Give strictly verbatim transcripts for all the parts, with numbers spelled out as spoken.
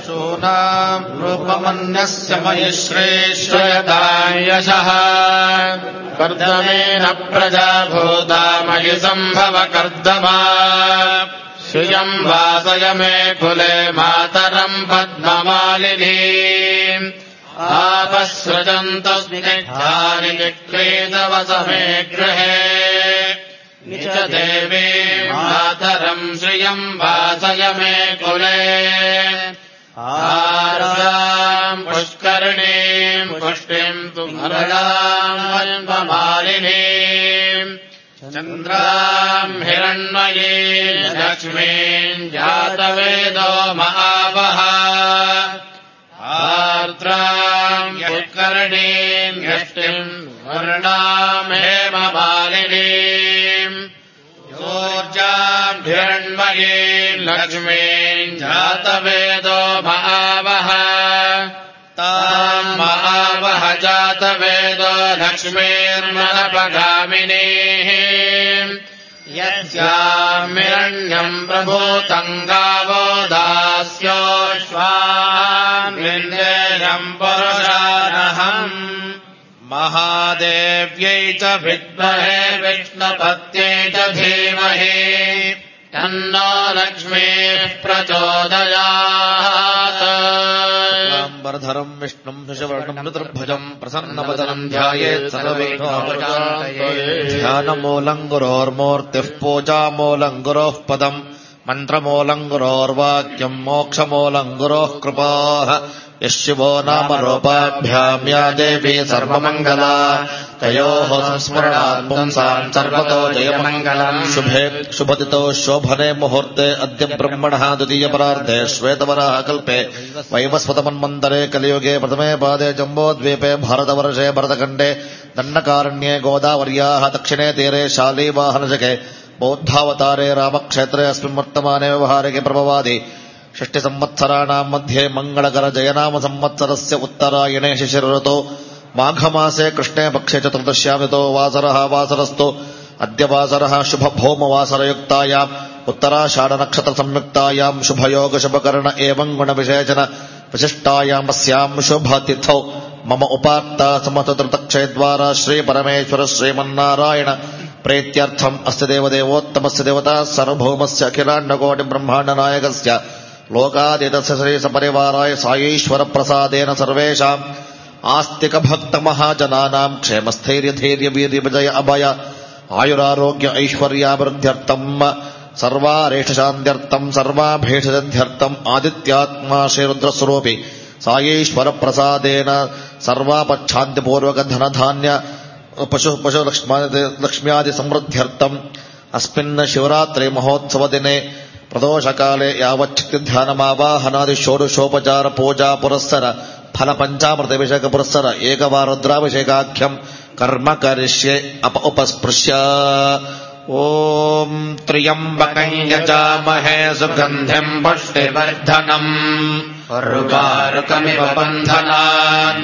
पशूनाम् रूपमन्यस्य मयि श्रेष्ठयताम् यशः कर्दमेन प्रजा भूता मयि सम्भव कर्दमा श्रियम् वासय मे कुले मातरम् पद्ममालिनीम् आपसृजन्तस्निग्धानि निक्रीतवस मे गृहे निच देवीम् मातरम् श्रियम् वासय मे कुले आर्द्राम् पुष्करिणीम् पुष्टिम् तुभ्रजाम् पद्ममालिनीम् चन्द्राम् हिरण्मयीम् लक्ष्मीम् जातवेदो महावः आर्द्राम् पुष्करिणीम् यष्टिम् वर्णाम् हेममालिनीम् ऊर्जाम् हिरण्मयीम् लक्ष्मीम् जातवेदो महावः ताम् महावः जातवेदो लक्ष्मीर्मनपगामिनीः यस्याम् हिरण्यम् प्रभूतम् गावो दास्योऽश्वाम् विन्देयम् पुरुषानहम् महादेव्यै च विद्महे विष्णुपत्यै च धीमहि तन्नो लक्ष्मीः प्रचोदयात् वरधरम् विष्णुम् शशिवर्णम् चतुर्भुजम् प्रसन्नवदनम् ध्यायेत् सर्वविघ्नोपशान्तये ध्यानमूलम् गुरोर्मूर्तिः पूजामूलम् गुरोः पदम् मन्त्रमूलम् गुरोर्वाक्यम् मोक्षमूलम् गुरोः कृपाः यः शिवो नाम रूपाभ्याम् या देवी सर्वमङ्गला तयोः संस्मरणात् पुंसाम् सर्वतो जयमङ्गलम् शुभे शुभतितो शोभने मुहूर्ते अद्य ब्रह्मणः द्वितीयपरार्धे श्वेतवराह कल्पे वैवस्वतमन्वन्तरे कलियुगे प्रथमे पादे जम्बोद्वीपे भारतवर्षे भरतखण्डे दण्डकारण्ये गोदावर्याः दक्षिणे तीरे शालीवाहनजके बौद्धावतारे रामक्षेत्रे अस्मिन् वर्तमाने व्यवहारिके प्रभवादि षष्टिसंवत्सराणाम् मध्ये मङ्गलकर जयनाम संवत्सरस्य उत्तरायणे शिशिरऋतो माघमासे कृष्णे पक्षे चतुर्दश्यामितो वासरः वासरस्तु अद्य वासरः शुभभौमवासरयुक्तायाम् उत्तराषाढनक्षत्रसंयुक्तायाम् शुभयोग-शुभकर्ण एवम् गुणविशेषण विशिष्टायाम् अस्याम् शुभतिथौ मम उपात्ता समचतुर्थक्षयद्वारा श्रीपरमेश्वर श्रीमन्नारायण प्रीत्यर्थम् अस्य देवदेवोत्तमस्य देवता सार्वभौमस्य अखिलाण्डकोटिब्रह्माण्डनायकस्य लोकादितस्य श्रीसपरिवाराय साईश्वरप्रसादेन सर्वेषाम् आस्तिकभक्तमहाजनानाम् क्षेमस्थैर्यधैर्यवीर्यविजय अभय आयुरारोग्य ऐश्वर्याभिवृद्ध्यर्थम् सर्वारेष्ठशान्त्यर्थम् सर्वाभीष्टसिद्ध्यर्थम् आदित्यात्मा श्रीरुद्रस्वरूपि साईश्वरप्रसादेन सर्वापच्छान्तिपूर्वकधनधान्य पशु पशु लक्ष्म्यादि समृद्ध्यर्थम् अस्मिन् शिवरात्रि महोत्सवदिने प्रदोषकाले यावच्छक्तिध्यानमावाहनादि षोडशोपचार पूजा पुरस्सर फल पंचामृताभिषेक पुरस्सर एकवारुद्राभिषेकाख्यम् कर्म करिष्ये अप उपस्पृश्य ओम् त्र्यम्बकम् यजामहे सुगन्धिम् पुष्टिवर्धनम् उर्वारुकमिव बन्धनात्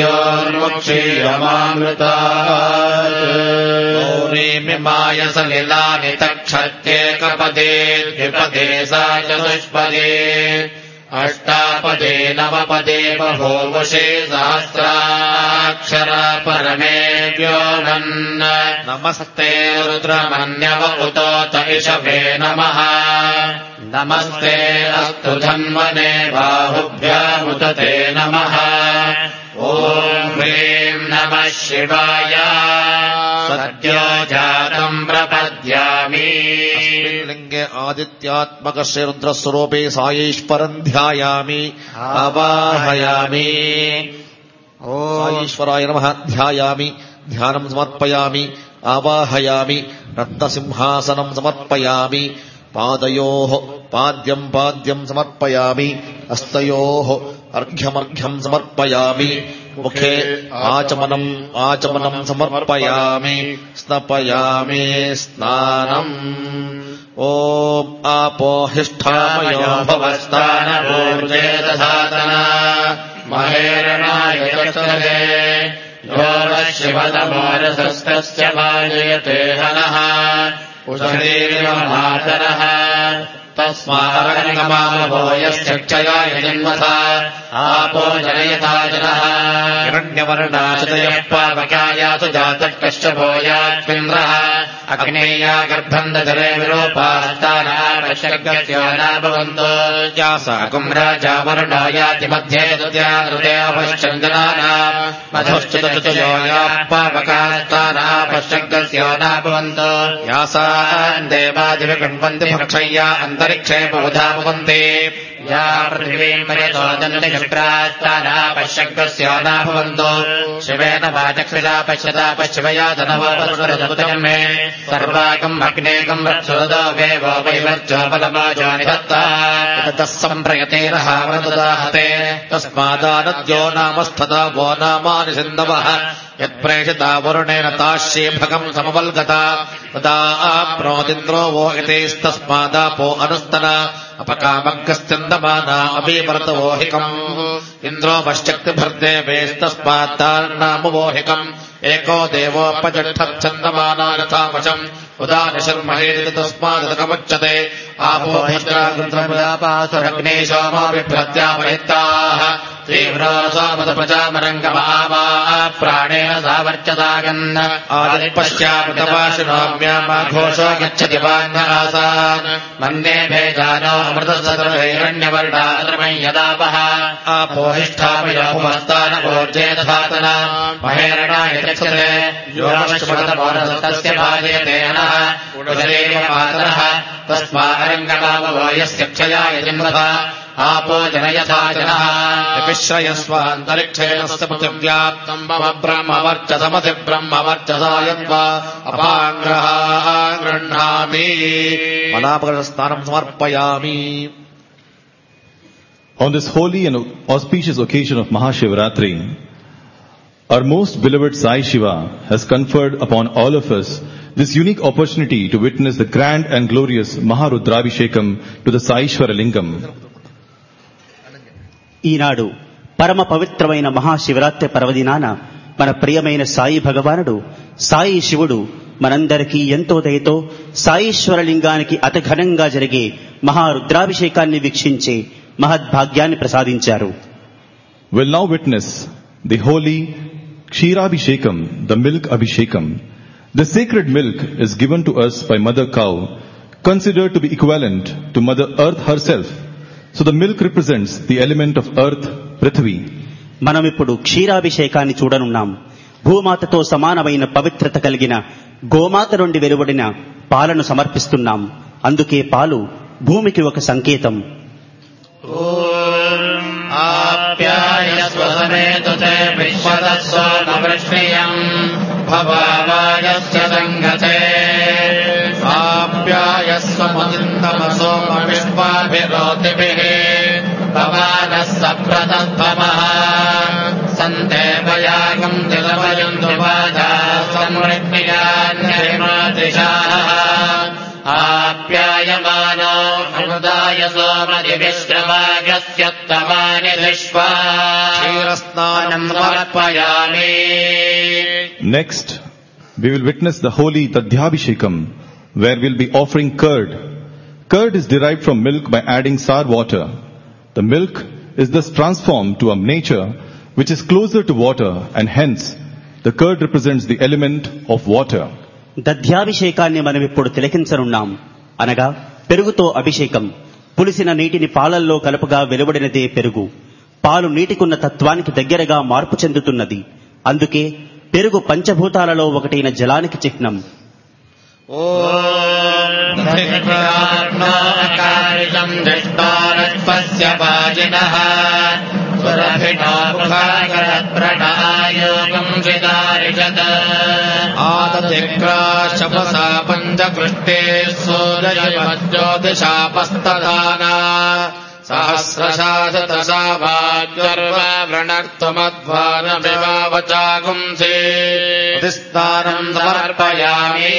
मृत्योर्मुक्षीयमामृतात् गौरीमिमाय सलिलानि तक्षत्येकपदे द्विपदे सा चतुष्पदे अष्टापदे नवपदे बभूवुषे सहस्राक्षरा परमे व्योमन् नमस्ते रुद्रमन्यव उतोत इषभे नमः नमस्ते अस्तु धन्वने बाहुभ्यामुत ते नमः ॐ ह्रीं नमः शिवाय सद्यो जातम् प्रपद्यामि लिङ्गे आदित्यात्मक श्रीरुद्रस्वरूपे साईश्वरम् ध्यायामि आवाहयामि ॐ साईश्वराय नमः ध्यायामि ध्यानम् समर्पयामि आवाहयामि रत्नसिंहासनम् समर्पयामि पादयोः पाद्यम् पाद्यम् समर्पयामि हस्तयोः अर्घ्यमर्घ्यम् समर्पयामि मुखे आचमनम् आचमनम् समर्पयामि स्नपयामि स्नानम् ॐ आपोहिष्ठामयो भवस्तानपूर्जे दधातना महेरणाय चक्षुषे योगशिवतमोरसस्तस्य वाजयते हनः उषदीर्घमातरः तस्मारङ्गमामभूयश्चक्षयाय जन्मथा आपो जनयथा जनः हिरण्यवर्णाचतयः पावकायातु जातः कश्यपोयात्मिन्द्रः अग्नेया गर्भम् दधरे विरूपास्तानापश्यगस्यो न भवन्तो यासाकुम् राजा वरुणो याति मध्ये हृदयापश्चन्दनानाम् मधुश्चितचयोयाः पावकास्तानापश्यगस्यो न भवन्तो यासान् देवादिविगण्वन्ति भक्षय्या अन्तरिक्षे बहुधा भवन्ति या पृथिवीम् पर्यतो दण्डचक्रास्तानापश्यगस्यो न भवन्तो शिवेन वाचक्षुषा पश्यता पश्चिमया धनवोपस्वरदुतम् मे सर्वाकम् अग्नेकम् रक्षुरदो वेवो वैवर्जोपलमाजो निधत्ता ततः सम्प्रयतेरहावनुदाहते तस्मादानद्यो नामस्तथा वो नामानि सिन्धवः यत्प्रेषिता वरुणेन ताश्येभगम् समवल्गता तदा आप्नोदिन्द्रो वो इतेस्तस्मादापो अनुस्तना अपकामग्गस्त्यन्दमाना अभिमर्तवोहिकम् इन्द्रो पश्चक्तिभर्देवेस्तस्मात्तान्नामवोहिकम् एको देवोपजष्ठच्छन्दमाना यथावशम् उदानिशर्महेति तस्मादकमुच्यते आपो भद्रागुन्द्रमुदापासुरग्ने सोमो बिभ्रत्यापयित्ताः तीव्रोऽसोमदपचामरङ्गमामा प्राणेन सावर्चतागन् आदिपश्यामृतवाशिनोम्यामाघोषो गच्छति वाङ्गासान् मन्ये भेजानो अमृतसदृशैरण्यवर्णाद्रमं यदापः आपोहिष्ठापयोपुमस्तानभोज्येतधातना महेरणाय गच्छते योगश्वतमोरसस्य भाजयते नः उदरेव मातरः तस्मारङ्गमामवो यस्य क्षयाय जन्मथा आपो जनयथा जनः विश्रयस्वान्तरिक्षेणस्य पृथिव्याप्तम् मम ब्रह्मवर्चसमधि ब्रह्मवर्चसा यद्वा अपाङ्ग्रहाः गृह्णामि मलापकरणस्थानम् समर्पयामि. On this holy and auspicious occasion of Mahashivaratri, our most beloved Sai Shiva has conferred upon all of us this unique opportunity to witness the grand and glorious Maharudrabhishekam to the Saishwara Lingam. ఈనాడు పరమ పవిత్రమైన మహాశివరాత్రి పర్వదినాన మన ప్రియమైన సాయి భగవానుడు సాయి శివుడు మనందరికీ ఎంతో దయతో సాయీశ్వర లింగానికి అతి ఘనంగా జరిగే మహారుద్రాభిషేకాన్ని వీక్షించే మహద్భాగ్యాన్ని ప్రసాదించారు. We'll now witness the holy Kshirabhishekam, the milk Abhishekam. The sacred milk is given to us by Mother Cow, considered to be equivalent to Mother Earth herself. So the milk represents the element of earth, Prithvi. మనం ఇప్పుడు క్షీరాభిషేకాన్ని చూడనున్నాం. భూమాతతో సమానమైన పవిత్రత కలిగిన గోమాత నుండి వెలువడిన పాలను సమర్పిస్తున్నాం. అందుకే పాలు భూమికి ఒక సంకేతం. ఆప్యాయస్వసమేతుతే విశ్వదస్సోమవృష్ణియం భవావాయస్య సంగతే ఆప్యాయస్వమదింతమసోమవిశ్వాభిరోతిభిః భవానः సప్రతత్వమః సందేవయాగం దిలమయందువాజా సంవృష్ణియాన్యమాదిశాః ఆప్యాయమానో అమృదాయ సోమదివిశ్రవాగస్యత్తమాని విశ్వా క్షీరస్నానం సమర్పయామి. Next, we will witness the holy Tadhyabhishekam, where we'll be offering curd. Curd is derived from milk by adding sour water. The milk is thus transformed to a nature which is closer to water, and hence the curd represents the element of water. దధ్యాభిషేకాన్ని మనం ఇప్పుడు తిలకించనున్నాం. అనగా పెరుగుతో అభిషేకం. పులిసిన నీటిని పాలల్లో కలుపుగా వెలువడినదే పెరుగు. పాలు నీటికున్న తత్వానికి దగ్గరగా మార్పు చెందుతున్నది. అందుకే పెరుగు పంచభూతాలలో ఒకటైన జలానికి చిహ్నం. ఆదతిగ్రాశపసా పంచకృష్టే సూర్యజ్యోతిషాపస్తదానా సహస్రశాసతసా వాగ్యర్వృణక్త్వమధ్వానమివావచాగుంసే స్థానం సమర్పయామి.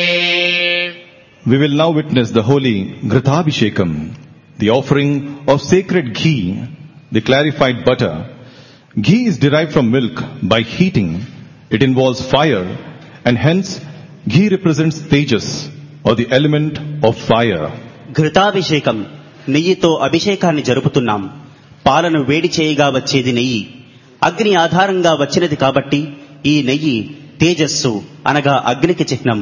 We will now witness the holy Ghritabhishekam, the offering of sacred ghee, the clarified butter. Ghee is derived from milk by heating. It involves fire, and hence ghee represents Tejas, or the element of fire. ఘృతాభిషేకం, నెయ్యితో అభిషేకాన్ని జరుపుతున్నాం. పాలను వేడి చేయగా వచ్చేది నెయ్యి, అగ్ని ఆధారంగా వచ్చినది కాబట్టి ఈ నెయ్యి తేజస్సు అనగా అగ్నికి చిహ్నం.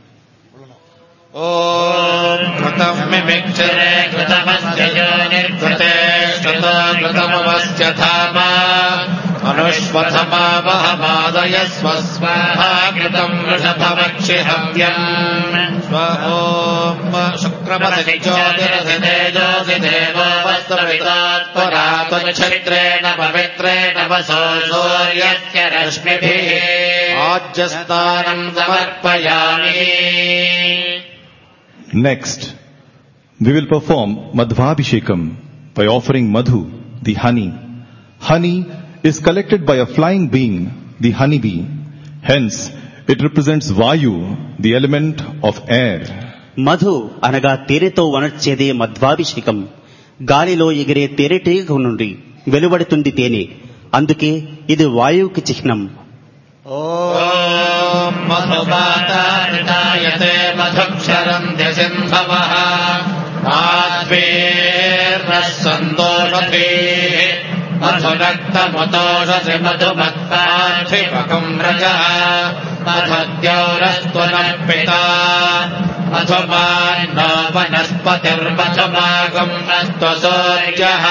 ఓం కృతం మిమిక్షరే కృతమస్య నిర్కృతే శ్రుతో కృతమవస్య ధామా అనుష్వథమా వహమాదయ స్వస్వాహా కృతం వృషభవక్షి హవ్యం స్వోం శుక్రపతి జ్యోతిరసి తేజోసి దేవో వస్త్రవితాత్పరా త్వచ్ఛత్రేణ పవిత్రేణ వసో సూర్యస్య రశ్మిభిః ఆజ్యస్నానం సమర్పయామి. Next, we will perform Madhvabhishekam by offering Madhu, the honey. Honey is collected by a flying being, the honeybee. Hence, it represents Vayu, the element of air. Madhu అనగా తేనెతో వనర్చేదే మధ్వాభిషేకం. గాలిలో ఎగిరే తేనెటీగ నుండి వెలువడుతుంది తేనె, అందుకే ఇది వాయువుకి చిహ్నం. ఓం మధుమాతాయతే మధుక్షరంతి సింధవః మాధ్వీర్నస్సందోషధీః మధురక్తముతోషసి మధుమత్పార్థిపకం రజః మధద్యౌరస్త్వనః పితా మధుమాన్నో వనస్పతిర్మధుమాగం అస్త్వసూర్యః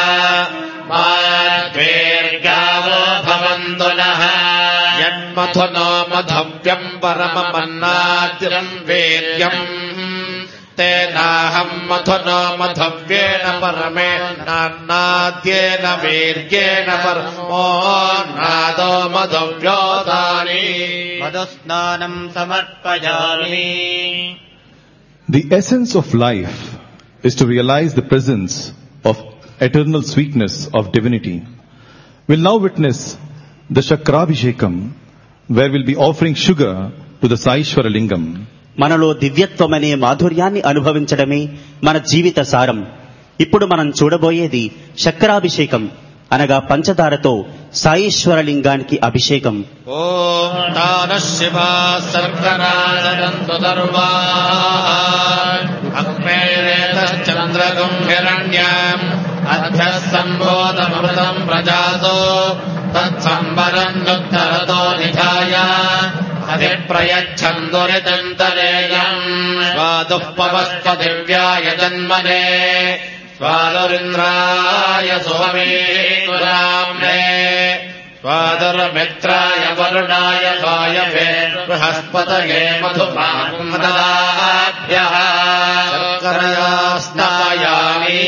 మాధ్వీర్గావో భవంతు నః యన్మధునో మధవ్యం పరమమన్నాద్యం వీర్యం తేనాహం మధునో మధవ్యేన పరమేణాన్నాద్యేన వీర్యేణ పరమో నాదో మధవ్యోదాని మధుస్నానం సమర్పయామి. The essence of life is to realize the presence of eternal sweetness of divinity. We'll now witness the Shakrabhishekam, where we'll be offering sugar to the Saishwara Lingam. మనలో దివ్యత్వమనే మాధుర్యాన్ని అనుభవించడమే మన జీవిత సారం. ఇప్పుడు మనం చూడబోయేది శక్రాభిషేకం అనగా పంచదారతో సాయేశ్వర లింగానికి అభిషేకం. ఓం తానః Shiva సర్వనాశనంతు సర్వాః అగ్నేరేతశ్చంద్రగం హిరణ్యం అభ్యః సంబోధమృతం ప్రజాతో తత్సంవరన్నుత్తరతో నిధాయ అధిప్రయచ్ఛందురితంతరేయం స్వాదుః పవస్వ దివ్యాయ జన్మనే స్వాదురింద్రాయ సువమేశ్వరామ్నే స్వాదుర్మిత్రాయ వరుణాయ వాయవే బృహస్పతయే మధుమాభ్యః శర్కరయా స్నాయామి.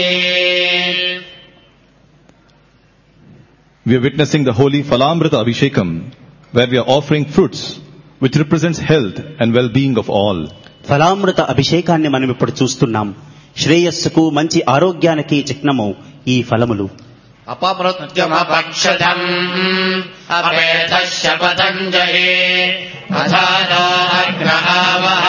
We are witnessing the holy Phalamrita Abhishekam, where we are offering fruits, which represents health and well-being of all. ఫలామృత అభిషేకాన్ని మనం ఇప్పుడు చూస్తున్నాం. శ్రేయస్సుకు మంచి ఆరోగ్యానికి చిహ్నము ఈ ఫలములు. అపమృత్యుమపక్షతం అపేతస్య పతంజలి అథానో అగ్రహావః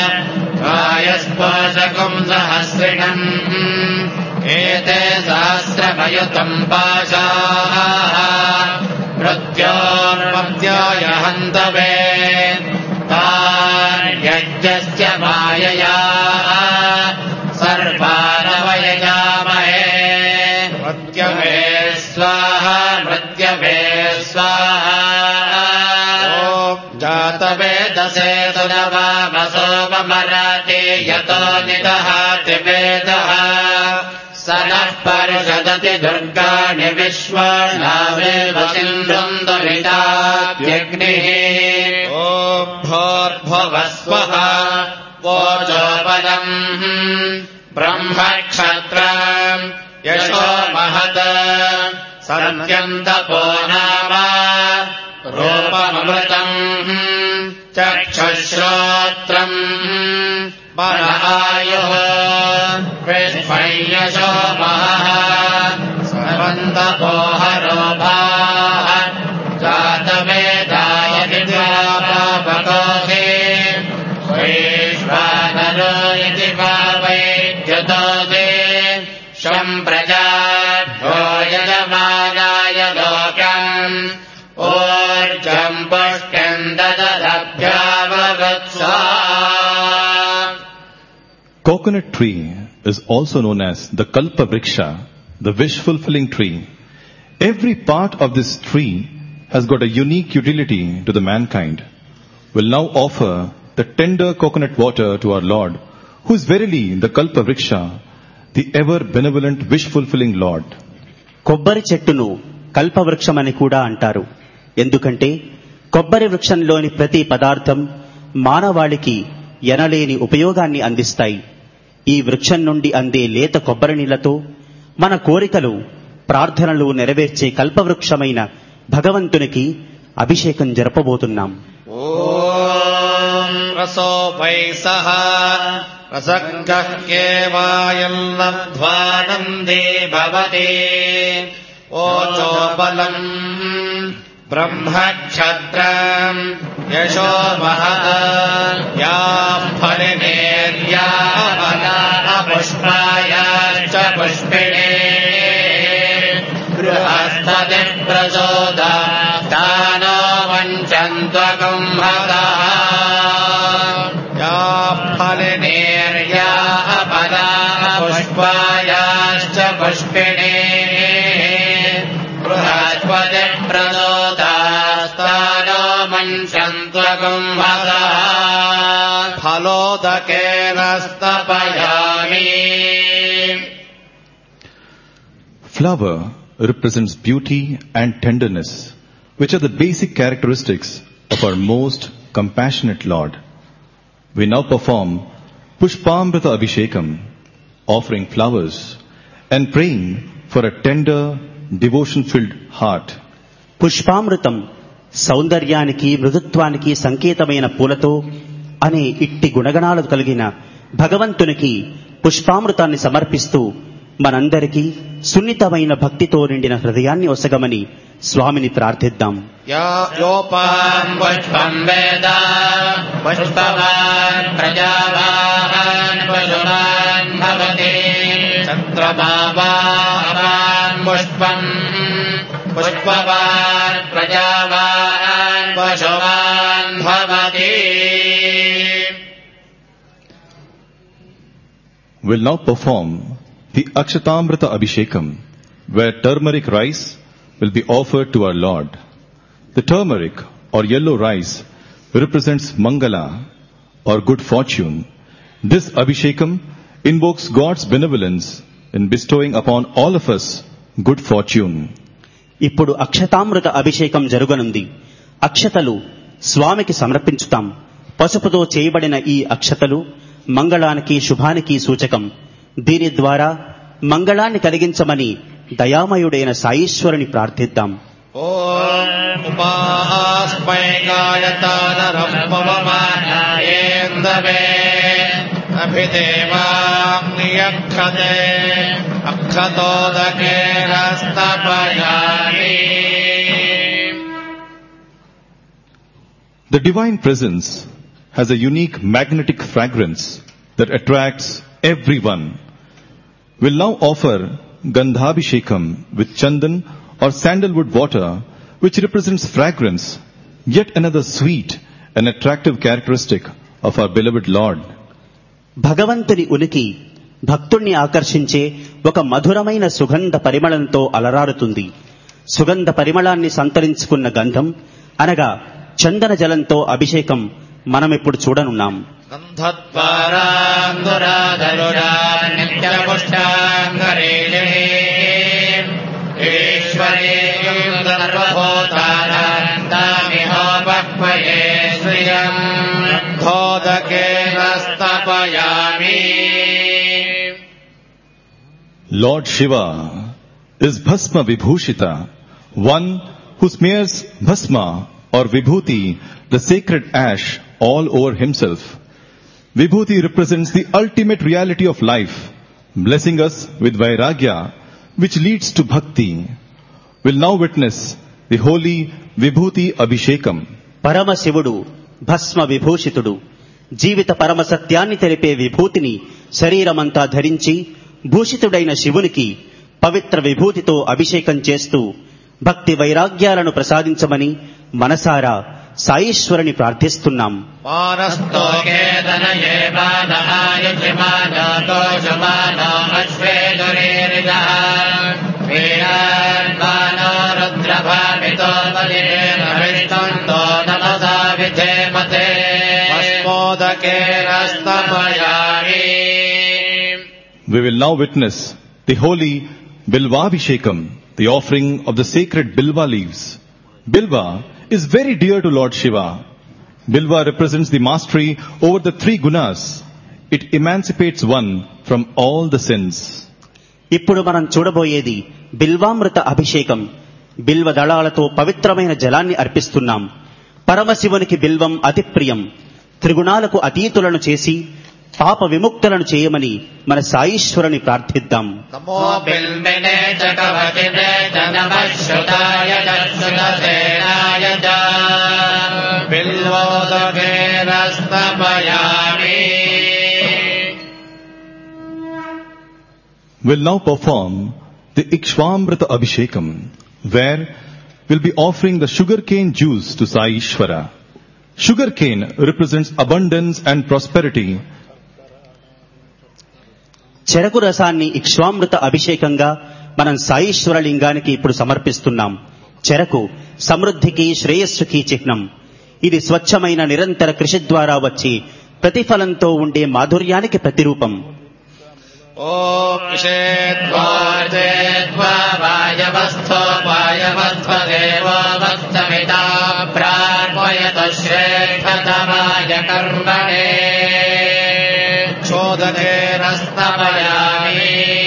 కాయస్పోషకం సహస్రిణం ఏతే సహస్రమయుతం పాశాః మృత్యోర్మధ్యాయ హంతవే తాన్యజ్ఞస్య మాయయా సర్వానవయజామహే మృత్యవే స్వాహా మృత్యవే స్వాహా. ఓం జాతవేదసే సునవామసో మమరాటి యతో నిదహాతి వేదః సనః పరిషదతి దుర్గాణి విశ్వానావేవ సింధుం దహితాగ్నిః. ఓం భూర్భువస్వః వోచోపదం బ్రహ్మక్షత్రం యశో మహత్ సత్యంతపో నామ రూపమృతం చక్షుశ్రోత్రం బలఆయుః విశ్వయశో మహః సర్వంతపోహరో భాః జాతవేదాయ దివ్యాపాపకోహే వైశ్వానరో యతి భావైద్యుతోదే సంప్రజాభ్యో యజమానాయ లోకం ఓర్జం పుష్టిం దదభ్యావవత్సా. Coconut tree is also known as the Kalpa Vriksha, the wish-fulfilling tree. Every part of this tree has got a unique utility to the mankind. We'll now offer the tender coconut water to our Lord, who is verily the Kalpa Vriksha, the ever-benevolent, wish-fulfilling Lord. కొబ్బరి చెట్టును కల్పవృక్షమని కూడా అంటారు. ఎందుకంటే కొబ్బరి వృక్షంలోని ప్రతి పదార్థం మానవాళికి ఎనలేని ఉపయోగాన్ని అందిస్తాయి. ఈ వృక్షం నుండి అందే లేత కొబ్బరి నీళ్లతో మన కోరికలు, ప్రార్థనలు నెరవేర్చే కల్పవృక్షమైన భగవంతునికి అభిషేకం జరపబోతున్నాం. ఓం రసోపై సహ రసంగః కేవాయల్లబ్ధ్వానందే భవతి ఓచో బలం బ్రహ్మక్షత్రం యశో మహః yeah ఫలినేర్యా Bala పుష్పాయాశ్చ పుష్పిణే Brihaspati ప్రచోదయానో వంచంత్వకుంభః yeah ఫలినేర్యా Bala పుష్పాయాశ్చ పుష్పిణే Brihaspati ప్రచోదయానో వంచంత్వకుంభః ఫలోదకేన స్తపయామి. Flower represents beauty and tenderness, which are the basic characteristics of our most compassionate Lord. We now perform Pushpamrita Abhishekam, offering flowers and praying for a tender, devotion-filled heart. పుష్పామృతం సౌందర్యానికి, మృదుత్వానికి సంకేతమైన పూలతో అనే ఇట్టి గుణగణాలు కలిగిన భగవంతునికి పుష్పామృతాన్ని సమర్పిస్తూ మనందరికీ సున్నితమైన భక్తితో నిండిన హృదయాన్ని ఒసగమని స్వామిని ప్రార్థిద్దాం. యోపాం పుష్పం వేద పుష్పవాన్ ప్రజావాన్ పశువాన్ భవతి చంద్రమావాన్ పుష్పం పుష్పవాన్ ప్రజావాన్ పశువాన్ భవతి. We'll now perform the Akshatamrita Abhishekam, where turmeric rice will be offered to our Lord. The turmeric or yellow rice represents Mangala or good fortune. This Abhishekam invokes God's benevolence in bestowing upon all of us good fortune. ఇప్పుడు అక్షతామృత అభిషేకం జరుగనుంది. అక్షతలు స్వామికి సమర్పించుతాం. పసుపుతో చేయబడిన ఈ అక్షతలు మంగళానికి, శుభానికి సూచకం. దీని ద్వారా మంగళాన్ని కలిగించమని దయామయుడైన సాయీశ్వరుని ప్రార్థిద్దాం. ఓం ఉపాస్మై గాయతానరం పవమానయేందవే అభిదేవాగ్నియక్షతే అక్షతోదకేన స్తపయామి. The divine presence has a unique magnetic fragrance that attracts everyone. We'll now offer Gandhabhishekam with Chandan or sandalwood water, which represents fragrance, yet another sweet and attractive characteristic of our beloved Lord. భగవంతుని ఉనికి భక్తుణ్ణి ఆకర్షించే ఒక మధురమైన సుగంధ పరిమళంతో అలరారుతుంది. సుగంధ పరిమళాన్ని సంతరించుకున్న గంధం అనగా చందన జలంతో అభిషేకం మనమిప్పుడు చూడనున్నాం. Lord Shiva is Bhasma Vibhushita, one who smears Bhasma or Vibhuti, the sacred ash, all over himself. Vibhuti represents the ultimate reality of life, blessing us with Vairagya, which leads to Bhakti. We'll now witness the holy Vibhuti Abhishekam. పరమశివుడు భస్మ విభూషితుడు. జీవిత పరమ సత్యాన్ని తెలిపే విభూతిని శరీరమంతా ధరించి భూషితుడైన శివునికి పవిత్ర విభూతితో అభిషేకం చేస్తూ భక్తి వైరాగ్యాలను ప్రసాదించమని మనసారా సాయీశ్వరుని ప్రార్థిస్తున్నాం. మానస్తోకేతనయే బాధాయుష్మానో దోషమానో అశ్వేదురీరిజః వీరాన్మానో రుద్రభామితో బలిర్విష్ణుంతో నమసా విధేమతే అస్మోదకేనస్తమయామి. We will now witness the holy Bilvabhishekam, the offering of the sacred Bilva leaves. Bilva is very dear to Lord Shiva. Bilva represents the mastery over the three gunas. It emancipates one from all the sins. ఇప్పుడు మనం చూడబోయేది బిల్వామృత అభిషేకం. బిల్వ దళాలతో పవిత్రమైన జలాన్ని అర్పిస్తున్నాం. పరమశివునికి బిల్వం అతి ప్రియం. త్రిగుణాలకు అతీతులను చేసి పాప విముక్తులను చేయమని మన సాయీశ్వరుని ప్రార్థిద్దాం. నమో బిల్మినే చకవతినే నమః శుతాయ దర్శనసేనాయ చ బిల్వోదకేనస్తమయామి. Will now perform the Ikshvamrita Abhishekam, where we'll be offering the sugarcane juice to Saishvara. Sugarcane represents abundance and prosperity. చెరకు రసాన్ని ఇక్ష్వామృత అభిషేకంగా మనం సాయీశ్వర లింగానికి ఇప్పుడు సమర్పిస్తున్నాం. చెరకు సమృద్ధికి శ్రేయస్సుకి చిహ్నం. ఇది స్వచ్ఛమైన నిరంతర కృషి ద్వారా వచ్చి ప్రతిఫలంతో ఉండే మాధుర్యానికి ప్రతిరూపం. ఓం క్షేత్వార్చేత్వా వాయవస్థో వాయవస్వదేవో వస్తమితా ప్రార్పయత శ్రేష్ఠతమాయ కర్మణే చోదకేనస్తమయామి.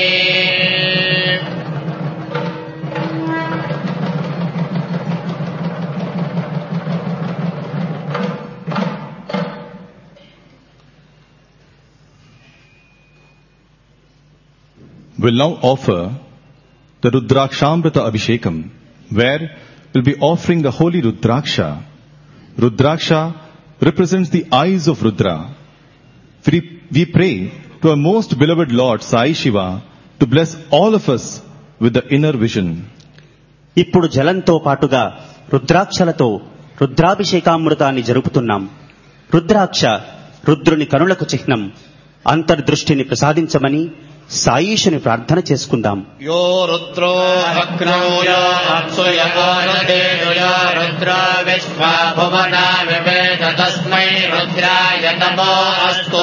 Will now offer the Rudrakshamrita Abhishekam, where we'll be offering the holy Rudraksha. Rudraksha represents the eyes of Rudra. We, we pray to our most beloved Lord Sai Shiva to bless all of us with the inner vision. ఇప్పుడు జలంతో పాటుగా రుద్రాక్షలతో రుద్రాభిషేకామృతాన్ని జరుపుతున్నాం. రుద్రాక్ష రుద్రుని కనులకు చిహ్నం. అంతర్దృష్టిని ప్రసాదించమని సాయీషుని ప్రార్థన చేసుకుందాం. యో రుద్రో అగ్నో యో అప్సుయో రదేయో రుద్రో విశ్వా భువనా వివేద తస్మై రుద్రాయ నమో అస్తు.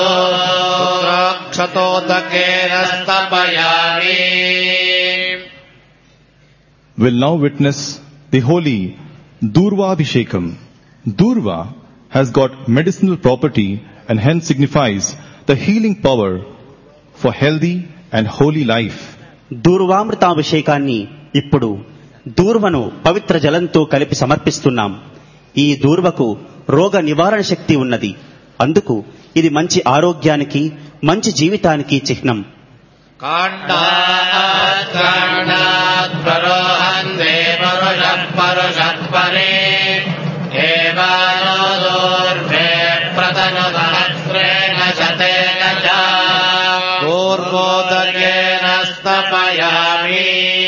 రుద్రాక్షతోదకేనస్తమయామి. We'll now witness the holy Durvabhishekam. Durva has got medicinal property and hence signifies the healing power for healthy and holy life. దూర్వామృతాభిషేకాన్ని ఇప్పుడు దూర్వను పవిత్ర జలంతో కలిపి సమర్పిస్తున్నాం. ఈ దూర్వకు రోగ నివారణ శక్తి ఉన్నది. అందుకు ఇది మంచి ఆరోగ్యానికి మంచి జీవితానికి చిహ్నం. కాండాత్ కాండాత్ పరోహందే పరుషః పరుషః పరే ఏవానో దూర్వే ప్రతను సహస్రేణ శతేన చ దూర్వోదకేనస్తమయామి.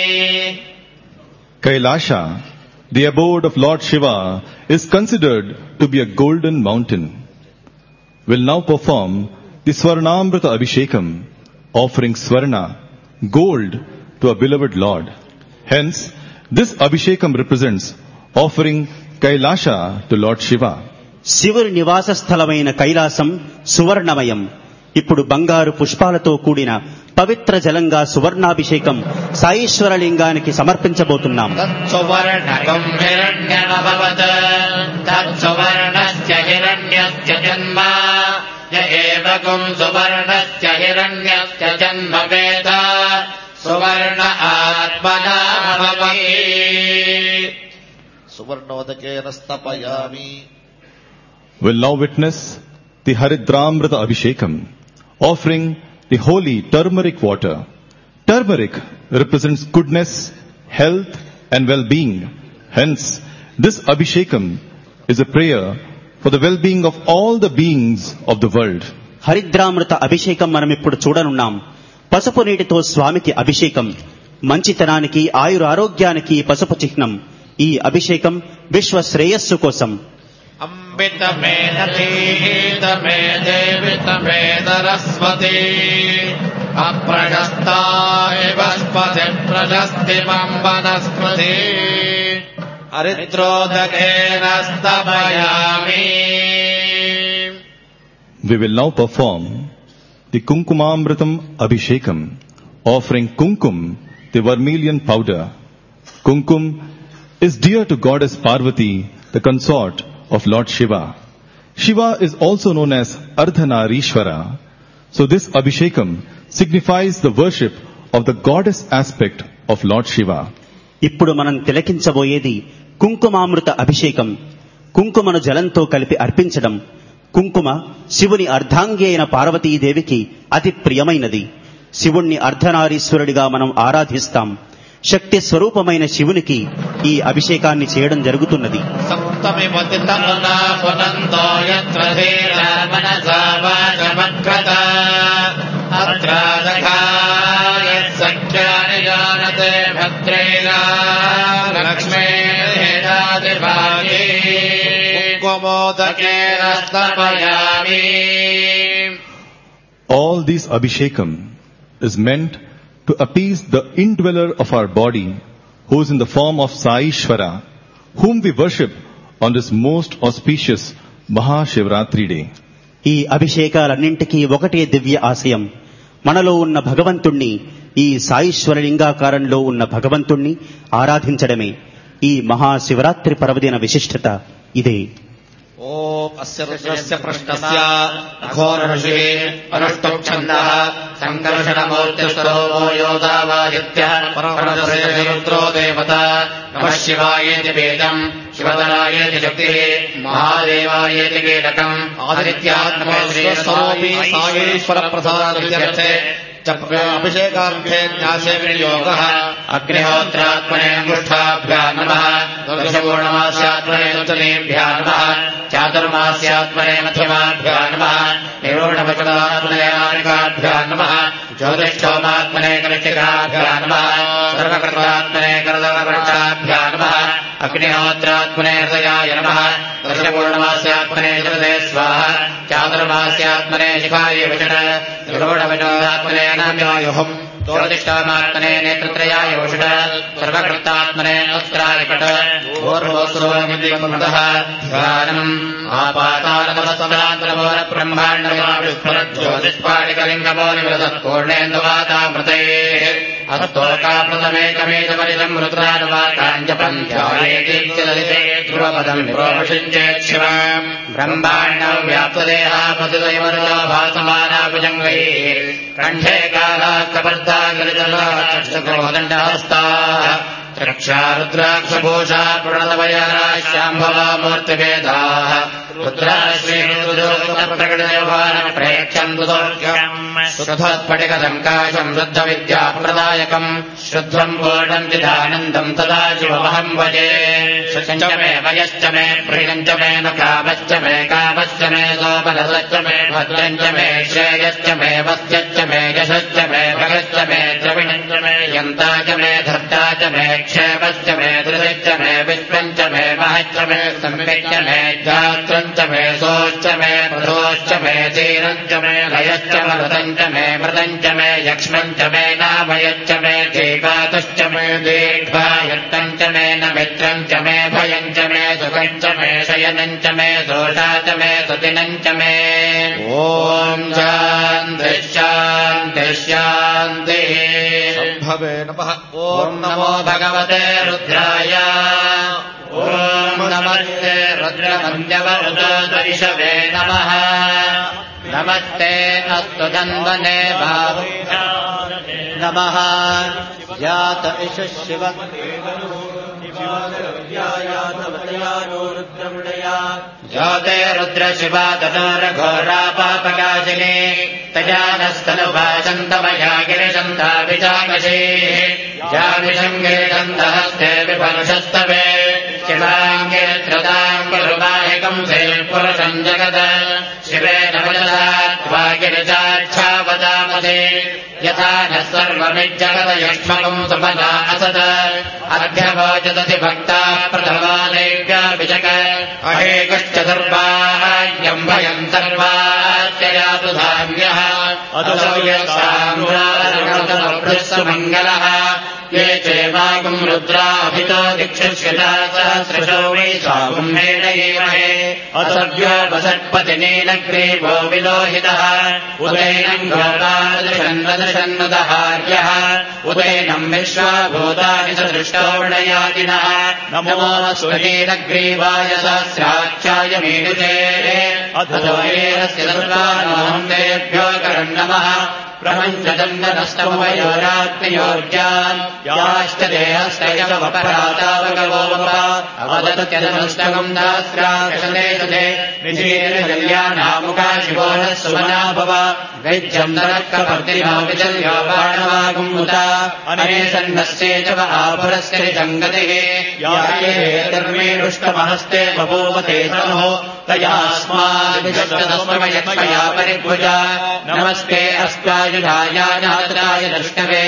Kailasha, the abode of Lord Shiva, is considered to be a golden mountain. We'll now perform the Swarnamrita Abhishekam, offering Swarna, gold, to our beloved Lord. Hence, this Abhishekam represents offering Kailasha to Lord Shiva. శివుని నివాస స్థలమైన కైలాసం సువర్ణమయం. ఇప్పుడు బంగారు పుష్పాలతో కూడిన పవిత్ర జలంగా సువర్ణాభిషేకం సాయీశ్వర లింగానికి సమర్పించబోతున్నాం. తత్సువర్ణకం హిరణ్యమభవత్ తత్సువర్ణస్య హిరణ్యస్య జన్మ య ఏవకం సువర్ణస్య హిరణ్యస్య జన్మ వేద సువర్ణ ఆత్మనా భవతి. సువర్ణోదకేనస్తమయామి. We'll now witness the Haridramrita Abhishekam, offering the holy turmeric water. Turmeric represents goodness, health and well-being. Hence, this Abhishekam is a prayer for the well-being of all the beings of the world. హరిద్రామృత అభిషేకం మనం ఇప్పుడు చూడనున్నాం. పసుపు నీటితో స్వామికి అభిషేకం మంచితనానికి ఆయుర ఆరోగ్యానికి పసుపు చిహ్నం. ఈ అభిషేకం విశ్వ శ్రేయస్సు కోసం. वितमे नतीतमे देवितमे सरस्वती अप्रशस्ता वस्पति प्रशस्तिमं वनस्पति हरिद्रोदकेन स्तपयामि. We will now perform the Kunkumamritam Abhishekam, offering Kunkum, the vermilion powder. Kunkum is dear to goddess Parvati, the consort of Lord Shiva. Shiva is also known as Ardhanarishvara. So this Abhishekam signifies the worship of the goddess aspect of Lord Shiva. ఇప్పుడు మనం తిలకించబోయేది కుంకుమామృత అభిషేకం. కుంకుమను జలంతో కలిపి అర్పించడం. కుంకుమ శివుని అర్ధాంగి అయిన పార్వతీదేవికి అతి ప్రియమైనది. శివుణ్ణి అర్ధనారీశ్వరుడిగా మనం ఆరాధిస్తాం. శక్తి స్వరూపమైన శివునికి ఈ అభిషేకాన్ని చేయడం జరుగుతున్నది. సప్తమి పతితమునా పునంతో యత్ర ధీర మనసా వాచమక్రత అత్రాదకాయ సఖ్యాని జానతే భద్రేగా లక్ష్మీర్హేదాదిభాగే కుంకుమోదకేన స్తపయామి. All these Abhishekam is meant to appease the indweller of our body, who is in the form of Saishvara, whom we worship on this most auspicious Mahashivratri day. ఈ అభిషేకాలన్నింటికీ ఒకటే దివ్య ఆశయం. మనలో ఉన్న భగవంతుణ్ణి, ఈ సాయిశ్వర లింగాకారంలో ఉన్న భగవంతుణ్ణి ఆరాధించడమే ఈ మహాశివరాత్రి పర్వదిన విశిష్టత ఇదే. ఓం అస్య రుద్రస్య ప్రశ్నస్య అఘోర ఋషిః అనుష్ఠుప్ఛందః సంకర్షణమూర్తిస్వరూపో యోధావాదిత్యః పరమశివో రుద్రో దేవతా నమః శివాయేతి వేదం శివతరాయేతి శక్తిః మహాదేవాయేతి కీలకం ఆదిత్యాత్మో శ్రీస్వరూపీ సాయేశ్వర ప్రసాదత్యర్థే అభిషేకార్థే న్యాసే వినియోగః. అగ్నిహోత్రాత్మనే అంగుష్ఠాభ్యాం నమః. దశపూర్ణమాస్యాత్మనే దుర్జనేభ్యాం నమః. చాతుర్మాస్యాత్మనే మధ్యమాభ్యాం నమః. నిరూఢవచనాత్మనే ఆనికాభ్యాం నమః. జ్యోతిష్ఠోమాత్మనే కనిష్ఠికాభ్యాం నమః. సర్వకర్తాత్మనే కరదవకర్తాభ్యాం నమః. అగ్నిహోత్రాత్మనే హృదయాయ నమః. దశపూర్ణమాస్యాత్మనే హృదయ స్వాహ. చాతుర్మాస్యాత్మనే శిఖాయ విషణ. నిరూఢవచనాత్మనే అనామ్యాయుహం. జ్యోతిష్ఠామాత్మనే నేత్రత్రయాయ వషుడ. సర్వకర్తాత్మనే అస్త్రాయకట. పూర్వోస్రోమిదిమంతః ధ్యానం ఆపాతానమస్తనాంతరమోర బ్రహ్మాండమావిస్ఫురజ్యోతిష్పాటికలింగమో నివృతత్పూర్ణేందువాతామృతే అస్తోకామృతమేకమేతమరిదం రుద్రానువాకాంజపం ధ్యాయేదీప్తిలలితే ధ్రువపదం నిరోషించేత్ శివాం. బ్రహ్మాండం వ్యాప్తదేహాపతిదైవరులో భాసమానాభుజంగైః కంఠే కాలాకబర్ధాగలిదలాక్షకోదండహస్తాః. రక్షా రుద్రాక్షభూషా ప్రణతవయాశ్యాంభవా మూర్తిభేదాః. రుద్రాశ్రీరుద్రప్రకటదేవానం ప్రేక్షం శుద్ధోత్పటికసంకాశం శుద్ధ విద్యాప్రదాయకం శుద్ధం పూర్ణం చిదానందం తదా శివమహం భజే. శుచంచ మే వయశ్చ మే ప్రియంచ మే కామశ్చ మే కామశ్చ మే సోమనసశ్చ మే భద్రంచ మే శ్రేయశ్చ మే వస్యశ్చ మే యశశ్చ మే భగశ్చ మే ద్రవిణంచ మే యంతాచ మే ధర్తాచ మే క్షేమశ్చ మే ధృతిశ్చ మే విశ్వంచ మే మహశ్చ మే సంవిశ్చ మే ధాత్రంచ మే సోశ్చ మే ప్రధోశ్చ మే తీరంచ మే లయశ్చ మృతంచ మే మృతంచ మే యక్ష్మంచ మే నాభయశ్చ మే దీపాతుశ్చ మే దీర్ఘాయుక్తంచ మే నమిత్రంచ మే భయంచ మే సుఖంచ మే శయనంచ మే దోషాచ మే సుదినంచ మే. ఓం శాంతి శాంతి శాంతి. సంభవే నమః. ఓం నమో భగవతే రుద్రాయ. ఓం నమస్తే రుద్రమంజవరుద్రవిషవే నమః. నమస్తే అస్తు ధన్వనే భావ నమః. జాత ఇష శివ జాతే రుద్ర శివా తనోరఘోరా పాపకాశిని తజానస్తనుభాసంతమయా గిరిశంతాభిచాకశీ. జామిషంగిరిశంతహస్తే విపరుషస్తవే శివాంగిరిత్రతాంగురువాహికం శ్రీపురుషం జగద. శివేన వచనా త్వా గిరిజాచ్ఛావదామసి యథా నః సర్వ सर्वमिज्जगदयुष्मकम् सुपदा असद अध्यवोचदति भक्ताः प्रथमादेव्याभिषक अहेकश्च सर्वाण्यम् भयम् सर्वात्ययातु धान्यः अतोयसाम्राजगतमभृत्सु मङ्गलः ये चेवागुम् रुद्राभितो दिक्षुष्यता सहस्रशो वै स्वागुम् मेणयेमहे असव्यो वसत्पतिनीलग्रीवो विलोहितः उदैनम् गोपादृशन्वदृशन्नुदहार्यः उदैनम् विश्वाभूतानि सदृष्टोर्णयादिनः नमो स्वनीलग्रीवाय सहस्राक्षाय मीडुषे अथो येरस्य सर्वानोऽहम् देभ्यो करम् नमः प्रपञ्चदण्डनस्तमयोरात्मयोर्जान् याश्च देहस्तयवपरातावगवोपा अवदत्यदनस्तकम् दास्राक्षते तथे निशीर्जल्यानामुखा शिवो नः सुमना भव वैद्यम् नरकपर्दिनो विजल्यो बाणवागुमुता अनेसन्नस्ये च व आपुरस्य निषङ्गतिः याये धर्मेणुष्टमहस्ते बभूवते समो तयास्मादिष्टदस्मयत्मया परिभुजा नमस्ते अस्त्वायुधायानात्राय दृष्टवे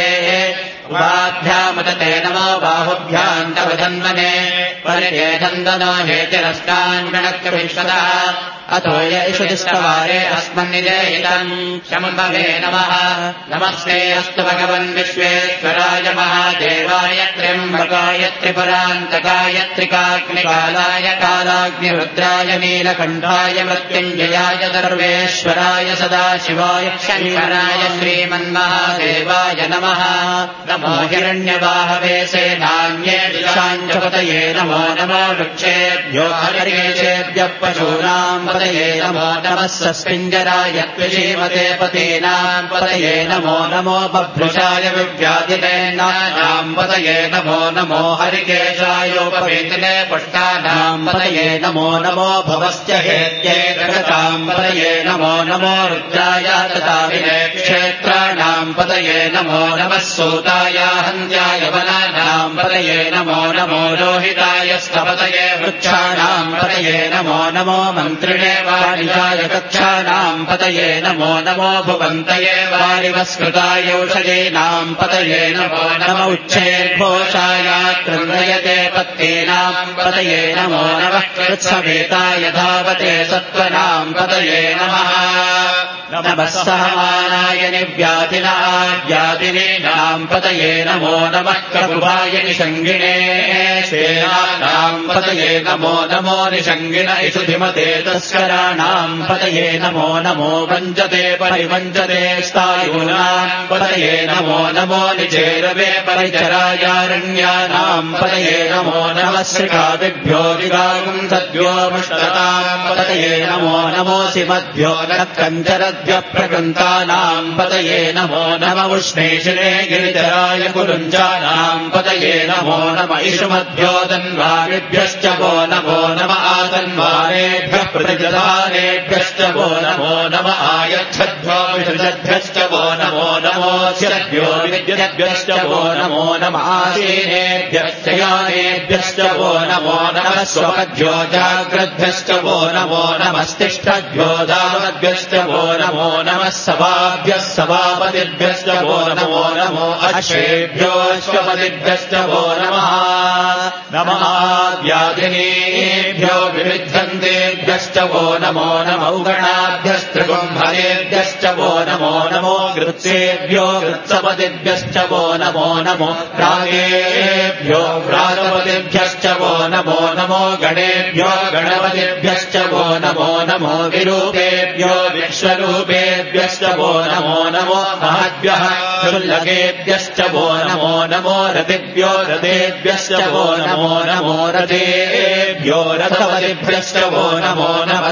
उपाभ्यामुदते नमो बाहुभ्याम् तव धन्वने परिचेदन्दनो हेतिरस्तान् गणक्रविश्वतः अतो य इषुदिष्टवारे अस्मन्निदेहितम् शम्भवे नमः नमस्ते अस्तु भगवन् विश्वेश्वराय महादेवाय त्र्यम्बकाय त्रिपुरान्तकाय त्रिकाग्निकालाय कालाग्निरुद्राय नीलकण्ठाय मृत्युञ्जयाय सर्वेश्वराय सदाशिवाय शङ्कराय श्रीमन्महादेवाय नमः नमो हिरण्यवाहवे सेनान्ये दिशाञ्चपतये नमो नमो वृक्षेभ्यो हरिकेशेभ्यः पशूनाम् पतये नमो नमः सस्पिञ्जराय त्विषीमते पतीनाम् पतये नमो नमो बभ्रुषाय विव्याधितेनाम् पतये नमो नमो हरिकेशायोपवेतिने पुष्टानाम् पतये नमो नमो भवश्च हेत्यै जगताम् पतये नमो नमो रुद्राय तथाविने क्षेत्राणाम् पतये नमो नमः सूताय हन्त्याय वनानाम् पतये नमो नमो रोहिताय स्तपतये वृक्षाणाम् पतये नमो नमो मन्त्रिणे वारिजाय कक्षाणाम् पतये नमो नमो भुवन्तये वारिवस्कृताय औषधीनाम् पतये नमो नम उच्चैर्घोषाय कृन्दयते पत्नीनाम् पतये नमो नमः कृत्समेताय धावते सत्त्वनाम् पतये नमः नमः सहमानाय निव्याधिना व्याधिनीनाम् पतये नमो नमः ककुभाय निषङ्गिणे सेनानाम् पतये नमो नमो निषङ्गिण इषुधिमते तस्कराणाम् पतये नमो नमो वञ्जते परिवञ्जते स्थायूनाम् पतये नमो नमो निचेरवे परिचरायारण्यानाम् पतये नमो नमः श्रीकादिभ्यो दिगागुम् सद्भ्यो मुष्टताम् पतये नमो नमोऽसि मध्यो नक्कञ्चरद्भ्यः प्रकृन्तानाम् पतये नमो नम उष्णेशिने गिरिधराय कुरुञ्जानाम् पतये नमो नम इषुमध्यो तन्वारिभ्यश्च वो नमो नम आतन्वारेभ्यः प्रतिजधानेभ्यश्च वो नमो नम आयच्छद्भ्यो विसृजद्भ्यश्च वो नमो नमोऽस्यभ्यो विद्यद्भ्यश्च वो नमो नम आसीनेभ्यश्च यानेभ्यश्च वो नमो नमः स्वपद्भ्यो जाग्रद्भ्यश्च वो नमो नमस्तिष्ठद्भ्यो धावद्भ्यश्च वो नमो नमः सभाभ्यः सभापतिभ्यश्च वो नमो नमो अश्वेभ्योऽश्वपतिभ्यश्च वो नमः नमः व्याधिनीभ्यो विविध्यन्तेभ्यश्च वो नमो नमो गणाभ्यस्त्रिगुम्भरेभ्यश्च वो नमो नमो गृत्सेभ्यो गृत्सपतिभ्यश्च वो नमो नमो प्रागेभ्यो प्रागपतिभ्यश्च वो नमो नमो गणेभ्यो गणपतिभ्यश्च वो नमो नमो विरूपेभ्यो विश्वरूपेभ्यश्च वो नमो नमो महद्भ्यः दुर्लभेभ्यश्च वो नमो नमो रतिभ्यो रथेभ्यश्च वो नमो नमो रथेभ्यो रथपतिभ्यश्च वो नमो नमः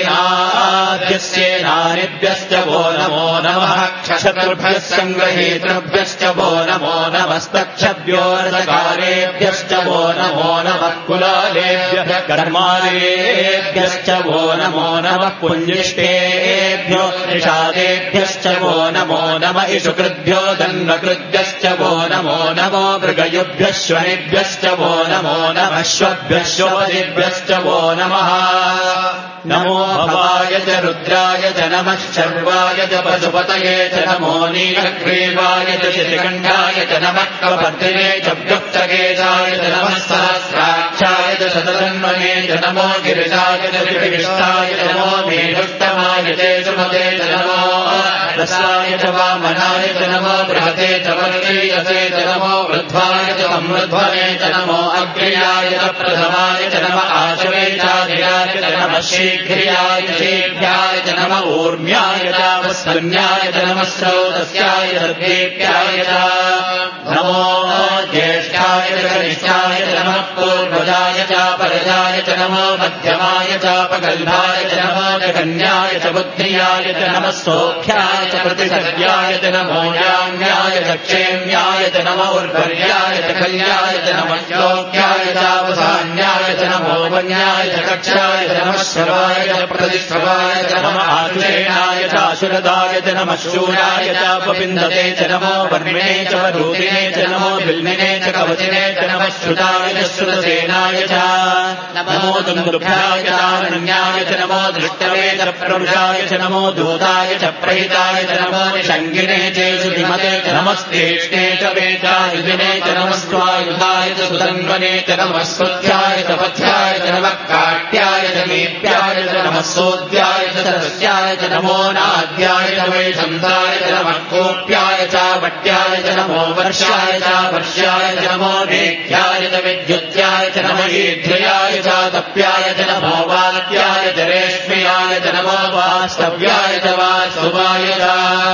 सेनाभ्यश्चेनानिभ्यश्च वो नमो नमः क्षत्रभ्यः सङ्ग्रहीतृभ्यश्च वो नमो नमस्तक्षभ्यो रथकारेभ्यश्च वो नमो नमः कुलाले कर्तारेभ्यः कर्मारेभ्यश्च वो नमो नमः पुञ्जिष्टेभ्यो निषादेभ्यश्च वो नमो नम इषुकृद्भ्यो दन्वकृद्भ्यश्च वो नमो नमो मृगयुभ्यः श्वनिभ्यश्च वो नमो नमः श्वभ्यः श्वपदिभ्यश्च वो नमः नमो भवाय च रुद्राय च नमः शर्वाय च पशुपतये च नमो नीलग्रीवाय च शितिकण्ठाय च नमः कपर्दिने च व्युक्तकेशाय च नमः सहस्राक्षाय च शतधन्वने च नमो गिरिजाय च विविष्टाय च नमो मेरुष्टमाय च सुमते च नमो रसाय च वामनाय च नमो बृहते च वर्षीयसे च नमो वृद्धाय च संवृध्वने च नमो अग्र्याय च प्रथमाय च नमः आशवे चाधिराय च नमः शीघ्र्याय शीघ्राय च नमः ऊर्म्याय च वस्तन्याय च नमः स्रोतस्याय सर्वेभ्याय च नमो ज्येष्ठाय च कनिष्ठाय च नमः पूर्वजाय च परजाय च नमो मध्यमाय च पगल्भाय च नमो जगन्याय च बुद्धियाय च नमः सौख्याय च प्रतिसर्याय च नमो याम्याय च क्षेम्याय च नमो उर्वर्याय च कल्याय च नमः श्लोक्याय च वसान्याय च नमो वन्याय च कक्षाय च नमः श्रवाय च प्रतिश्रवाय च नमः आशुषेणाय च आशुरदाय च नमः शूराय च पपिन्दते च नमो वर्मिणे च वरूपिणे च नमो बिल्मिने च कवचिने च नमः श्रुताय च श्रुतसेनाय च नमो दुन्दुभ्याय च अनन्याय च नमो दृष्टवे च प्रवृषाय च नमो दूताय च प्रहिताय च नमो निषङ्गिने च सुधिमते च नमस्तेष्णे च वेचायुधिने च नमस्त्वायुधाय च सुधन्वने च नमः स्वध्याय च पथ्याय च नमः काट्याय च मीप्याय च नमः सोद्याय च सरस्याय च नमो नाद्याय च वैशन्ताय च नमः कोप्याय च वट्याय च नमो वर्षाय च वर्ष्याय च नमो मेघ्याय च विद्युत्याय च नमः ईध्र्याय च तप्याय च नमो वात्याय च रेश्म्याय च नमो वास्तव्याय च वास्तुवाय च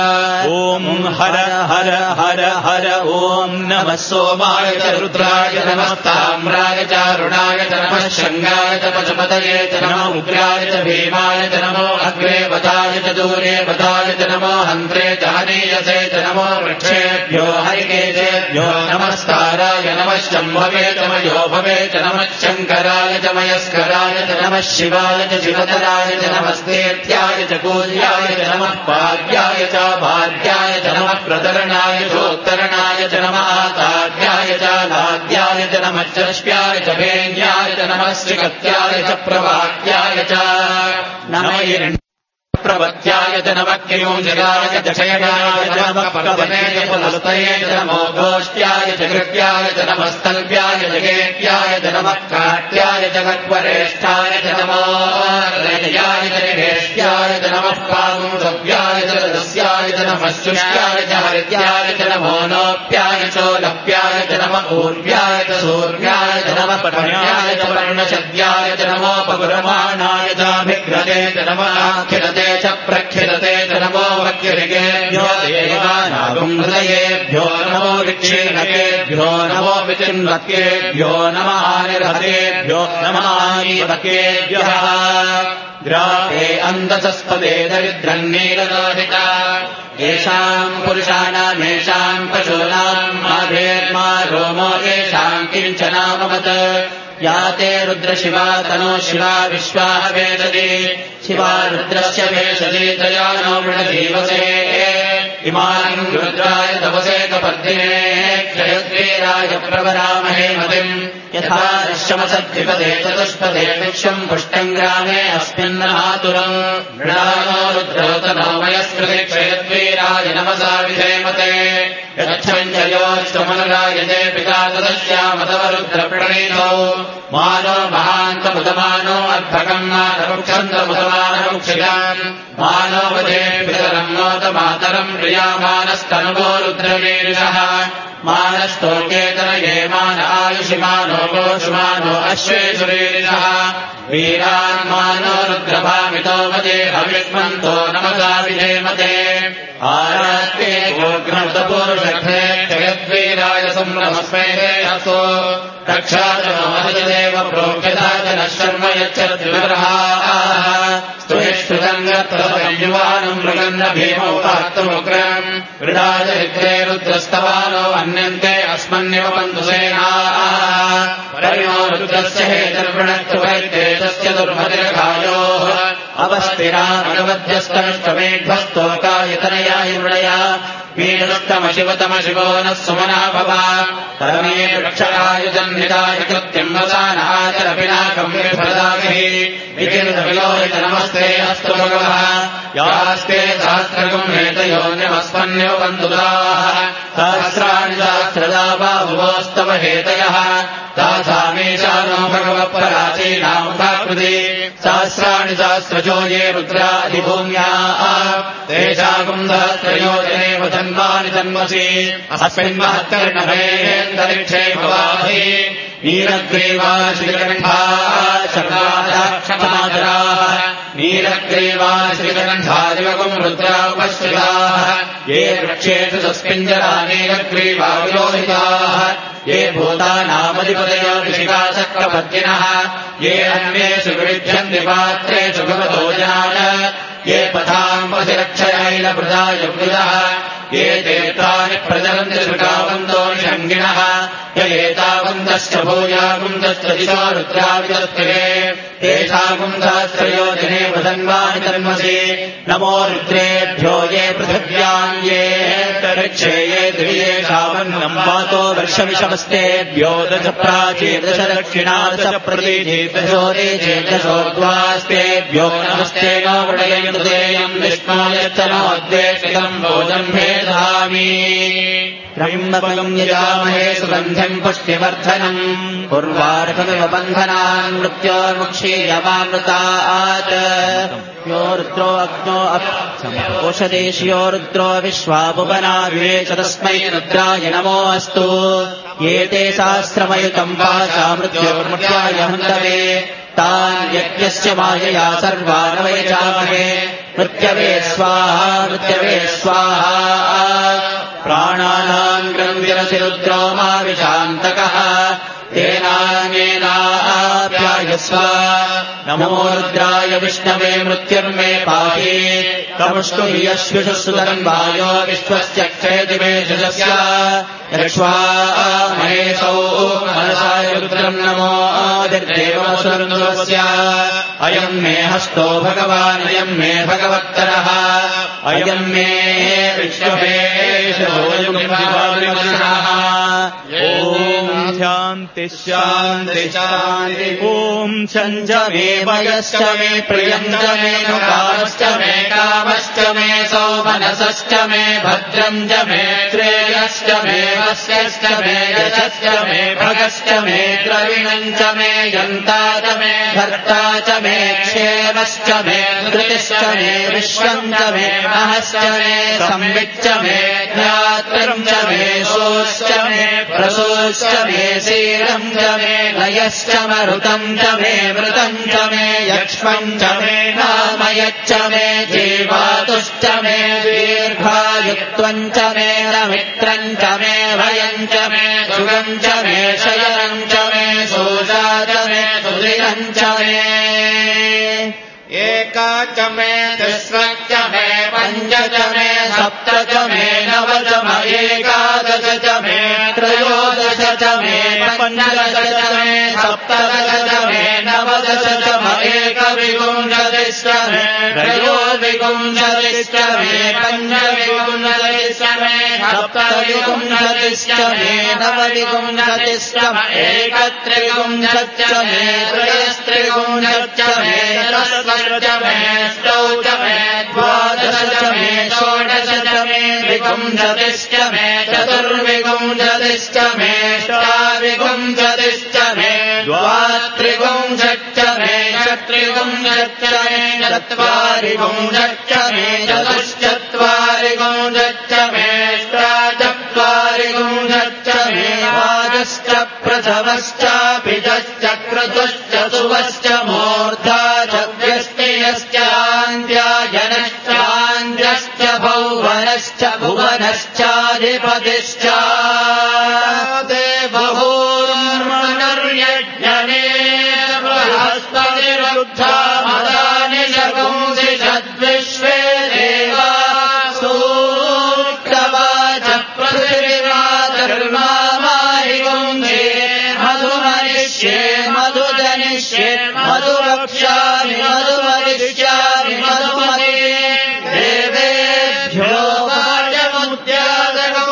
ॐ हर हर हर हर ॐ नमः सोमाय च रुद्राय च नमः ताम्राय च अरुणाय च नमः शङ्गाय च पशुपतये च नमो उग्राय च भीमाय च नमो अग्रे वदाय च दूरे वदाय च नमो हन्त्रे च हनीयसे च नमो वृक्षेभ्यो हरिकेशेभ्यो नमस्काराय नमः शम्भवे च मयो भवे च नमः शङ्कराय च मयस्कराय च नमः शिवाय च शिवतराय च नमस्तेत्याय च कूल्याय च नमः पाद्याय च भाद्याय च नमः प्रतरणाय चोत्तरणाय च नमः आताद्याय च लाद्याय च नमः चष्प्याय च भेन्याय च नमः श्रीकत्याय च प्रवाक्याय च नमः प्रवत्याय च नमः कियोजगाय च क्षयणाय च नमः पवने च पुलस्तये च नमो गोष्ट्याय च कृत्याय च नमः स्तल्भ्याय च गेत्याय च नमः काट्याय च गत्वरेष्ठाय च नमो रजयाय च निवेष्ट्याय च नमः पांसव्याय च रजस्याय च नमः शुष्याय च हरित्याय च नमो नोप्याय चोलप्याय च नमः ऊर्व्याय च सूर्याय च नमः पर्ण्याय च वर्णशद्याय च नमो पगुरमाणाय चाभिघ्रते च नमः आखिलते च प्रखिलते च नमो वक्यऋगेभ्यो देवानागुं हृदयेभ्यो नमो ऋक्षीणकेभ्यो नमो विचिन्वकेभ्यो नमः आनिर्हतेभ्यो नमः आनीवकेभ्यः ग्राहे अन्दसस्पदे दरिद्रन्नीललोहिता येषाम् पुरुषाणाम् येषाम् पशूनाम् माभेर्मा रोमो येषाम् किञ्चनामवत् या ते रुद्रशिवा तनो शिवा विश्वाः वेदति शिवा रुद्रस्य भेषति तया नो मृणजीवसे इमान् रुद्राय तपसे कपर्दिने क्षयद्वीराय प्रवरामहे मतिम् यथा दशमसद्विपदे चतुष्पदे विश्वम् पुष्टम् ग्रामे अस्मिन् मातुरम् मृणानो रुद्रोतनो मयस्कृति क्षयद्वीराय नमसा विधेमते यच्छञ्जयोष्टमनुरायते पिता तदस्यामतवरुद्रप्रणीतौ मानो महान्तमुदमानो अर्भकम् मानवक्षन्तमुदमानवक्षिताम् मानो वदे पितरम् नोत मातरम् प्रियामानस्तनुभो रुद्रवीरिषः मानस्तोकेतन ये मान आयुषिमानो गोषुमानो अश्वेषुरीरिषः वीरान् मानो रुद्रभामितो मदे हविष्मन्तो नमसा विधेमते आरात्ते गोघ्नमुदपूरुषघ्ने जगद्वीराय संरमस्मै असो रक्षाजनो महदेव प्रोक्षता जनः शर्म यच्छद्विवरहाः स्तुष्टुतम् गत्तयुवानम् मृगन्न भीमौ पात्तमुग्रम् वृदाचरित्रे रुद्रस्तवानो अन्यन्ते अस्मन्निव पन्तु सेनाः परिणो रुद्र तस्य हेतुर्वृणस्तु वैद्येतस्य दुर्मतिर्घायोः अवस्तिरानवध्यस्तमेध्वस्तोकायतनयायुर्णया वीरस्तमशिवतमशिवो नः सुमना भव परमे वृक्षायुजन्निदाय कृत्यम् वसानहाचरपिनाकम् विप्रदाभिः विचिन्तविलोहित नमस्ते अस्तु भगवः यास्ते सहस्रगुम् हेतयोन्यमस्मन्यो बन्धुदाः सहस्राणि सहस्रदा बाहुवोस्तव हेतयः तासामेषानो भगवत्पराचीनामुखाकृति सहस्राणि सहस्रजो ये रुद्रादिभूम्याः तेषागुम् सहस्रयोजने वधन्वानि जन्मसि अस्मिन् महत्कर्णभेन्दरिक्षे भवाहि नीलग्रीवा श्रीकण्ठाः शर्वादाक्षमादराः नीलग्रीवा श्रीकण्ठादिवगुम् रुद्रा उपश्रिताः ये वृक्षेषु सस्मिञ्जरा नीलग्रीवा विलोहिताः ये भूतानामधिपतयो ऋषिकाशक्रपद्यिनः ये अन्येषु विविध्यन्ति पात्रेषु भवतो जनान ये पथाम् पथिरक्षयैलभृदायुवृदः ये तेतानि प्रचलन्ति श्रुतावन्तो निषङ्गिणः य एतावन्तश्च भूयागुन्दश्च दिशो रुद्राविदस्तिरे तेषागुन्दस्त्रयोजने वदन्वानि तन्मसि नमो रुद्रेभ्यो ये पृथिव्याम् ये तरिक्षे ये दिव्येषावन्नम् वातो वर्षविषमस्तेभ्यो दश प्राचे दश दक्षिणा दश प्रतीचे दशो देशे दशोद्वास्तेभ्यो नमस्ते नो वृणयन्तु देयम् विष्णो यच्च नोद्वेषितम् भोजम् भेदामि त्र्यम्बकम् यजामहे सुगन्धिम् पुष्टिवर्धनम् उर्वारुकमिव बन्धनान् मृत्योर्मुक्षीयमामृतात् यो रुद्रो अग्नो ओषदेश्यो रुद्रो विश्वाभुवना विवेच तस्मै रुद्राय नमो अस्तु ये ते सहस्रमयुतम् वाचा मृत्योर्मृत्याय हन्तवे तान् यज्ञस्य मायया सर्वान् वयजामहे मृत्यवे स्वाहा मृत्यवे स्वाहा प्राणानाम् ग्रन्थिरसि रुद्रो मा विशान्तकः तेनान्येनाप्यायस्व नमो रुद्राय विष्णवे मृत्युर्मे पाहि कमुष्टु यश्विषुसुतरम् वायो विश्वस्य क्षेदिवे जुजस्य यक्ष्वा महेशौ मनसाय रुद्रम् नमो आदिर्देवसुरन्दुवस्य अयम् मे हस्तो भगवान् अयम् मे भगवत्तरः अयम् मे विश्ववेशोऽयम् शान्ति शान्ति शान्ति ॐ छञ्च मे वयश्च मे प्रियञ्च मे नुकाश्च मे कामश्च मे सौमनसश्च मे भद्रम् च मे श्रेयश्च मे वस्यश्च मे यशश्च मे भगश्च मे द्रविणम् च मे यन्ता च मे भर्ता च मे क्षेमश्च मे धृतिश्च मे विश्वम् च मे महश्च मे संविच्च मे ज्ञात्रम् च मे सोश्च मे प्रसोश्च मे शीलम् च मे लयश्च मरुतम् च मे मृतम् च मे यक्ष्मम् च मे नामयच्च मे जीवातुश्च मे दीर्घायुत्वम् च मे रमित्रम् च मे भयम् च मे सुगम् च मे शयनम् च मे सोषा च मे सुधिरम् च मे एका च मे तिस्रश्च मे पञ्च च मे सप्त च मे नव च मे एकादश च मे त्रयोदश च मे पञ्चदश च मे सप्तदश च मे नवदश च मे एकविंशतिश्च मे त्रयोविंशतिश्च मे पञ्चविंशतिश्च मे सप्तविंशतिश्च मे नवविंशतिश्च मे एकत्रिंशच्च मे त्रयस्त्रिंशच्च मे च मे ष्टौ च मे द्वादश च मे षोडश च मे विंशतिश्च मे चतुर्विंशतिश्च मे षाविंशतिश्च मे द्वात्रिंशच्च मे चत्रिंशच्च मे चत्वारिंशच्च मे चतुश्चत्वारिंशच्च मे षट्चत्वारिंशच्च मे वाजश्च प्रसवश्च बीजश्च क्रतुश्च सुवश्च मूर्धा च व्यष्टयश्च आन्द्यायनश्चान्द्यश्च भौवनश्च भुवनश्चाधिपतिश्च देवभूर्मनर्यज्ञने बृहस्पतिरुद्धा मदानि शगुंसि षद्विश्वे देवा सूक्तवाच पृथिवीराधर्मामाहि गुंसे मधुमनिष्ये मधु मधुमदिष्ये मधुवक्ष्यामि मधुमदिष्यामि मधुमते देवेभ्यो वाचमुद्यादकं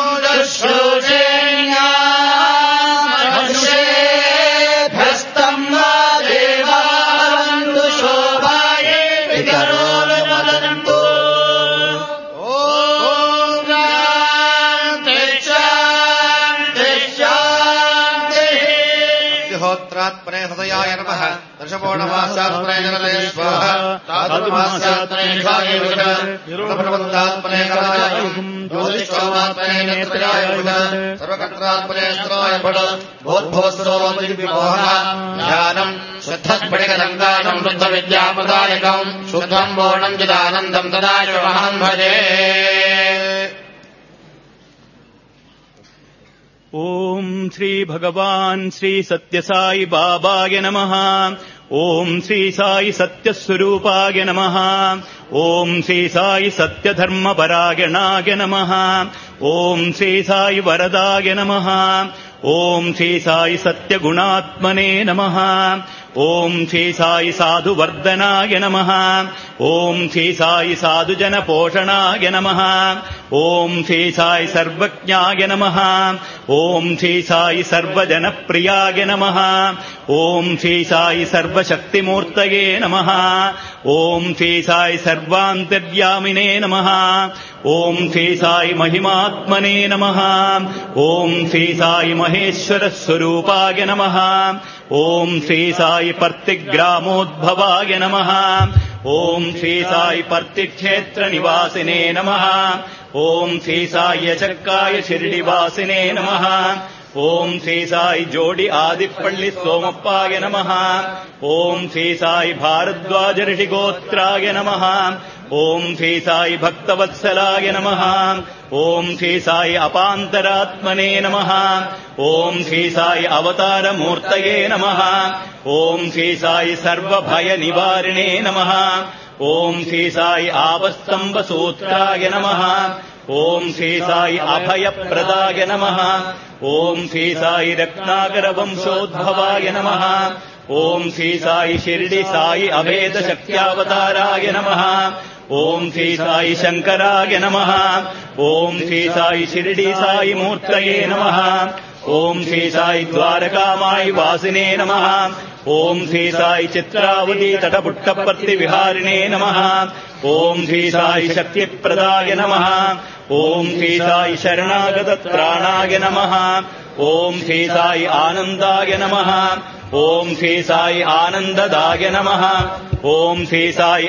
दशोचेभ्यस्तं वा देवा वन्दु शोभाये विकरोलवदन्तु होत्रात्मने हृदयाय नमः दशपोणमासात्मने जनले स्वाहा तातुमासात्मने निधाय विघ्नप्रबन्धात्मने कराय ज्योतिष्ठोमात्मने नेत्राय विघ्न सर्वकर्त्रात्मने अस्त्राय फल भोद्भोस्रोमोहना ज्ञानम् शुद्धस्फटिकगङ्गाणम् शुद्धविद्याप्रदायकम् शुद्धम् पूर्णम् चिदानन्दम् तदाशिवमहम् भजे ओम श्री भगवान श्री सत्यसाई बाबाय नमः। ओम श्री साई सत्यस्वरूपाय नमः। ओम श्री साई सत्यधर्मपरायणाय नमः। ओम श्री साई वरदाय नमः। ओम श्री साई सत्यगुणात्मने नमः। ओम श्री साई साधुवर्धनाय नमः। ओम श्री साई साधुजनपोषणाय नमः। ओम श्री साई सर्वज्ञाय नमः। ओम श्री साई सर्वजनप्रियाय नमः। ओम श्री साई सर्वशक्तिमूर्तये नमः। ओम श्री साई सर्वान्तर्यामिने नमः। ओम श्री साई महिमात्मने नमः। ओम श्री साई महेश्वर स्वरूपाय नमः। ओम श्री साई पर्तिग्रामोद्भवाय नमः। ओम श्री साई पर्तिक्षेत्र निवासिने नमः। ओम श्री साई यचक्काय शिरडिवासिने नमः। ओम श्री साई जोडि आदिपल्लि सोमप्पाय नमः। ओम श्री साई भारद्वाज ऋषिगोत्राय नमः। ओम श्री साई भक्तवत्सलाय नमः। ओम श्री साई अपान्तरात्मने नमः। ओम श्री साई अवतारमूर्तये नमः। ओम श्री साई सर्वभयनिवारिणे नमः। ओम श्री साई आपस्तम्भसूत्राय नमः। ओम श्री साई अभयप्रदाय नमः। ओम श्री साई रत्नाकरवंशोद्भवाय नमः। ओम श्री साई शिरडि साई अभेद शक्त्यावताराय नमः। ओम श्री साई शंकराय नमः। ओम श्री साई शिरडि साई मूर्तये नमः। ओम श्री साई द्वारकामाई वासिने नमः। ओम श्री साई चित्रावती तटपुट्टपर्ति विहारिणे नमः। ओम श्री साई शक्तिप्रदाय नमः। ओम श्री साई शरणागत त्राणाय नमः। ओम श्री साई आनन्दाय नमः। ओम श्री साई आनन्ददाय नमः। ओम श्री साई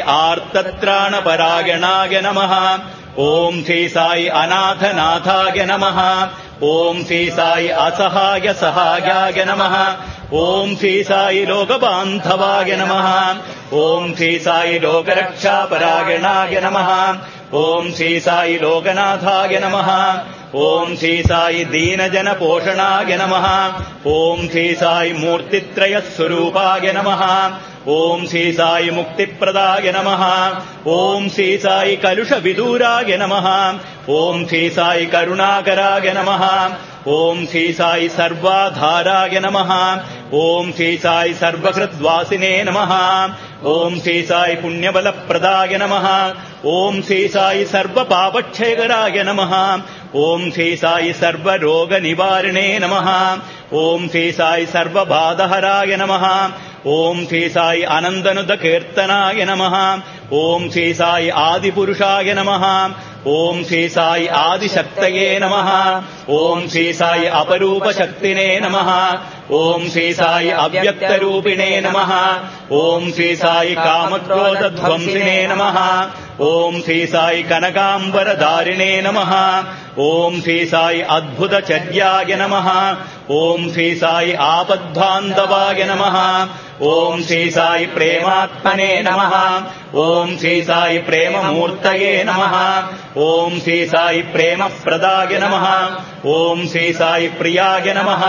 आर्तत्राणपरायणाय नमः। ओम श्री साई अनाथनाथाय नमः। ओम श्री साई असहाय सहायाय नमः। ओम श्री साई लोकबान्धवाय नमः। ओम श्री साई लोकरक्षापरायणाय नमः। ओम श्री साई लोकनाथाय नमः। ओम श्री साई दीनजनपोषणाय नमः। ओम श्री साई मूर्तित्रयस्वरूपाय नमः। ओम श्री साई मुक्तिप्रदाय नमः। ओम श्री साई कलुषविदूराय नमः। ओम श्री साई करुणाकराय नमः। ओम श्री साई सर्वाधाराय नमः। ओम श्री साई सर्वकृद्वासिने नमः। ओम श्री साई पुण्यबलप्रदाय नमः। ओम श्री साई सर्वपापक्षयकराय नमः। ओम श्री साई सर्वरोगनिवारिणे नमः। ओम श्री साई सर्वबाधहराय नमः। ओम श्री साई आनन्दनुदकीर्तनाय नमः। ओम श्री साई आदिपुरुषाय नमः। ओम श्री साई आदिशक्तये नमः। ओम श्री साई अपरूपशक्तिने नमः। ओम श्री साई अव्यक्तरूपिणे नमः। ओम श्री साई कामक्रोधध्वंसिने नमः। ओम श्री साई कनकाम्बरधारिणे नमः। ओम श्री साई अद्भुतचर्याय नमः। ओम श्री साई आपद्बान्धवाय नमः। ओम श्री साई प्रेमात्मने नमः। ओम श्री साई प्रेममूर्तये नमः। ओम श्री साई प्रेमप्रदाय नमः। ओम श्री साई प्रियाय नमः।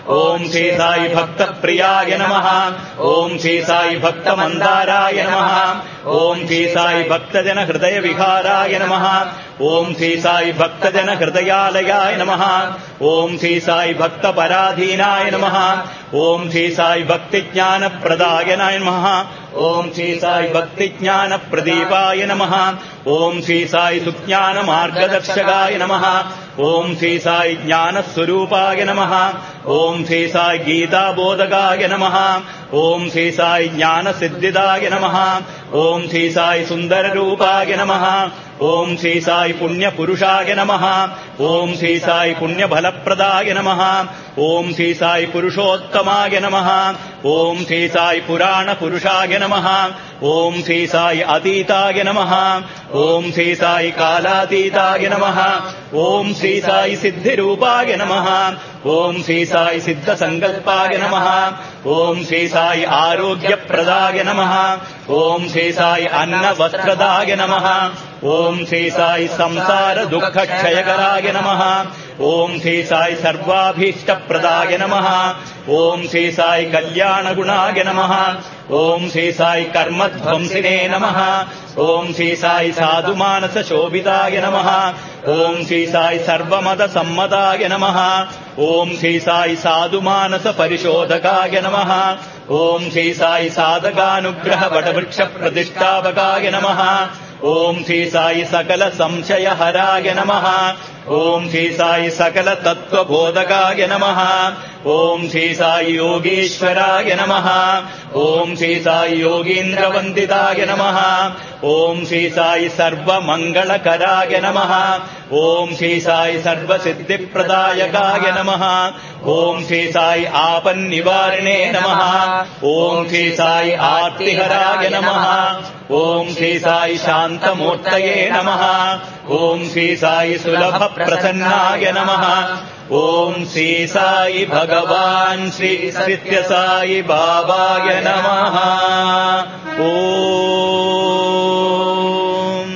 ఓం శ్రీ సాయి భక్త ప్రియాయ నమః. ఓం శ్రీ సాయి భక్త మందారాయ నమః. ఓం శ్రీ సాయి భక్తజన హృదయ విహారాయ నమః. ఓం శ్రీ సాయి భక్తజన హృదయాలయాయ నమః. ఓం శ్రీ సాయి భక్త పరాధీనాయ నమః. ఓం శ్రీ సాయి భక్తి జ్ఞాన ప్రదాయ నమః. ఓం శ్రీ సాయి భక్తి జ్ఞాన ప్రదీపాయ నమః. ఓం శ్రీ సాయి సుజ్ఞాన మార్గదర్శకాయ నమః. ఓం శ్రీ సాయి జ్ఞాన స్వరూపాయ నమః. ఓం శ్రీ సాయి గీతాబోధకాయ నమః. ఓం శ్రీ సాయి జ్ఞాన సిద్ధిదాయ నమః. ఓం శ్రీ సాయి సుందర రూపాయ నమః. ఓం శ్రీ సాయి పుణ్య పురుషాయ నమః. ఓం శ్రీ సాయి పుణ్య ఫలప్రదాయ నమః. ఓం శ్రీ సాయి పురుషోత్తమాయ నమః. ఓం శ్రీ సాయి పురాణ పురుషాయ నమః. ఓం శ్రీ సాయి అతీతాయ నమః. ఓం శ్రీ సాయి కాలాతీతాయ నమః. ఓం శ్రీ సాయి సిద్ధి రూపాయ నమః. ఓం శ్రీ సాయి సిద్ధ సంకల్పాయ నమః. ఓం శ్రీ సాయి ఆరోగ్య ప్రదాయ నమః. ఓం శ్రీ సాయి అన్న వస్త్రదాయ నమః. ఓం శ్రీ సాయి సంసార దుఃఖ క్షయకరాయ నమః. ఓం శ్రీ సాయి సర్వాభీష్ట ప్రదాయ నమః. ఓం శ్రీ సాయి కళ్యాణ గుణాయ నమః. ఓం శ్రీ సాయి కర్మధ్వంసినే నమః. ఓం శ్రీ సాయి సాధు మానస శోభితాయ నమః. ఓం శ్రీ సాయి సర్వమత సమ్మతాయ నమః. ఓం శ్రీ సాయి సాధు మానస పరిశోధకాయ నమః. ఓం శ్రీ సాయి సాధకానుగ్రహ వటవృక్ష ప్రతిష్టాపకాయ నమః. ఓం శ్రీ సాయి సకల సంశయ హరాయ నమః. ఓం శ్రీ సాయి సకల తత్వబోధకాయ నమః. ఓం శ్రీ సాయి యోగేశ్వరాయ నమః. ఓం శ్రీ సాయి యోగీంద్రవందితాయ నమః. ఓం శ్రీ సాయి సర్వమంగళకరాయ నమః. ఓం శ్రీ సాయి సర్వసిద్ధిప్రదాయకాయ నమః. ఓం శ్రీ సాయి ఆపన్నివారిణే నమః. ఓం శ్రీ సాయి ఆర్తిహరాయ నమః. ఓం శ్రీ సాయి శాంతమూర్తయే నమః. ఓం శ్రీ సాయి సులభ ప్రసన్నాయ నమః. ఓం శ్రీ సాయి భగవాన్ శ్రీ సత్య సాయి బాబాయ నమః. ఓం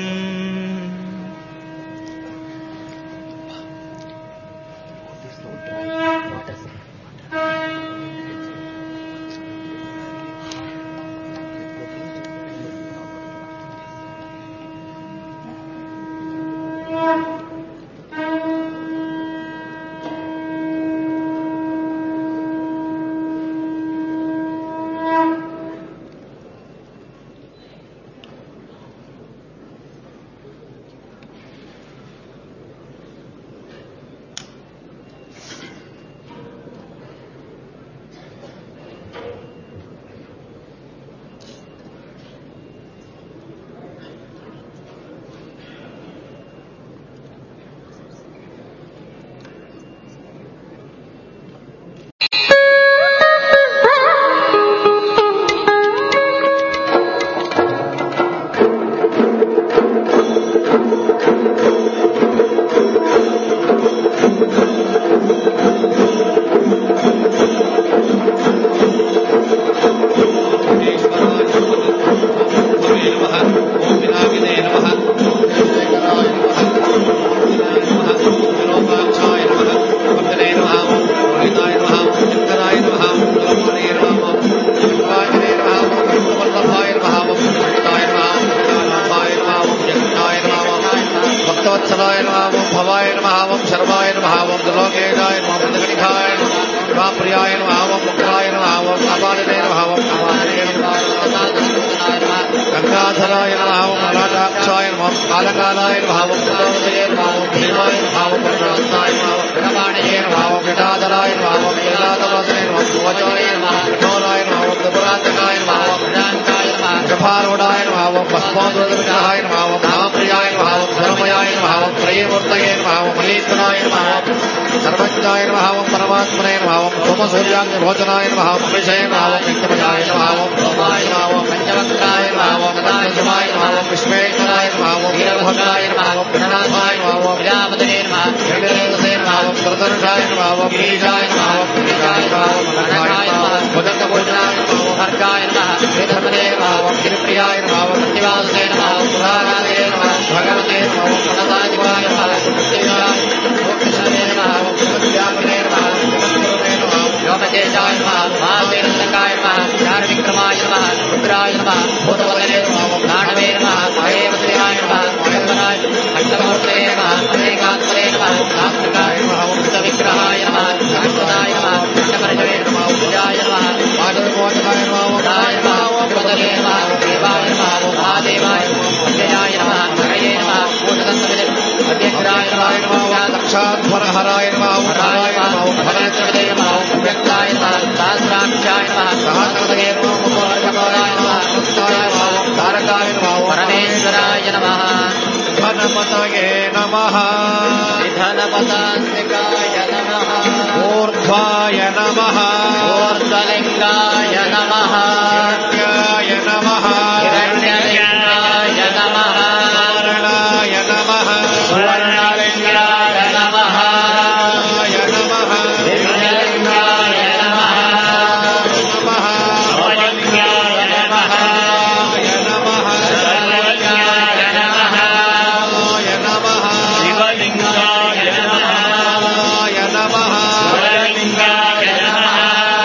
महाशेषाय नमः महावीरकाय नमः चारविक्रमाय नमः रुद्राय नमः भूतवदने नाणवे नमः आयेवत्रियाय नमः अयंवराय अष्टमूर्तये नमः अनेकात्मने नमः शास्त्रकाय नमः विग्रहाय नमः शाश्वताय नमः अष्टमर्षवे नमः पूजाय नमः पादविमोचनाय नमः उदाय नमः भूतवदने नमः देवाय नमः महादेवाय अव्ययाय नमः हरये नमः भूतदन्तविदे अध्यक्षराय नमः साक्षात्वरहराय नमः उदाय नमः भगवते नमः व्यक्ताय नमः सहस्राक्षाय नमः सहस्रपदये नमः मुखोर्धकोराय नमः मुक्ताय नमः तारकाय नमः परमेश्वराय नमः धनपतये नमः धनपतान्तिकाय नमः ऊर्ध्वाय नमः ऊर्ध्वलिङ्गाय नमः हिरण्याय नमः हिरण्यलिङ्गाय नमः सुवर्णाय नमः सुवर्णलिङ्गाय नमः नमः हिरण्यलिङ्गाय नमः नमः शिवलिङ्गाय नमः नमः सर्वलिङ्गाय नमः नमः शिवलिङ्गाय नमः नमः सर्वलिङ्गाय नमः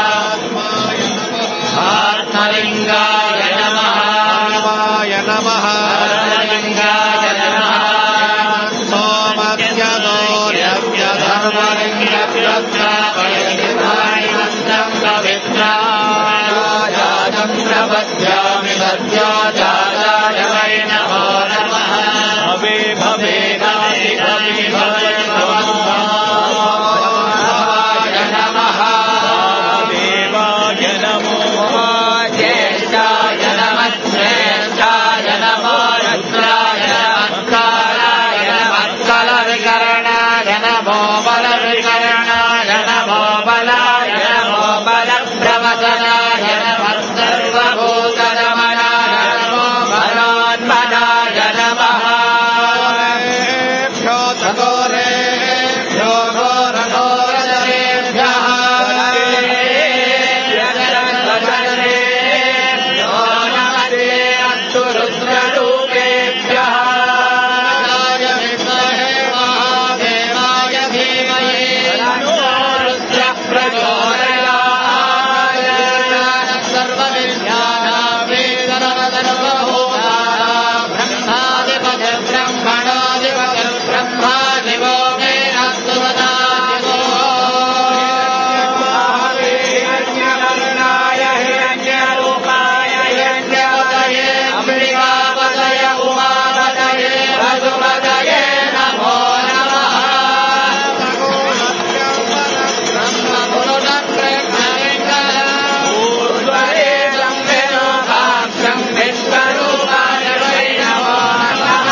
आत्मलिङ्गाय नमः नमः सर्वलिङ्गाय नमः सोमस्यदोर्यव्यधर्मलिङ्गप्रभ्रापयतिभानिमन्त्रं पवित्रायाजं प्रपद्यामि सत्याजाय वै नमो नमः भवे भवे भवे भवे भवे भवाय नमः देवाय नमो ज्येष्ठाय नमः श्रेष्ठाय नमो रुद्राय नमस्काराय नमः कलविकरणाय नमो बलविकरणाय नमो बलाय नमो बलप्रवचनाय नमः सर्वभूतरमणाय नमो बलान्मनाय नमः घोरेभ्यो घोरघोरजनेभ्यः नमस्ते अस्तु रुद्ररूपेभ्यः महादेवाय धीमहि रुद्रः प्रचोदयात् सर्वविद्यानां वेदनवदर्वभूतानां ब्रह्मादिपति ब्रह्मणादिपति ब्रह्मा दिवो मे अस्तु सदाशिवो हिरण्यवर्णाय हिरण्यरूपाय हिरण्यपतये अम्बिकापतय उमापतये रघुपतये नमो नमः ऊर्ध्वरेशं विरूपाक्षं विश्वरूपाय वै नमो नमः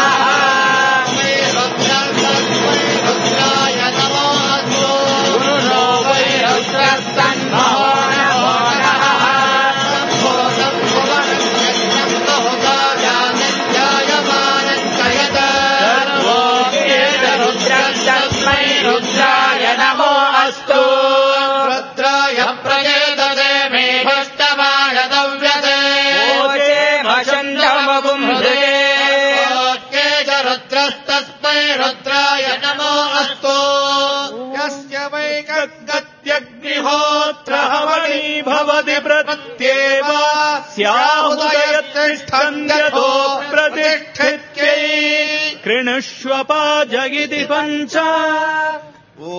रुद्राय नमो अस्तु गुरुणो वै रुद्रस्तन्मो नमो नमः भूतं भुवनं बहुधा जायमानश्चयत सर्वोऽप्येष रुद्रस्तस्मै रुद्राय नमो अस्तु रुद्राय प्रयेतते मे भष्टमायतव्यते ओजे भषन्तमगुंसे ओके च रुद्रस्तस्मै रुद्राय नमो अस्तु यस्य वै गद्गत्यग्निहोत्र हवणी भवति प्रत्येव स्याहुदयतिष्ठन् यतो प्रतिष्ठित्यै कृणुष्व पाजगिति पञ्च ॐ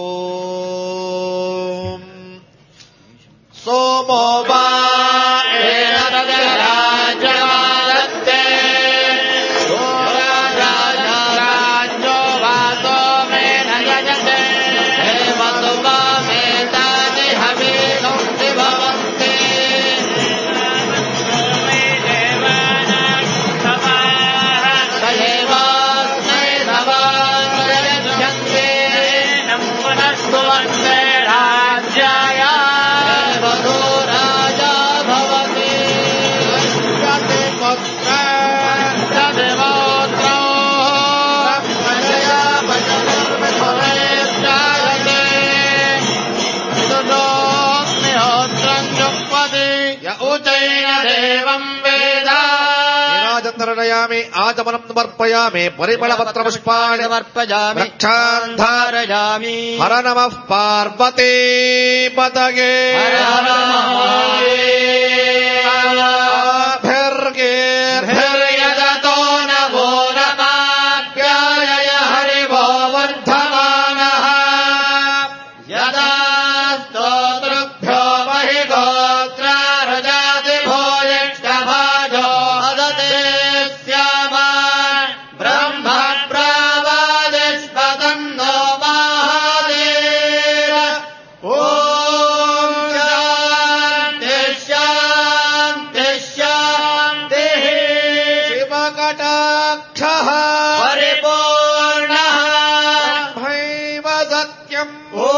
सोमो वा एतदराजमादत्ते राजो वा सोमेन यजते हेमतु वामेतानि हवींसि भवन्ति स एवास्मै नवान् प्रयच्छन्ति नमस्तु वन्दे राज्याय वधो राजा भवति तदेवोत्रौ ब्रह्मजया भजनर्मिथुरेश्चायते विदुषोऽग्निहोत्रं जुह्वति य उचैन देवं वेद दर्शयामि आचमनं समर्पयामि परिमलपत्रपुष्पाणि समर्पयामि रक्षान् धारयामि हर नमः पार्वती पतये भिर्गीर्भिर्यजतो नभो नमाप्यायय हरिवो वर्धमानः यदा स्तोतृभ्यो महि गोत्रारजाति भोयिष्ठभाजो हदते स्याम ब्रह्म प्रावादिष्पदन्नो महादेव ॐ शान्ति शान्ति शान्तिः शिवकटाक्षः परिपूर्णः ब्रह्मैव सत्यम् ॐ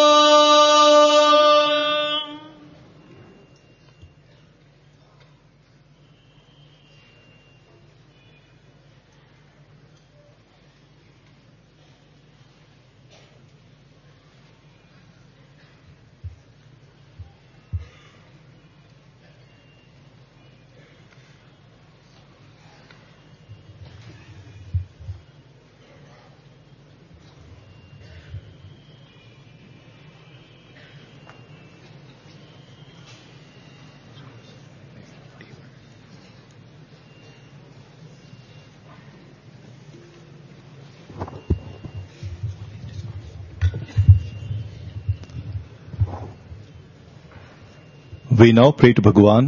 We now pray to Bhagavan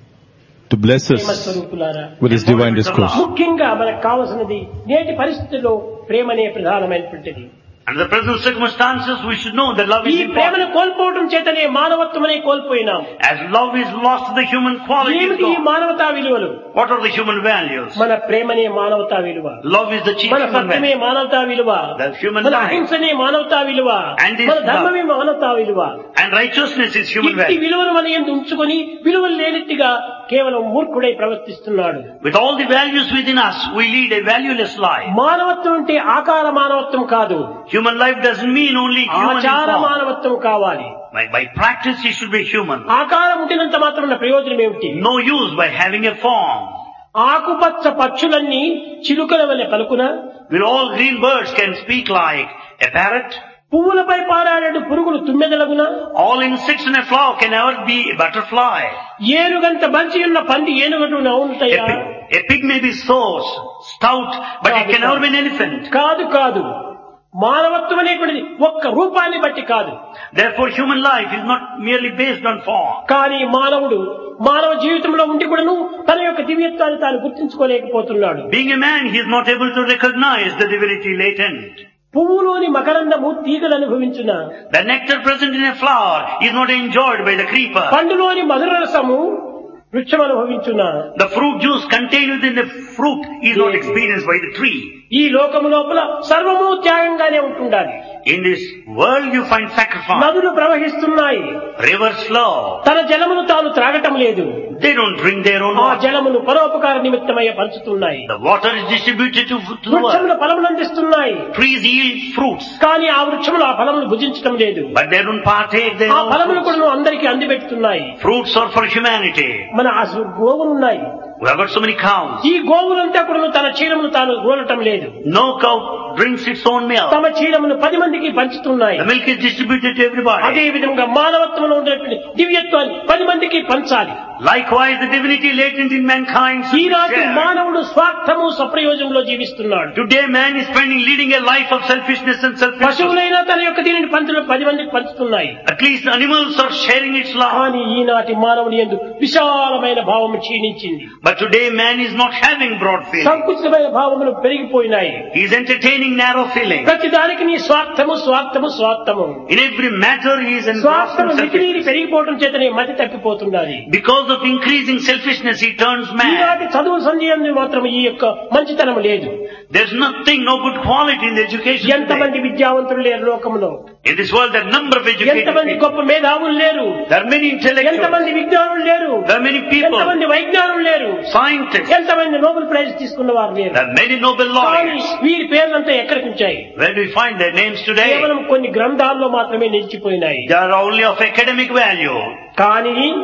to bless us స్వరూపులారా, with his divine discourse. ముఖ్యంగా మనకు కావలసినది నేటి పరిస్థితుల్లో ప్రేమనే ప్రధానమైనటువంటిది. Under the present circumstances, we should know that love ఈ is ప్రేమను important. కోల్పోవడం చేతనే మానవత్వమనే కోల్పోయినాం. As love is lost, the human quality is ఏమిటి ఈ gone. మానవతా విలువలు? What are the human values? మన ప్రేమనే మానవతా విలువ, Love is the chief మన human సత్యమే value. మానవతా విలువ, The human మన life. అహింసనే మానవతా విలువ, And this మన ధర్మమే మానవతా విలువ. And righteousness is human ఇట్టి value. విలువలు మన యందు ఉంచుకొని విలువలు లేనట్టుగా కేవలం మూర్ఖుడై ప్రవర్తిస్తున్నాడు. With all the values within us, we lead a valueless life. మానవత్వం అంటే ఆకార మానవత్వం కాదు, Human life doesn't mean only human ఆచార in form. మానవత్వం కావాలి. By, by practice, it should be human. ఆకారం ఉండినంత మాత్రం ప్రయోజనం ఏమిటి? No use by having a form. ఆకుపచ్చ పక్షులన్నీ చిలుకల వలె పలుకున, Will all green birds can speak like a parrot? పువ్వులపై పారాడే పురుగులు తుమ్మెదలగున, All insects in a flower can never be a butterfly. ఏనుగంత మంచి ఉన్న పంది ఏనుగను A నవ్వుతాయా? pig, a pig may be so stout, but it can never be an elephant. కాదు కాదు. మానవత్వం అనేటువంటిది ఒక్క రూపాన్ని బట్టి కాదు, Therefore, human life is not merely based on form. కానీ మానవుడు మానవ జీవితంలో ఉండి కూడాను తన యొక్క దివ్యత్వాన్ని తాను గుర్తించుకోలేకపోతున్నాడు. Being a man, he is not able to recognize the divinity latent. పువ్వులోని మకరందము తీగలు అనుభవించున, The nectar present in a flower is not enjoyed by the creeper. పండులోని మధుర రసము వృక్షం అనుభవించున. The fruit juice contained within the fruit is not experienced by the tree. ఈ లోకము లోపల సర్వము త్యాగంగానే ఉంటుండాలి. In this world you find sacrifice. నదులు ప్రవహిస్తున్నాయి, Rivers flow. తన జలమును తాను త్రాగటం లేదు, They don't drink their own ఆ water. జలమును పరోపకార నిమిత్తమై పంచుతున్నాయి. The water is distributed to, to the world. వృక్షములు ఫలములు అందిస్తున్నాయి, Trees yield fruits, కానీ ఆ వృక్షములు ఆ ఫలములు భుజించడం లేదు. but they don't partake their ఆ own ఫలములు fruits. కూడా అందరికీ అందిపెడుతున్నాయి. Fruits are for humanity. మన ఆ గోవులు ఉన్నాయి, We have got so many cows. ఈ గోవులంతా కూడా తన క్షీరమును తాను గోలటం లేదు, No cow drinks its own milk. తమ క్షీరమును పది మందికి పంచుతున్నాయి. The milk is distributed to everybody. అదే విధంగా మానవత్వంలో ఉన్నటువంటి దివ్యత్వాన్ని పది మందికి పంచాలి. Likewise, the divinity latent in mankind should be ఈనాటి shared. మానవుడు స్వార్థము సప్రయోజనంలో జీవిస్తున్నాడు. Today man is spending, leading a life of selfishness and selfishness. పశువులైనా తన యొక్క దీనిని పంచులు పది మందికి పంచుతున్నాయి. At least animals are sharing its love. కానీ ఈనాటి మానవుని యందు విశాలమైన భావము క్షీణించింది, But today man is not having broad feeling. సంకుచితమైన భావములు పెరిగిపోయినాయి. He is entertaining narrow feeling. ప్రతి దానికి నీ స్వార్థము స్వార్థము స్వార్థము In every matter he is engrossed స్వార్థము in మితిమీరి selfishness. పెరిగిపోవడం చేతనే మతి తప్పిపోతున్నది. Because of increasing selfishness he turns mad. ఈనాటి చదువు సంధ్యంలో మాత్రం ఈ యొక్క మంచితనం లేదు. There's nothing, no good quality in the education ఎంతమంది today. విద్యావంతులు లేరు లోకంలో, In this world there are number of educated ఎంతమంది people. గొప్ప మేధావులు లేరు, There are many intellectuals. ఎంతమంది విజ్ఞానులు లేరు, There are many people, ఎంతమంది వైజ్ఞానులు లేరు, scientists. ఎంతమంది నోబెల్ ప్రైజ్ తీసుకున్న వారు లేరు. There are many Nobel కానీ laureates. వీరి పేర్లంతా ఎక్కడికి వచ్చాయి? Where do we find their names today? కేవలం కొన్ని గ్రంథాల్లో మాత్రమే నిలిచిపోయినాయి. They are only of academic value. కానీ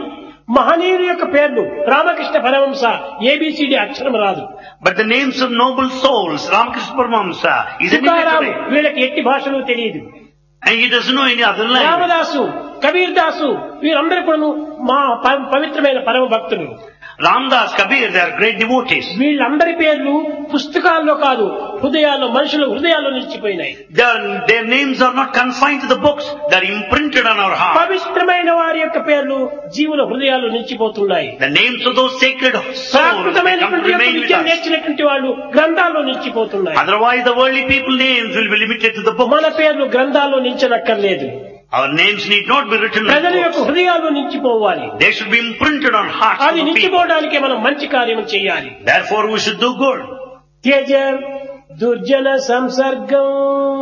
మహనీయుల యొక్క పేర్లు రామకృష్ణ పరమహంస ఏబిసిడి అక్షరం రాదు. But the names of noble souls, Ramakrishna Paramahamsa, is it Tukaram వీళ్ళకి ఎట్టి భాషలు తెలియదు. and he doesn't know any other language. Ramadasu, Kabir Dasu వీరందరూ కూడా మా ప- పవిత్రమైన పరమ భక్తులు. Ramdas, Kabir, they are great devotees. వీళ్ళందరి పేర్లు పుస్తకాల్లో కాదు, హృదయాల్లో, మనుషుల హృదయాల్లో నిలిచిపోయినాయి. Their, their names are not confined to the books, they are imprinted on our heart. పవిత్రమైన వారి యొక్క పేర్లు జీవుల హృదయాల్లో నిలిచిపోతున్నాయి. The names of those sacred souls ప్రాకృతమైనటువంటి become యొక్క remain with విద్య us. నేర్చినటువంటి వాళ్ళు గ్రంథాల్లో నిలిచిపోతున్నాయి. Otherwise the worldly people names will be limited to the book. మన పేర్లు గ్రంథాల్లో నిలిచనక్కర్లేదు. Our names need not be written in ప్రజల యొక్క books. హృదయాల్లో నిలిచిపోవాలి. They should be imprinted on hearts of అది the people. నిలిచిపోవడానికే మనం మంచి కార్యం చేయాలి. Therefore we should do good. త్యజ దుర్జన సంసర్గం.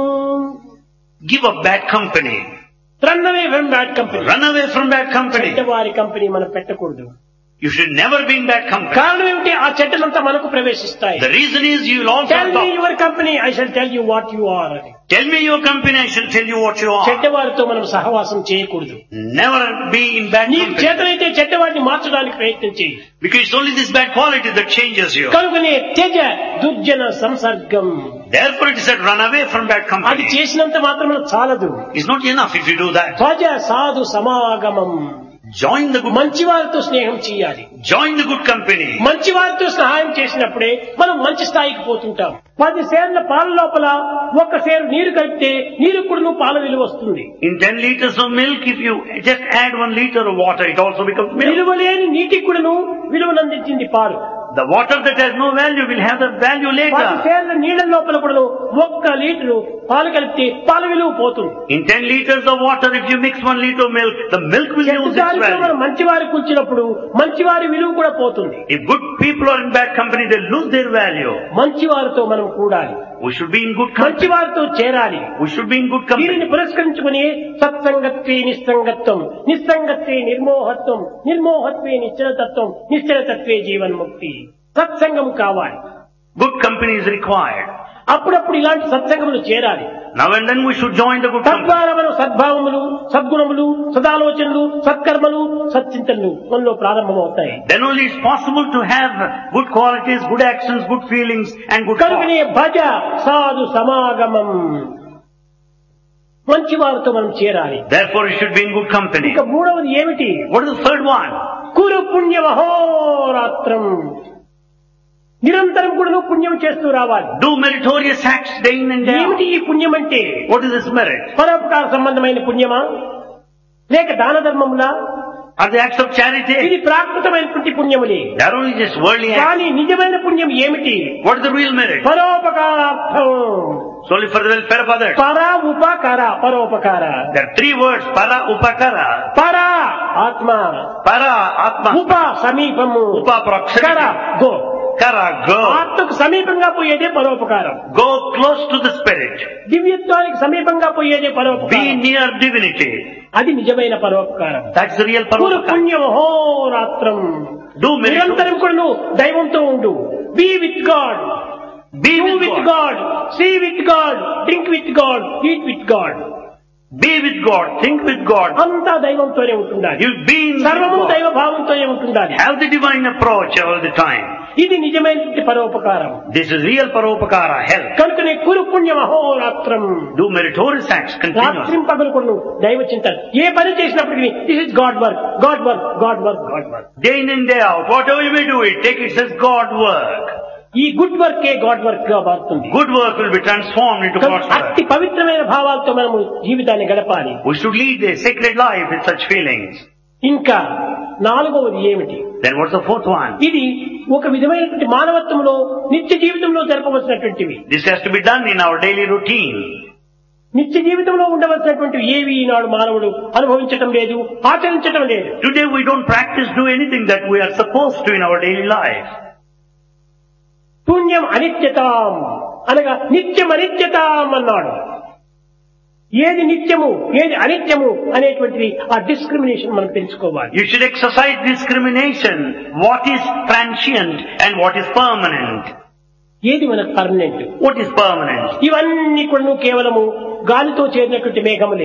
Give up bad company. Run away from bad company. Run away from bad company. చెడ్డవారి కంపెనీ మనం పెట్టకూడదు. You should never be in bad company. కారణం ఏమిటి? ఆ చెడ్డలంతా మనకు ప్రవేశిస్తాయి. The reason is you will also tell me talk. Your company, I shall tell you what you are అని. Tell me your company, I shall tell you what you are. చెడ్డవారితో మనం సహవాసం చేయకూడదు. Never be in bad నీకు company. చేతనైతే చెడ్డవాడిని మార్చడానికి ప్రయత్నం చేయి. Because it's only this bad quality that changes you. కనుకనే త్యజ దుర్జన సంసర్గం. Therefore it is said run away from bad అది company. చేసినంత మాత్రం చాలదు. It's not enough if you do that. త్వజ సాధు సమాగమం. Join the good, మంచి వారితో స్నేహం చేయాలి. join the good company. మంచి వారితో సహాయం చేసినప్పుడే మనం మంచి స్థాయికి పోతుంటాం. పది సేర్ల పాల లోపల ఒక్క సేరు నీరు కలిపితే నీరు కూడా పాల విలువ వస్తుంది. In ten liters of milk, if you just add one liter of water, it also becomes milk. విలువలేని నీటికి కూడాను విలువనందించింది పాలు. The water that has no value will have the value పది later. సేర్ల నీళ్ళ లోపల కూడాను ఒక్క లీటరు పాలు కలిపితే పాల విలువ పోతుంది. In ten liters of water, if you mix one liter of milk, the milk will lose its చెడ్డదారితో మనం value. మంచివారి కూర్చున్నప్పుడు మంచివారి విలువ కూడా పోతుంది. If good people are in bad company, they lose their value. మంచివారితో మనం కూడాలి. We should be in good company. మంచివారితో చేరాలి. We should be in good company. దీనిని పురస్కరించుకుని సత్సంగత్వే నిస్సంగత్వం, నిస్సంగత్వే నిర్మోహత్వం, నిర్మోహత్వే నిశ్చలతత్వం, నిశ్చలతత్వే జీవన్ముక్తి. సత్సంగం కావాలి. Good company is required. అప్పుడప్పుడు ఇలాంటి సత్సంగములు చేరాలి. Now and then we should join the good company. తద్వారా మనం సద్భావములు, సద్గుణములు, సదాలోచనలు, సత్కర్మలు, సచ్చింతనలు మనలో ప్రారంభమవుతాయి. Then only it's possible to have good qualities, good actions, good feelings and good కనుకనే thoughts. భజ సాధు సమాగమం. మంచి వారితో మనం చేరాలి. Therefore you should be in good company. ఇక మూడవది ఏమిటి? What is the third one? కురు పుణ్యమహోరాత్రం. నిరంతరం కూడా నువ్వు పుణ్యం చేస్తూ రావాలి. Do meritorious acts day in and day ఏమిటి out. ఈ పుణ్యం అంటే? What is this merit? పరోపకార సంబంధమైన పుణ్యమా లేక దాన ధర్మములా? Are they acts of charity? ఇది ప్రాకృతమైనటువంటి పుణ్యములే. They are only just worldly acts. కానీ నిజమైన పుణ్యం ఏమిటి? What is the real merit? పరోపకారార్థం. It's only for the welfare of others. పర ఉపకార. పరోపకార. There are three words. Para, upakara. పర ఆత్మ, Para, atma. ఉప సమీపము, Upa, proximity. కర గో. Kara, go. ఆత్మకు సమీపంగా పోయేదే పరోపకారం. Go close to the spirit. దివ్యత్వానికి సమీపంగా పోయేదే Be పరోపకారం. near divinity. అది నిజమైన పరోపకారం. That's the real Kuru paropakara. పుణ్యమహోరాత్రం. Do నిరంతరం meritorious. కూడా నువ్వు దైవంతో ఉండు. Be with God, Be do with with God. God, see with God, drink with God, eat with God. Be with God. Think with God. అంతా దైవంతోనే ఉంటుండాలి. You be in సర్వము God. దైవ భావంతోనే ఉంటుండాలి. Have the divine approach all the time. ఇది నిజమైన పరోపకారం. This is real paropakara, help. కనుకనే కురు పుణ్యమహోరాత్రం. Do meritorious acts continuously. రాత్రి పగలు కూడా నువ్వు దైవ చింతన ఏ పని చేసినప్పటికీ this is God work, God work, God work, God work. Day in and day out. Whatever you may do it, take it as God work. ఈ గుడ్ వర్కే గాడ్ వర్క్ గా మారుతుంది. Good work will be transformed into God's అతి work. పవిత్రమైన భావాలతో మనము జీవితాన్ని గడపాలి. We should lead a sacred life with such feelings. ఇంకా నాలుగవది ఏమిటి? Then what's the fourth one? ఇది ఒక విధమైనటువంటి మానవత్వంలో నిత్య జీవితంలో జరపవలసినటువంటివి. This has to be done in our daily routine. నిత్య జీవితంలో ఉండవలసినటువంటి ఏవి ఈనాడు మానవుడు అనుభవించటం లేదు, ఆచరించటం లేదు. Today we don't practice, do anything that we are supposed to in our daily life. పుణ్యం అనిత్యతాం అనగా నిత్యం అనిత్యతాం అన్నాడు. ఏది నిత్యము ఏది అనిత్యము అనేటువంటిది ఆ డిస్క్రిమినేషన్ మనం తెలుసుకోవాలి. You should exercise discrimination. What is transient and what is permanent? ఏది మనకు పర్మనెంట్, What is permanent? ఇవన్నీ కూడా కేవలము గాలితో చేరినటువంటి మేఘములే.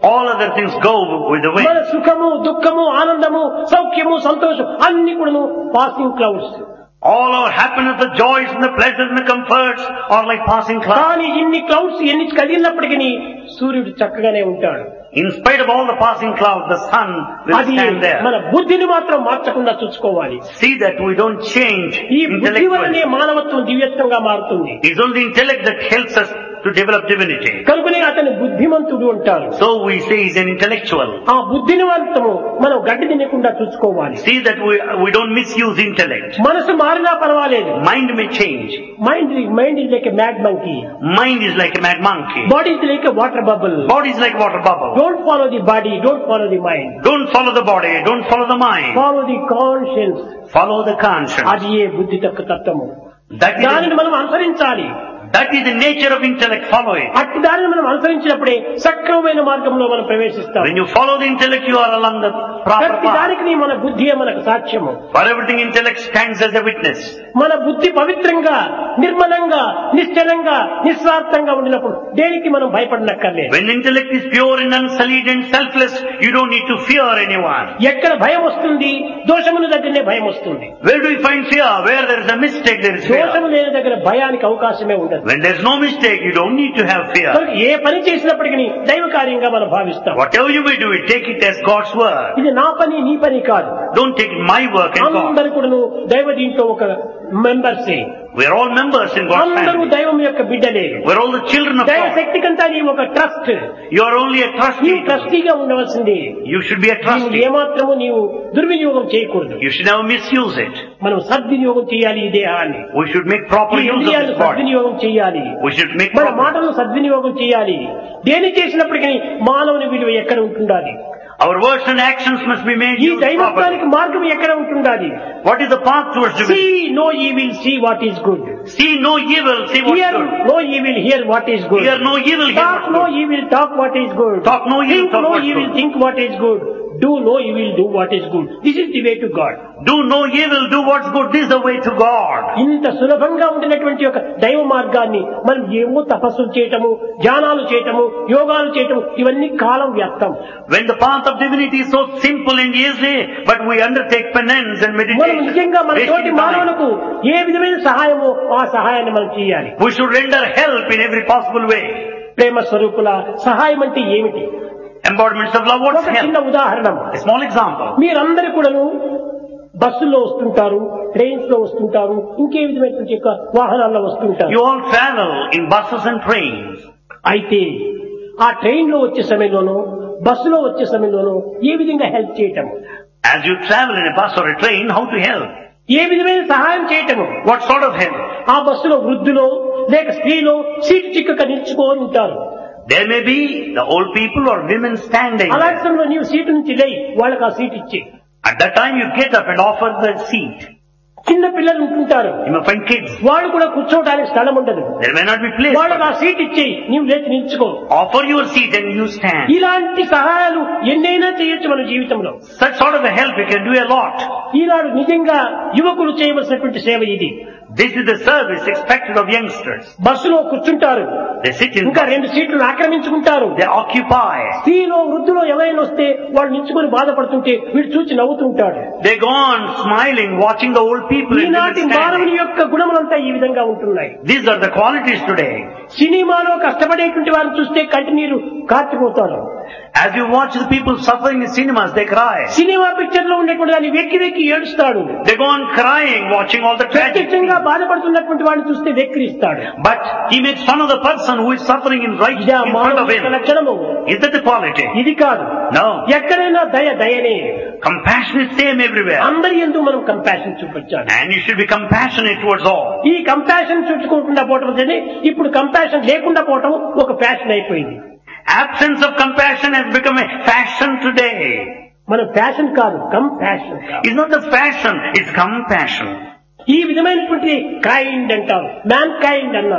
All other things go with the మన wind. సుఖము దుఃఖము ఆనందము సౌఖ్యము సంతోషం అన్ని కూడాను passing clouds. All our happiness, the joys and the pleasures and the comforts are like passing clouds. కానీ ఇన్ని క్లౌడ్స్ ఎన్ని కదిలినప్పటికీ సూర్యుడు చక్కగానే ఉంటాడు. In spite of all the passing clouds, the sun will అది stand మన there. బుద్ధిని మాత్రం మార్చకుండా చూసుకోవాలి. See that we don't change ఈ బుద్ధి వలనే intellectually. మానవత్వం దివ్యత్వంగా మారుతుంది. It's only intellect that helps us to develop divinity. కనుకనే అతని బుద్ధిమంతుడు అంటారు. So we say he's an intellectual. ఆ బుద్ధిని మాత్రము మనం గడ్డి తినకుండా చూసుకోవాలి. See that we, we don't misuse intellect. మనసు మారినా పర్వాలేదు. Mind may change. Mind mind is like a mad monkey. Mind is like a mad monkey. Body is like a water bubble. Body is like water bubble. Don't follow the body, don't follow the mind. Don't follow the body, don't follow the mind. Follow the conscience. Follow the conscience. అది ఏ బుద్ధి తక్కువ తత్వము. That is, దానిని మనం అనుసరించాలి. that is the nature of intellect. Follow it. అట్టి దానిని మనం అనుసరించినప్పుడే సక్రమమైన మార్గంలో మనం ప్రవేశిస్తాం. When you follow the intellect, you are along the proper ప్రతి path. దానికి మన బుద్ధియే మనకు సాక్ష్యము. For everything, intellect stands as a witness. మన బుద్ధి పవిత్రంగా నిర్మలంగా నిశ్చలంగా నిస్వార్థంగా ఉండినప్పుడు దేనికి మనం భయపడనక్కర్లేదు. When intellect is pure and unsullied and selfless, you don't need to fear anyone. ఎక్కడ భయం వస్తుంది, దోషముల దగ్గరనే భయం వస్తుంది. Where do we find fear? Where there is a mistake, there is fear. దోషము లేని దగ్గర భయానికి అవకాశమే ఉండదు. When there is no mistake, you don't need to have fear. కనుక ఏ పని చేసినప్పటికీ దైవ కార్యంగా మనం భావిస్తాం. Whatever you may do, it take it as God's word. ఇది నా పని నీ పని కాదు. Don't take it my work and God. అందరూ కూడా దైవ దీంట్లో ఒక మెంబర్సే. We are all members in God's అందరూ family. దైవం యొక్క బిడ్డలే. We are all the children of దైవ God. శక్తి కంతా నీ ఒక trust. You are only a trustee. నీవు ట్రస్టీగా ఉండవలసింది. You should be a నీవు trustee. ఏమాత్రము నీవు దుర్వినియోగం చేయకూడదు. You should never misuse it. మనం సద్వినియోగం చేయాలి ఈ దేహాన్ని. We should make proper ఈ use of ఇంద్రియాలను this body. సద్వినియోగం చేయాలి. We should make మన proper. మాటలను సద్వినియోగం చేయాలి. దేని చేసినప్పటికీ మానవుని విలువ ఎక్కడ ఉంటుండాలి. Our words and actions must be made ఈ use దైవత్వానికి properly. మార్గం ఎక్కడ ఉంటుండాలి. What is the path towards divinity? See no evil, see what is good. See no evil, see what's Hear good. no evil, hear what is good. Hear no evil, hear Talk what's no good. evil, talk what is good. Talk no evil, Think talk no what's evil, good. think what is good. Do no evil, do what is good. This is the way to God. Do no evil, do what's good. This is the way to God. ఇంత సులభంగా ఉండినటువంటి ఒక దైవ మార్గాన్ని మనం ఏమో తపస్సులు చేయటము, ధ్యానాలు చేయటము, యోగాలు చేయటము ఇవన్నీ కాలం వ్యర్థం. When the path of divinity is so simple and easy, but we undertake penance and మనం meditation, నిజంగా మన తోటి wasting time. మానవులకు ఏ విధమైన సహాయమో ఆ సహాయాన్ని మనం చేయాలి. We should render help in every possible way. ప్రేమ స్వరూపుల సహాయం అంటే ఏమిటి? Embodiments of love, what's ఒక చిన్న help? ఉదాహరణ. A small example. మీరందరూ కూడాను బస్సుల్లో వస్తుంటారు, ట్రైన్స్ లో వస్తుంటారు, ఇంకే విధమైనటువంటి యొక్క వాహనాల్లో వస్తుంటారు. You all travel in buses and trains. అయితే ఆ ట్రైన్ లో వచ్చే సమయంలోనూ బస్సులో వచ్చే సమయంలోనూ ఏ విధంగా హెల్ప్ చేయటం, As you travel in a bus or a train, how to help? ఏ విధమైన సహాయం చేయటము. What sort of help? ఆ బస్సులో వృద్ధులో లేక స్త్రీలో సీటు చిక్కక నిల్చుకొని ఉంటారు. There may be the old people or women standing. అలాంటి సమయంలో నీవు సీటు నుంచి లేయి వాళ్ళకి ఆ సీట్ ఇచ్చి. At that time you get up and offer the seat. చిన్న పిల్లలు ఉంటుంటారు, You may find kids. వాళ్ళు కూడా కూర్చోవడానికి స్థలం ఉండదు. There may not be place. వాళ్ళకి ఆ సీట్ ఇచ్చి నీవు లేచి నిల్చుకో. Offer your seat and you stand. ఇలాంటి సహాయాలు ఎన్నైనా చేయొచ్చు మన జీవితంలో. Such sort of a help you can do a lot. ఈనాడు నిజంగా యువకులు చేయవలసినటువంటి సేవ ఇది. This is the service expected of youngsters. బస్సులో కూర్చుంటారు, They sit in, ఇంకా రెండు సీట్లను ఆక్రమించుకుంటారు. they occupy. స్త్రీలో వృద్ధులో ఎవరైనా వస్తే వాళ్ళు నిల్చుకొని బాధపడుతుంటే వీడు చూచి నవ్వుతుంటాడు. They go on smiling, watching the old people and women ఈనాటి మానవుని standing. యొక్క గుణములంతా ఈ విధంగా ఉంటున్నాయి. These are the qualities today. సినిమాలో కష్టపడేటువంటి వారిని చూస్తే కంటి నీరు కార్చిపోతారు. As you watch the people suffering in cinemas, they cry. Cinema picture లో ఉండేటువంటి దాన్ని వెక్కి వెక్కి ఏడుస్తాడు. They go on crying, watching all the tragedy. ప్రత్యక్షంగా బాధపడుతున్నటువంటి వాడిని చూస్తే వెక్కిరిస్తాడు. But he makes fun of the person who is suffering in right ఇదే in front of మానవ him. లక్షణము. Is that the quality? ఇది కాదు. No. ఎక్కడైనా దయ దయనే. Compassion is same everywhere. అందరి యందు మనం కంపాషన్ చూపించాలి. And you should be compassionate towards all. ఈ కంపాషన్ చూసుకోకుండా పోవటం అనేది ఇప్పుడు కంపాషన్ లేకుండా పోవటం ఒక ఫ్యాషన్ అయిపోయింది. Absence of compassion has become a fashion today. మన ఫ్యాషన్ కాదు, compassion. It's not the fashion, it's compassion. ఈ విధమైనటువంటి కైండ్ అంటారు, మ్యాన్ కైండ్ అన్నారు.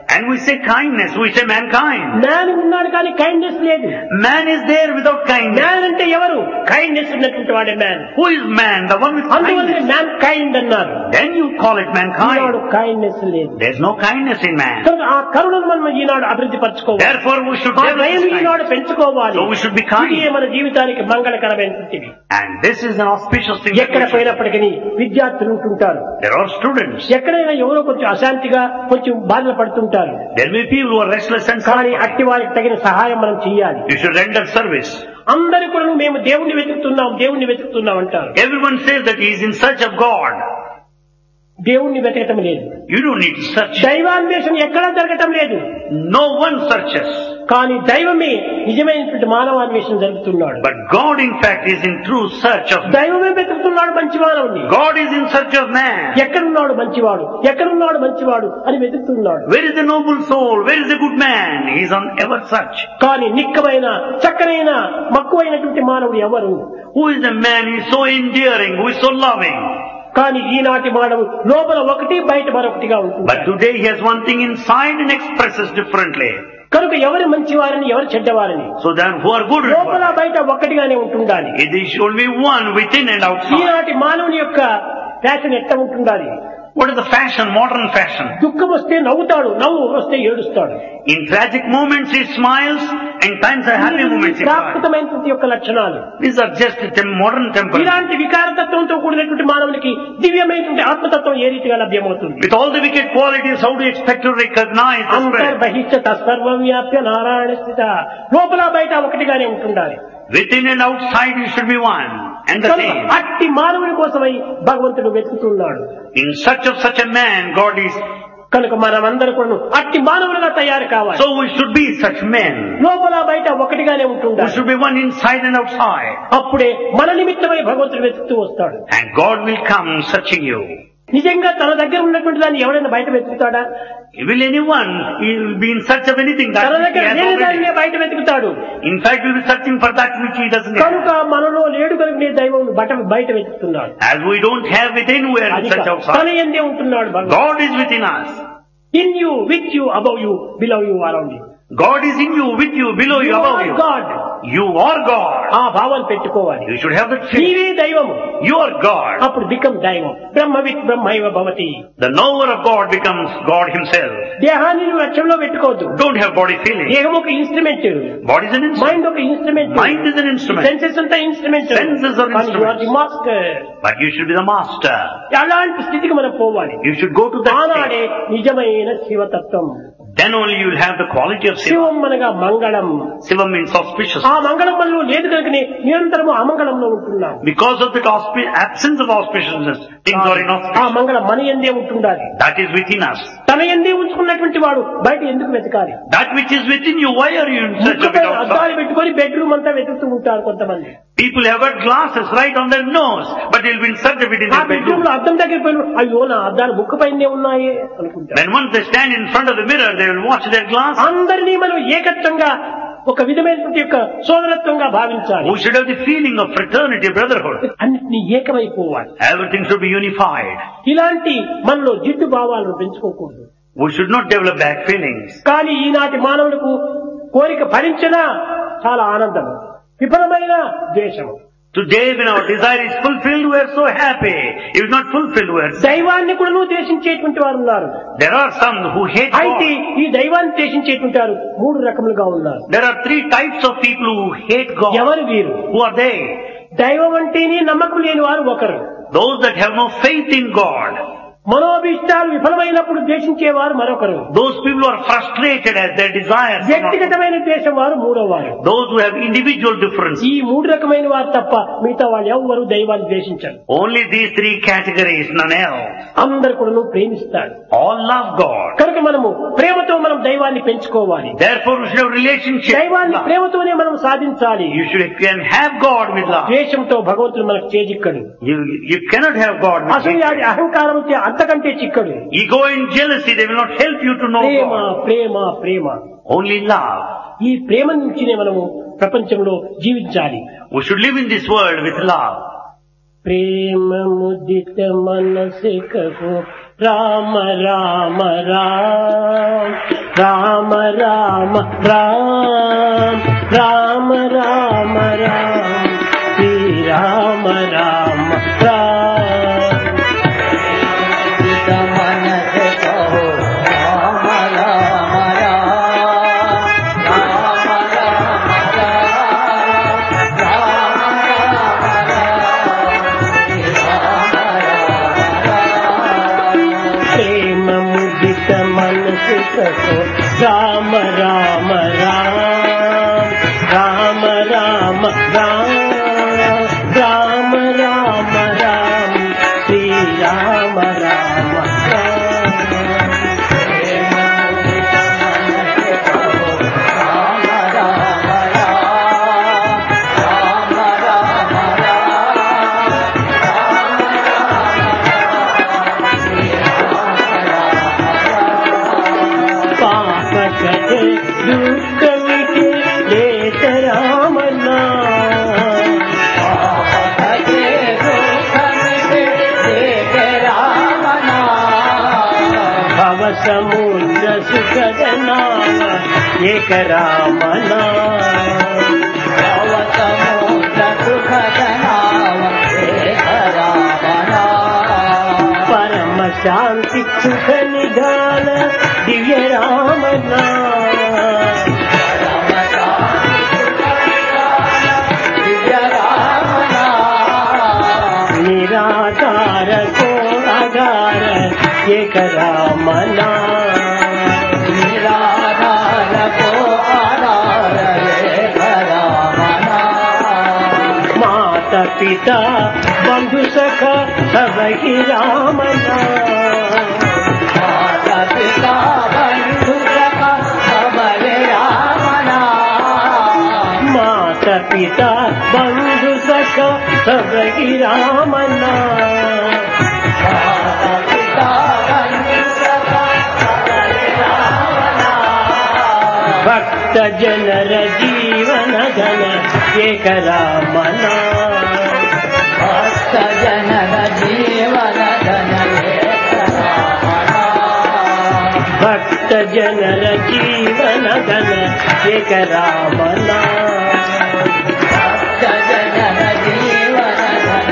And we say kindness, we say mankind. Man ఉన్నాడు కానీ కైండ్నెస్ లేదు. Man is there without kindness. Man అంటే ఎవరు? కైండ్నెస్ ఉన్నటువంటి వాడే man. Who is man? The one with అందువల్ల kindness. మ్యాన్ కైండ్ అన్నారు. Then you call it mankind. ఈనాడు కైండ్నెస్ లేదు. There's no kindness in man. కనుక ఆ కరుణను మనం ఈనాడు అభివృద్ధి పరచుకోవాలి. Therefore we should ఆ develop దయను this ఈనాడు kindness. పెంచుకోవాలి. So we should be kind. ఇదే మన జీవితానికి మంగళకరమైనటువంటిది. And this is an auspicious thing. ఎక్కడ పోయినప్పటికీ విద్యార్థులు ఉంటుంటారు. There are students. ఎక్కడైనా ఎవరో కొంచెం అశాంతిగా కొంచెం బాధలు పడుతుంటారు. There may be people who are restless and కానీ suffering. అట్టి వారికి తగిన సహాయం మనం చేయాలి. You should render service. అందరూ కూడా మేము దేవుణ్ణి వెతుకుతున్నాం దేవుణ్ణి వెతుకుతున్నాం అంటారు. Everyone says that he is in search of God. దేవుణ్ణి వెతకటం లేదు. You don't need to search. దైవాన్వేషణ ఎక్కడా జరగటం లేదు. No one searches. కానీ దైవమే నిజమైనటువంటి మానవాన్వేషణ జరుగుతున్నాడు. But God in fact is in true search of man. దైవమే వెతుకుతున్నాడు మంచి మానవుని. God is in search of man. ఎక్కడున్నాడు మంచివాడు ఎక్కడున్నాడు మంచివాడు అని వెతుకుతున్నాడు. Where is the noble soul? Where is the good man? He is on ever search. కానీ నిక్కమైన చక్కనైన మక్కువైనటువంటి మానవుడు ఎవరు? Who is the man who is so endearing, who is so loving? కానీ ఈనాటి మానవుడు లోపల ఒకటి బయట మరొకటిగా ఉంటుంది. But today he has one thing inside and expresses differently. కనుక ఎవరు మంచివారని ఎవరు చెడ్డవారని So then who are good and లోపల bad? బయట ఒక్కటిగానే ఉంటుండాలి. There should be one within and outside. ఈనాటి మానవుని యొక్క ఫ్యాషన్ ఎట్లా ఉంటుండాలి? What is the fashion, modern fashion? దుఃఖం వస్తే నవ్వుతాడు, నవ్వు వస్తే ఏడుస్తాడు. In tragic moments he smiles, and times are happy moments he cries. ప్రాకృతమైనటువంటి యొక్క లక్షణాలు. These are just the modern temperament. ఇలాంటి వికారతత్వంతో కూడినటువంటి మానవునికి దివ్యమైనటువంటి ఆత్మతత్వం ఏ రీతిగా లభ్యమవుతుంది? With all the wicked qualities, how do you expect to recognize the spirit? అంతర్బహిష్ట సర్వం వ్యాప్య నారాయణ స్థిత. లోపల బయట ఒకటిగానే ఉంటుండాలి. Within and outside you should be one and the same. అట్టి మానవుని కోసమై భగవంతుడు వెతుకుతున్నాడు. In search of such a man, God is. కనుక మనమందరూ కూడా అట్టి మానవులుగా తయారు కావాలి. So we should be such men. లోపల బయట ఒకటిగానే We ఉంటుండాలి. should be one inside and outside. అప్పుడే మన నిమిత్తమై భగవంతుడు వెతుకుతూ వస్తాడు. And God will come searching you. నిజంగా తన దగ్గర ఉన్నటువంటి దాన్ని ఎవరైనా బయట వెతుకుతాడా? Will anyone he will be in search of anything that తన he దగ్గర has లేని already? దానినే బయట వెతుకుతాడు. In fact, he will be searching for that which he doesn't have. కనుక మనలో లేడు కనుక దైవం బట బయట వెతుకుతున్నాడు. As we don't have it anywhere in అది such తన outside. ఎందే ఉంటున్నాడు భగవంతుడు. God is within us. In you, with you, above you, below you, around you. God is in you, with you, below you, above you. God. You are God. ఆ భావాన్ని పెట్టుకోవాలి. You should have that feeling. నీవే దైవము. You are God. అప్పుడు become దైవం. బ్రహ్మవిత్ బ్రహ్మైవ భవతి. The knower of God becomes God himself. దేహాన్ని నువ్వు లక్ష్యంలో పెట్టుకోవద్దు. Don't have body feeling. దేహం ఒక instrument, Body is an instrument. Mind ఒక instrument, Mind is an instrument. Senses అంతా instrument. Senses are instruments. Master. But you should be the master. అలాంటి స్థితికి మనం పోవాలి. You should go to that ఆనాడే state. నిజమైన శివతత్వం. Then only you will have the quality of Shiva. శివం అనగా మంగళం. Shiva means auspicious. ఆ మంగళం మనలో లేదు కనుకనే నిరంతరము అమంగళంలో ఉంటున్నాం. Because of the auspi- absence of auspiciousness, things are ఆ inauspicious. మంగళం మన యందే ఉంటుండాలి. That is within us. తన యందే ఉంచుకున్నటువంటి వాడు బయట ఎందుకు వెతకాలి? That which is within you, why are you in search of ముక్కుపై it outside? అద్దాలు పెట్టుకొని బెడ్రూమ్ అంతా వెతుకుతూ ఉంటారు కొంతమంది. People have got glasses right on their nose, but they'll be in search of it in ఆ their బెడ్రూమ్ bedroom. లో అద్దం దగ్గర పోయి అయ్యో నా అద్దాలు ముక్కు పైనే ఉన్నాయే అనుకుంటారు. Then once they stand in front of the mirror, they will watch their glass. అందరినీ మనం ఏకత్వంగా ఒక విధమైనటువంటి యొక్క సోదరత్వంగా భావించాలి. We should have the feeling of fraternity, brotherhood. అన్నిటినీ ఏకమైపోవాలి. Everything should be unified. ఇలాంటి మనలో జిడ్డు భావాలను పెంచుకోకూడదు. We should not develop bad feelings. కానీ ఈనాటి మానవులకు కోరిక భరించినా చాలా ఆనందం, విఫలమైన ద్వేషం. Today when our desire is fulfilled, we are so happy. If not fulfilled, we are sad. దైవాన్ని కూడా ద్వేషించేటువంటి వారు ఉన్నారు. There are some who hate అయితే God. ఈ దైవాన్ని ద్వేషించేటువంటి వారు మూడు రకములుగా ఉన్నారు. There are three types of people who hate God. ఎవరు వీరు? Who are they? దైవం అంటేనే నమ్మకం లేని వారు ఒకరు. Those that have no faith in God. మనోభీష్టాలు విఫలమైనప్పుడు ద్వేషించేవారు మరొకరు. Those people who are frustrated as their desires. వ్యక్తిగతమైన ద్వేషం వారు మూడో వారు. Those who have individual difference. ఈ మూడు రకమైన వారు తప్ప మిగతా వాళ్ళు ఎవరు దైవాన్ని ద్వేషించరు. Only these three categories, none else. అందరు కూడా ప్రేమిస్తారు. All love God. కనుక మనము ప్రేమతో మనం దైవాన్ని పెంచుకోవాలి. Therefore we should have relationship. దైవాన్ని ప్రేమతోనే మనం సాధించాలి. You should can have God with love. ద్వేషంతో భగవంతుడు మనకు చేజిక్కడు. You, you cannot have God with అసలు hatred. అహంకారంతో అంతకంటే చిక్కడు. Ego and jealousy, they will not help you to know Prema God. Prema Prema. Only love. ఈ ప్రేమ నుంచినే మనము ప్రపంచంలో జీవించాలి. We should live in this world with love. ప్రేమ ముదిత మనసికకు రామ రామ రామ రామ రామ రామ రామ రామ రామ శ్రీ రామ రామ రామ మనసే కహో రామ రామ రామ రామ రామ రామ రామ రామ రామ రామ రామ శ్రీ రామ రామ సముద్ర సుఖద నామ ఏక రామ నామ సముద్ర సుఖద నామ ఏక రామ పరమ శాంతి సుఖ నిధాన దివ్య రామ నిరాధార కో ఆధార ఏక రామ నిరాధార కో ఆధార ఏక రామ మాత పిత బంధు సఖ సభకి రామ మాత పిత బంధు సఖ సభకి రామ మాత పిత బంధు సఖ సభకి రామ భక్త జనర జీవన ధన ఏక రామ భక్త జనర జీవన ధన భక్త జనర జీవన ధన ఏక రామ భక్త జనర జీవన ధన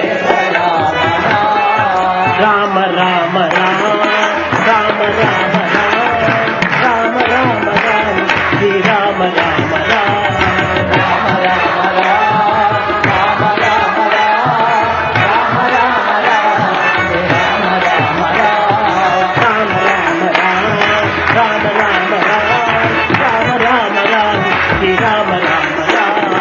రామ రామ రామ రామ రామ రామ రామ రామ శ్రీ రామ రామ రామ రామ రామ రామ రామ రామ రామ రామ రామ రామ రామ రామ రామ రామ రామ శ్రీ రామ రామ రామ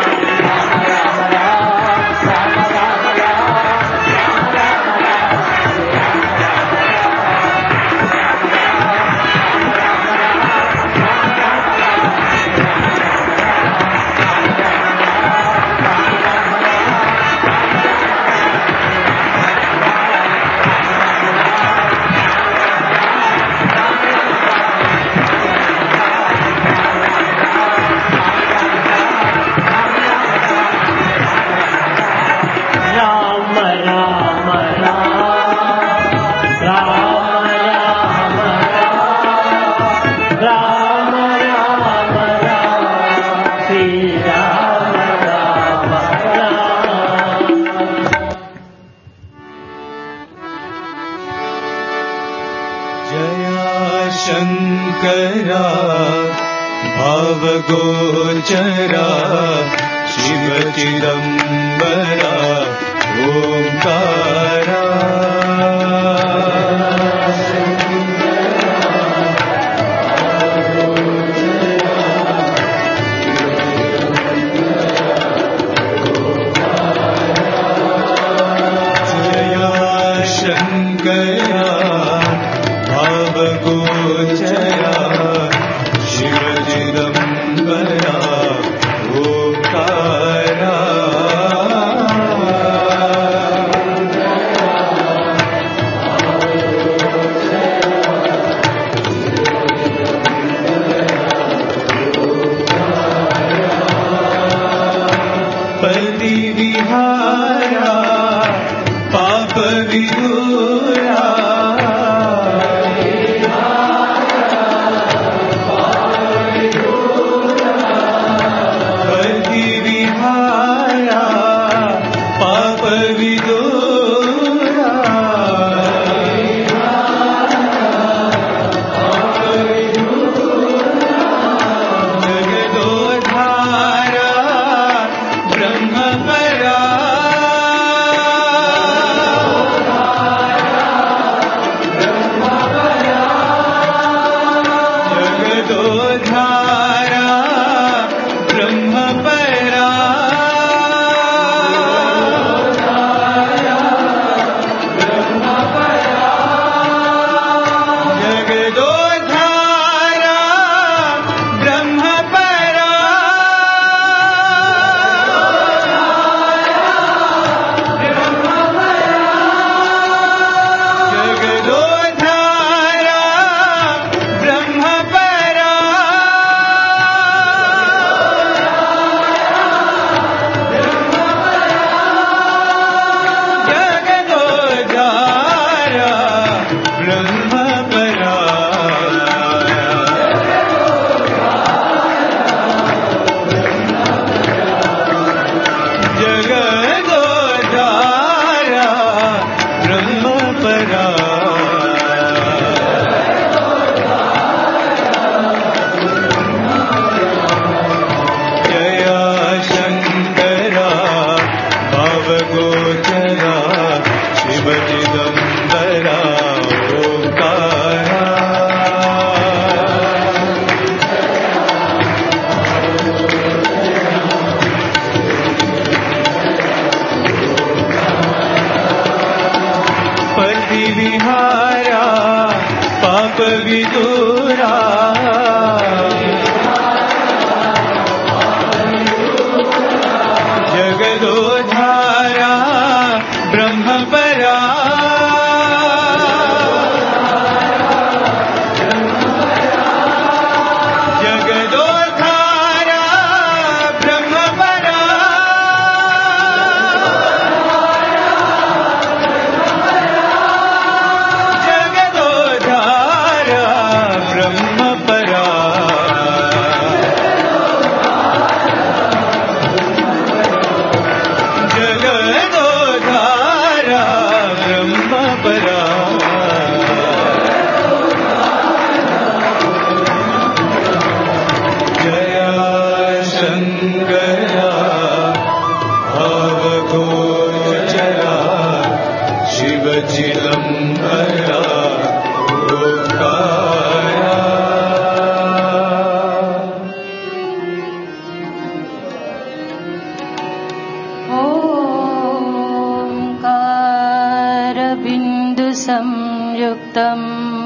शंकरा भवगोचरा शिव चिदंबरा ओंकारा जया शंकरा भवगोचरा शिव चिदंबरा ओंकारा पति विहारा पाप विदूरा विदुरा जगदोधारा ब्रह्मपरा जगदोधारा ब्रह्मपरा जगदोधारा ब्रह्मपरा जगदोधारा ब्रह्मपरा जया शङ्करा भावगोचरा शिवचिदम्बरा गोकारा ओङ्कारबिन्दुसंयुक्तम्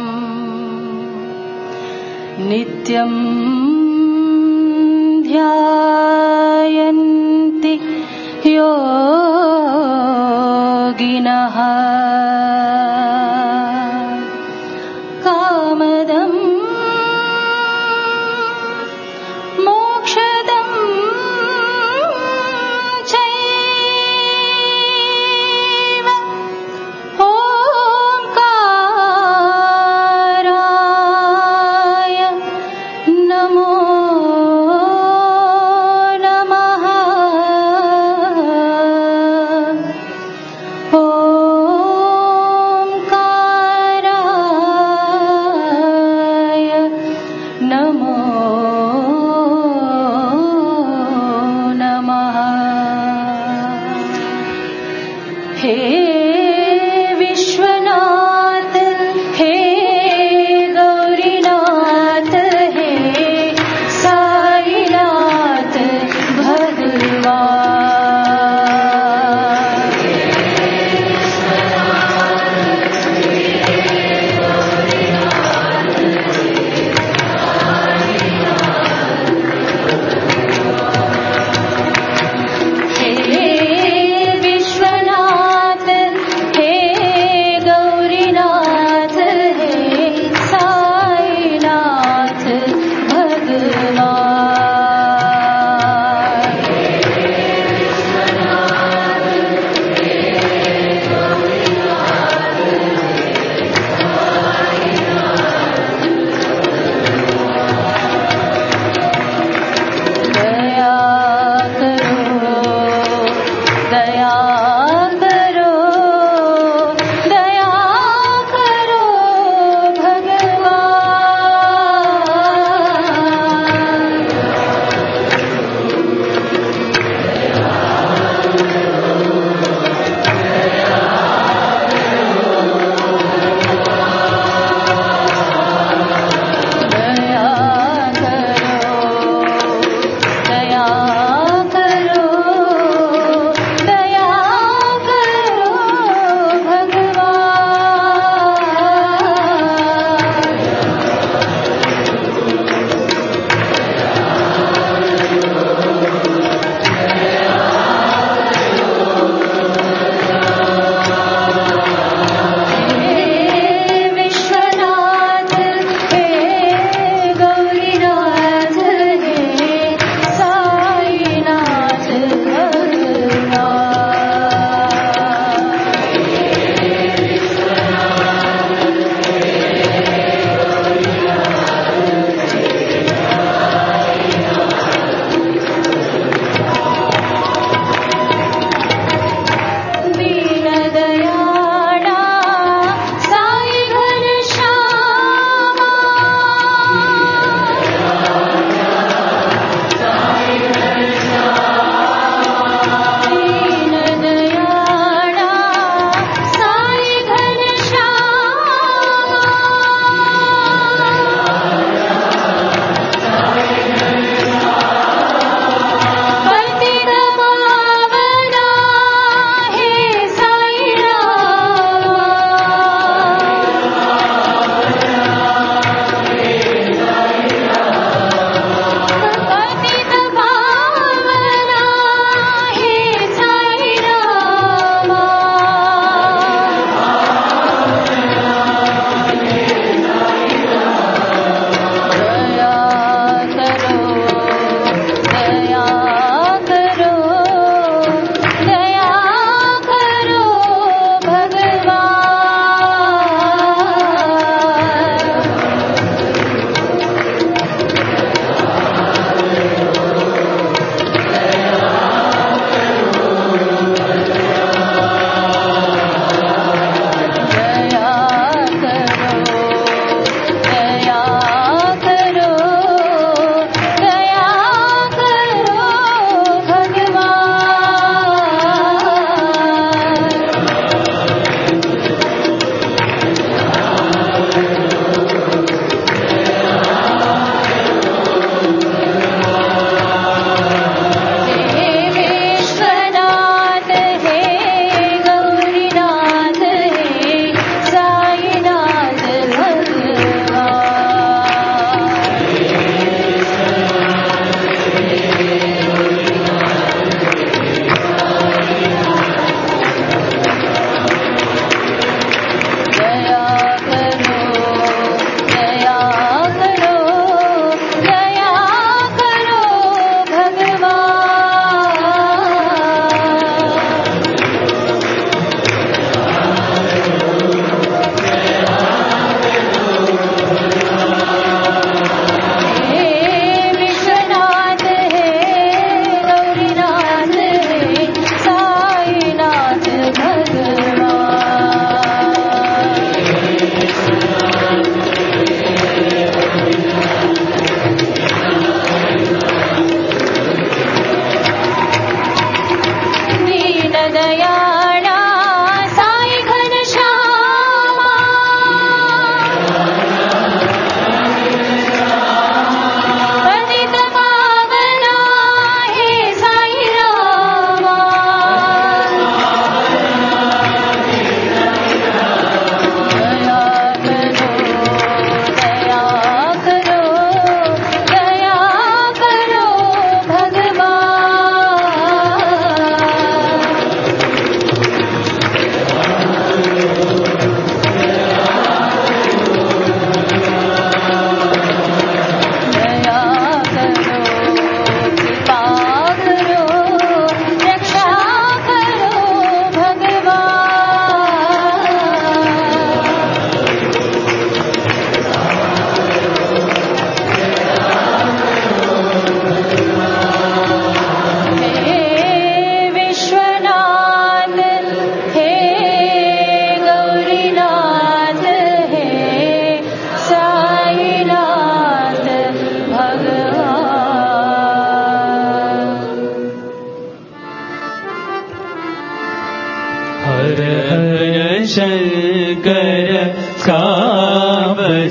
नित्यं ध्यायन्ति योगिनः कामदं मोक्षदं चैव ओङ्काराय नमो नमः ॐ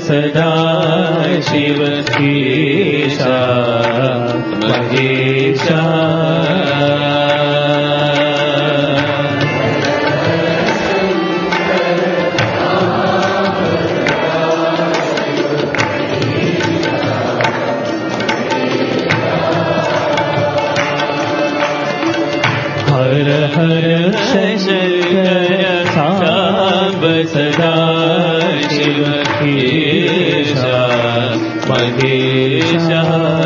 सदा शिव ईशा महेशा हर हर शंकर सांब सदा शिव ईशा महेशा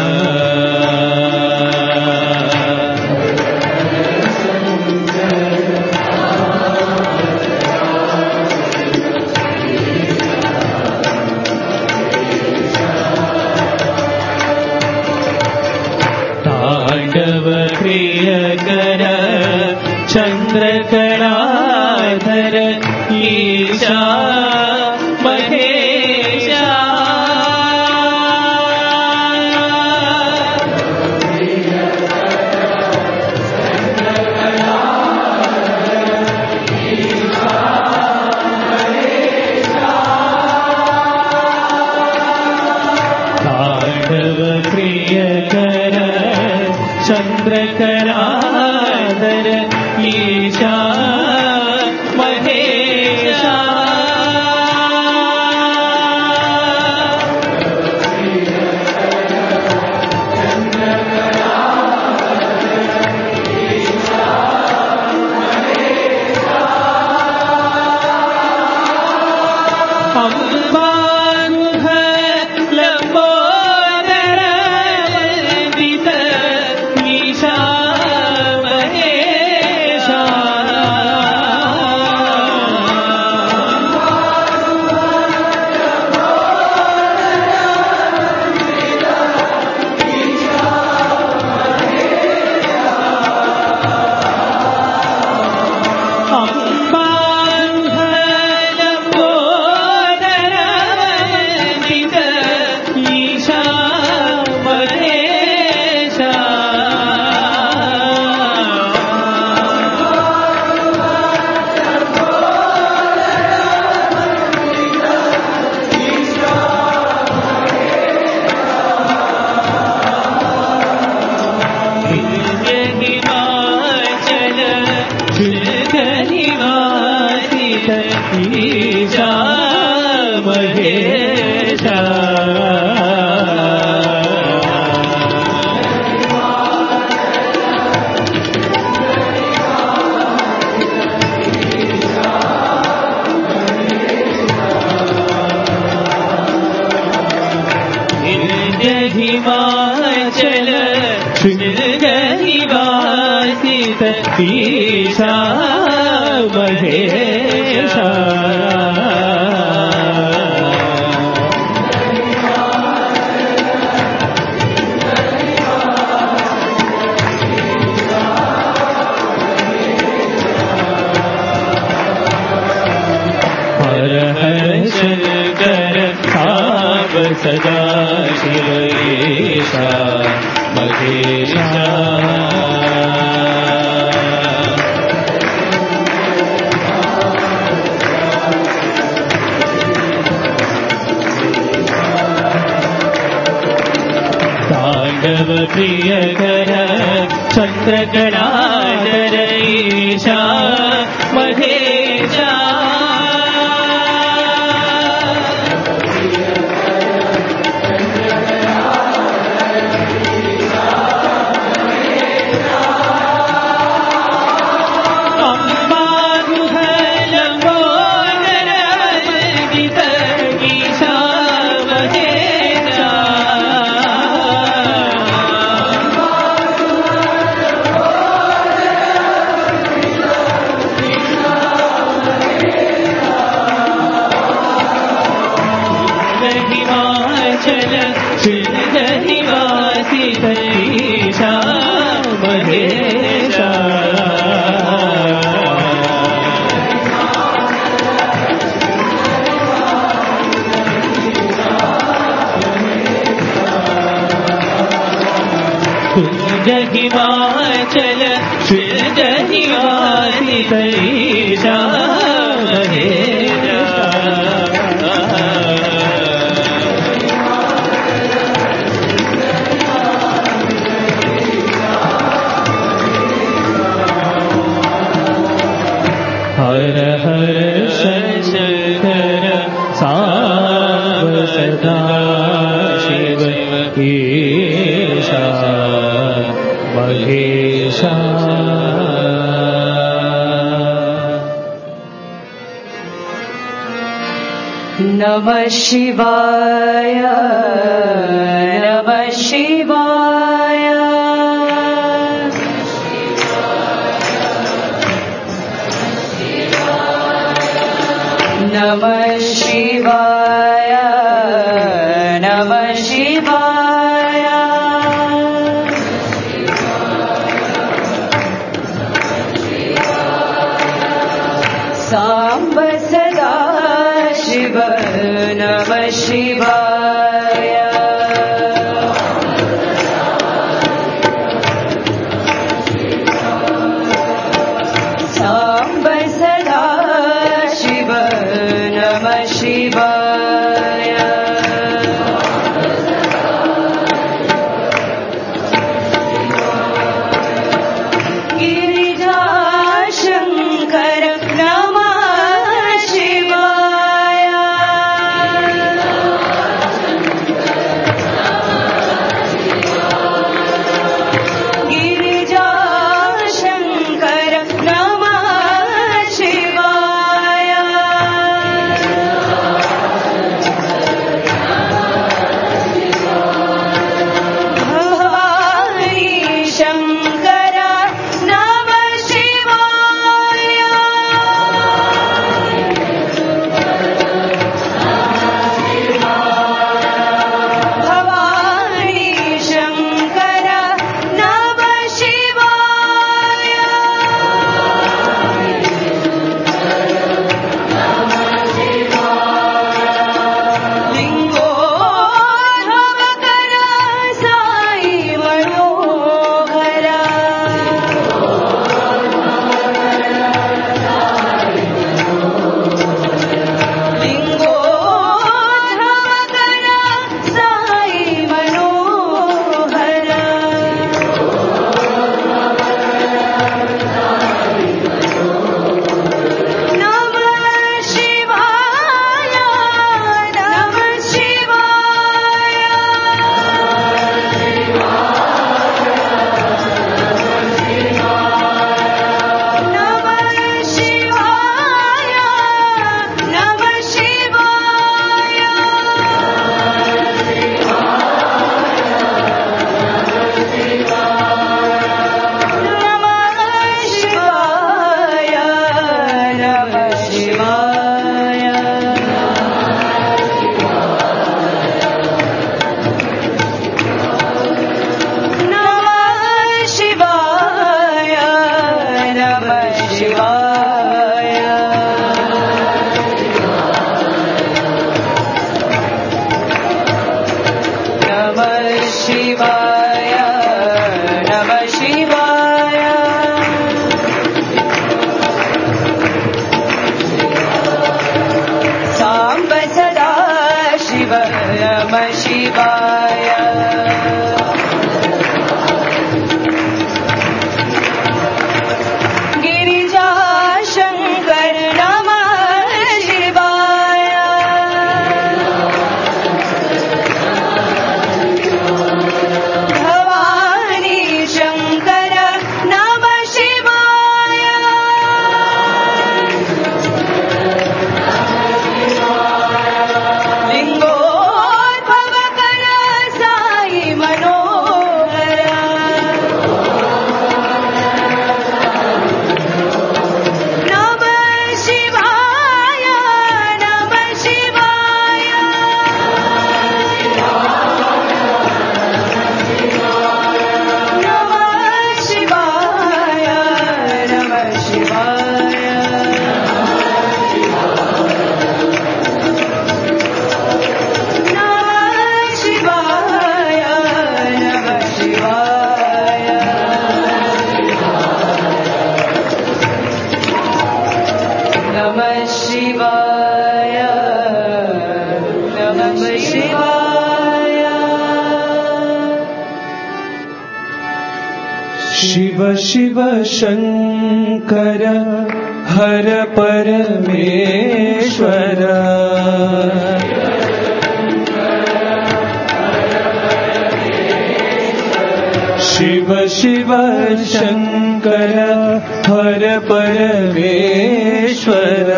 तांडव प्रियकर चंद्रकलाधर ईशा महेशा तांडव प्रियकर चंद्रकलाधर ईशा महेशा अम्बानुह लंबोदर वंदित ईशा महेशा अम्बानुह लंबोदर वंदित ईशा महेशा हिमाचल श्रीनिवासित ईशा महेशा हिमाचल श्रीनिवासित ईशा महेशा हर हर शंकर सांब सदा शिव ईशा महेशा तांडव प्रियकर चंद्रकलाधर ईशा महेशा अम्बानुह लंबोदर वंदित ईशा महेशा हिमाचल श्रीनिवासित ईशा महेशा कुंज हिमाचल श्रीनिवासित ईशा महेशा नमः शिवाय नमः शिवाय नमः शिवाय नमः शिवाय सांब सदा शिव नमः शिवाय सांब सदा शिव नमः शिवाय गिरिजा शंकर नमः शिवाय गिरिजा शंकर नमः शिवाय भवानी शंकर नमः शिवाय भवानी शंकर नमः शिवाय लिंगोद्भवकर साई मनोहर लिंगोद्भवकर साई मनोहर नमः शिवाय नमः शिवाय नमः शिवाय नमः शिवाय नमः शिवाय नमः शिवाय नमः शिवाय नमः शिवाय नमः शिवाय नमः शिवाय सांब सदा शिव नमः शिवाय गिरिजा शंकर नमः शिवाय भवानी शंकर नमः शिवाय लिंगोद्भवकर साई मनोहर नमः शिवाय नमः शिवाय नमः शिवाय नमः शिवाय नमः शिवाय नमः शिवाय नमः शिवाय नमः शिवाय शिव शिव शंकर हर परमेश्वर शिव शिव शङ्कर हर परमेश्वर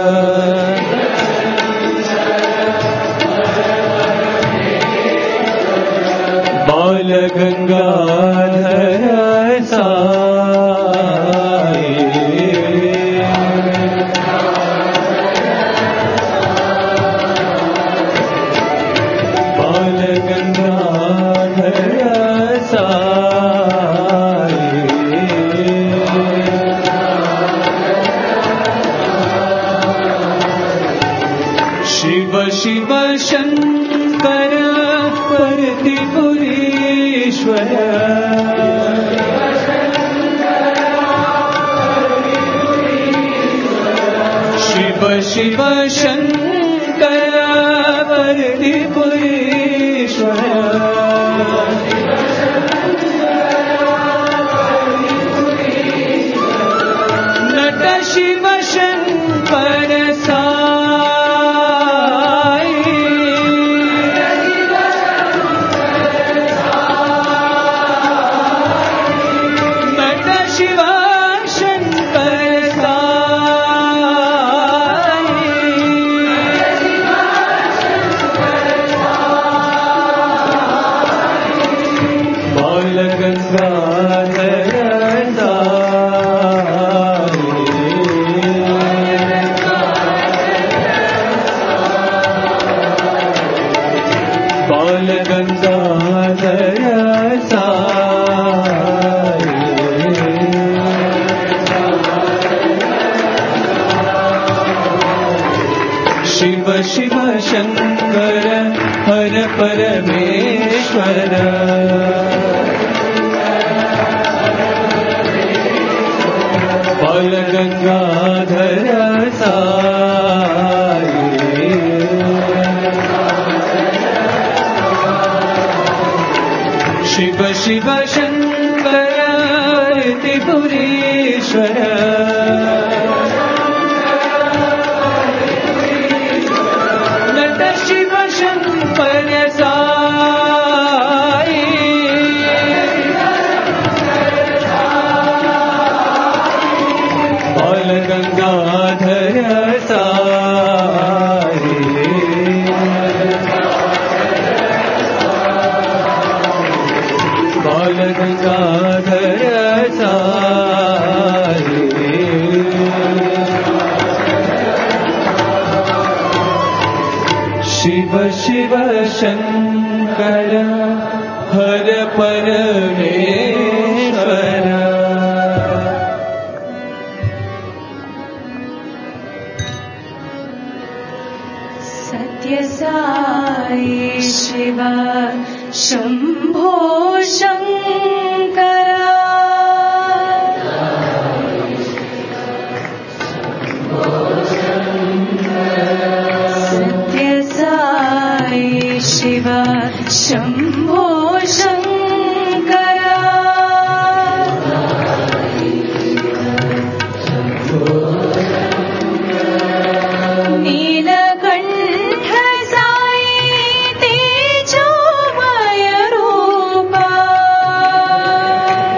बाल गंगाधर साई बाल गंगाधर साई शिव शिव शंकर परतिपुरीश्वर शिव शिव शंकर परतिपुरीश्वर नट शिव शंकर साई नट शिव शंकर साई बाल गंगाधर बाल गंगाधर साई शिव शिव शंकर हर परमेश्वर बाल गंगाधर साई शिव शिव शंकर त्रिपुरेश्वर नट शिव शंकर साई बाल गंगाधर साई बाल गंगाधर साई शिव शिव शंकर हर परमेश्वर सत्य साई शिव शंभो शंकर सत्य साई शिव शंभो शंकर नीलकंठ साई तेजोमय रूपा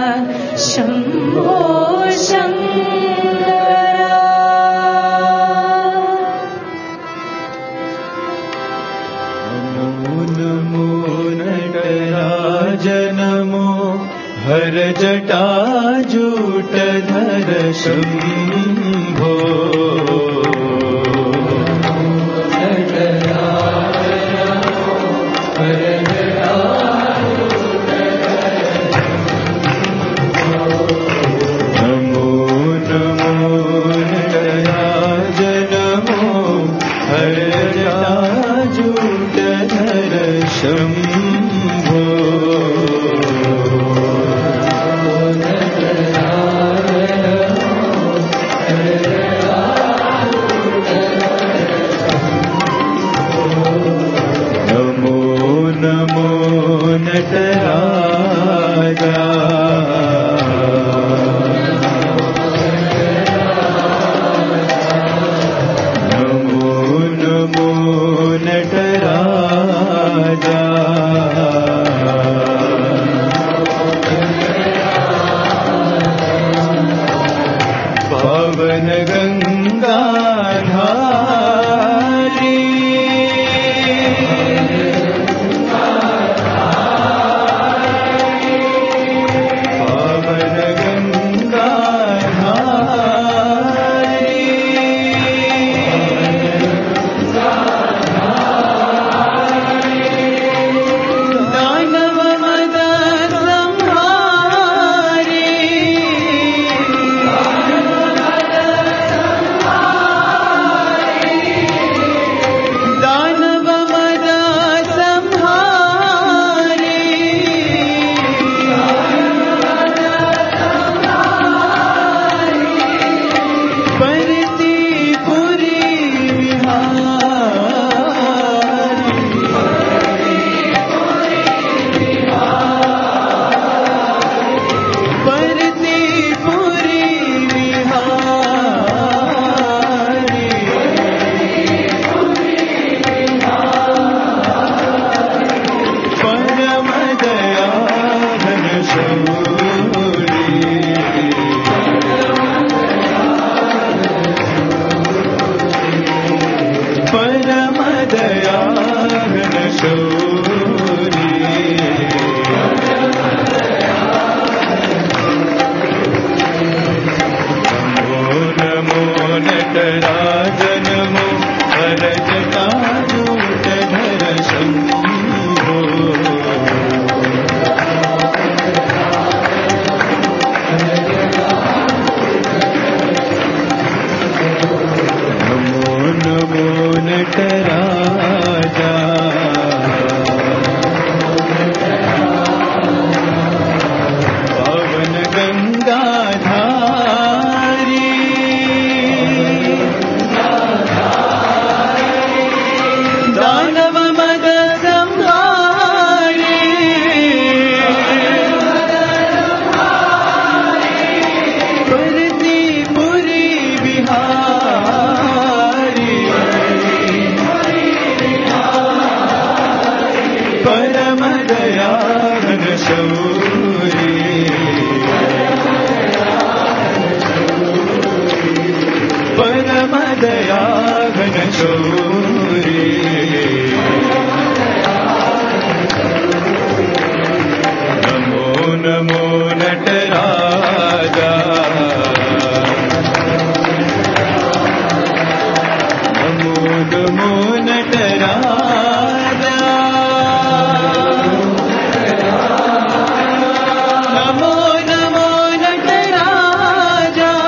शम्भो शङ्करा नमो नमो नटराज नमो हर जटाजूटधर शम्भो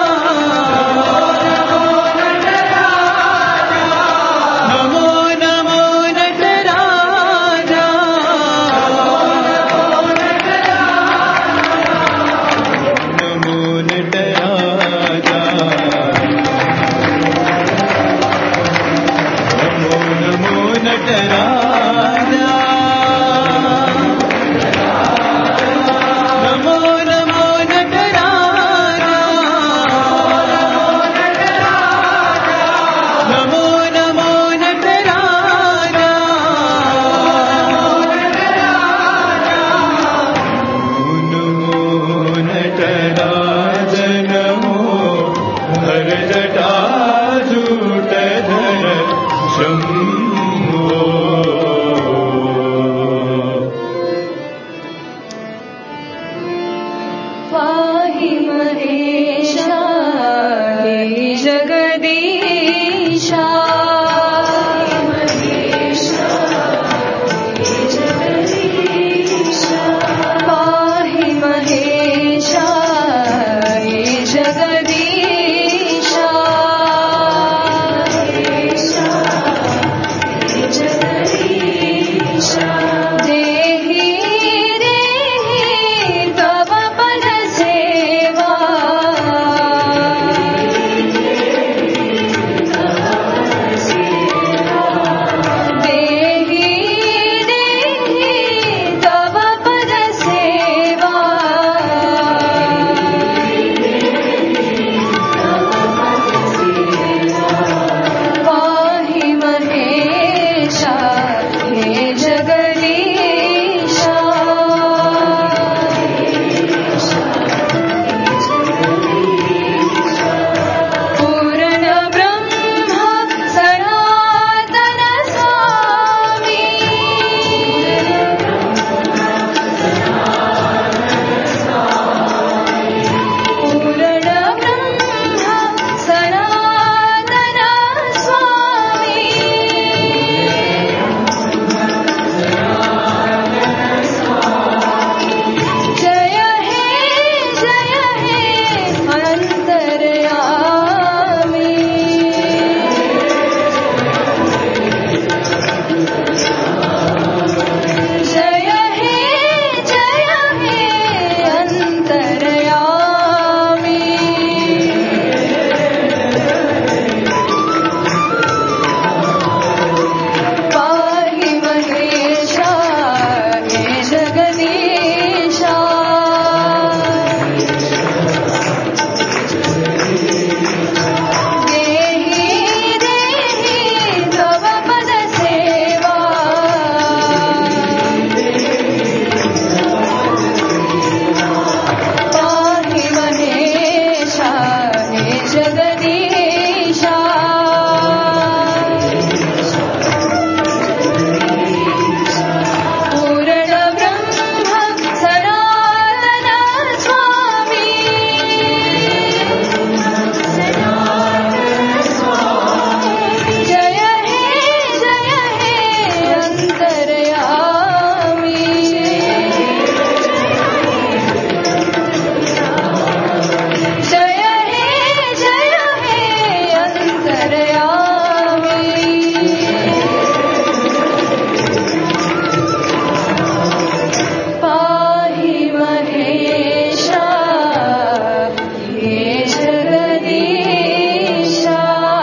नमो नमो महेशा हे जगदीशा पाहि महेशा हे जगदीशा देहि देहि तव पद सेवा देहि देहि तव पद सेवा पाहि महेशा हे जगदीशा पूर्ण ब्रह्म सनातन स्वामी पूर्ण ब्रह्म सनातन स्वामी जय हे जय हे अन्तर्यामी जय हे जय हे अन्तर्यामी पाहि महेशा हे जगदीशा देहि देहि तव पद सेवा पाहि महेशा हे जगदीशा पूर्ण ब्रह्म सनातन स्वामी जय हे जय हे अन्तर्यामी जय हे जय हे अन्तर्यामी पाहि महेशा हे जगदीशा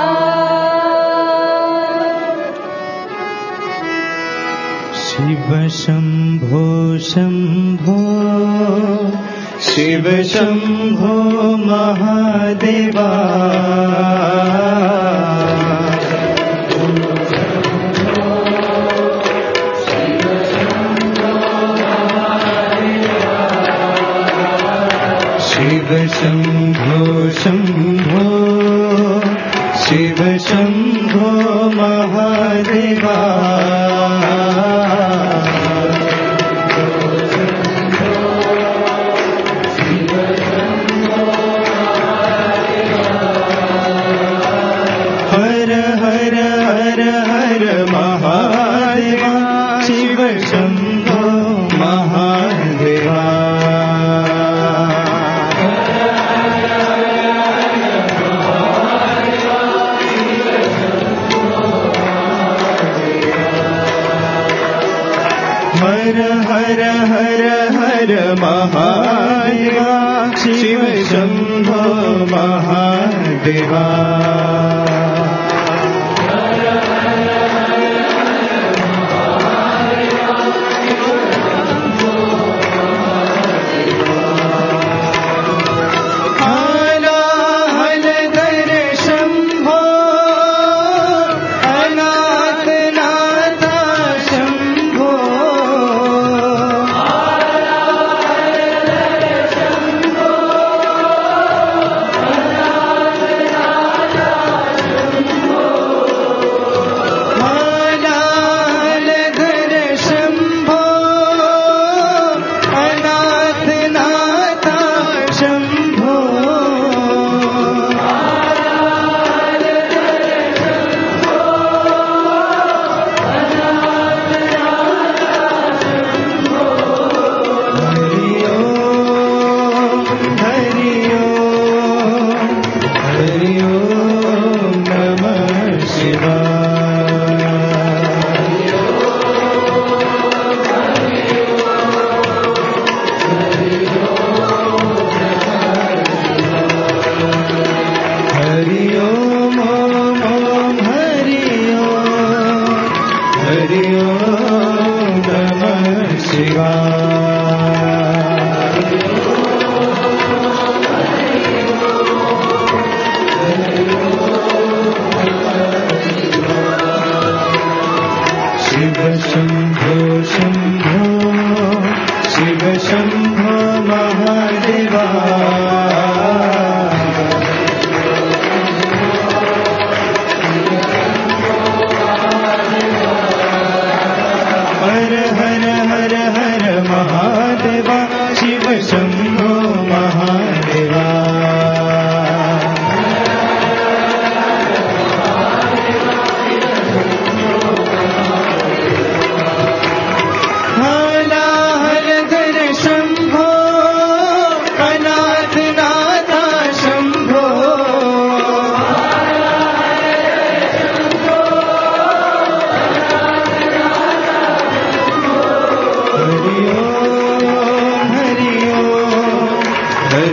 शिव शम्भो शम्भो शिव शम्भो महादेवा शिव शम्भो शम्भो शिव शम्भो महादेवा हर हर हर हर महादेवा शिव शम्भो महादेवा हर हर हर हर महादेवा शिव शम्भो महादेवा हाला हल कर शम्भो अनाथ नाथा शम्भो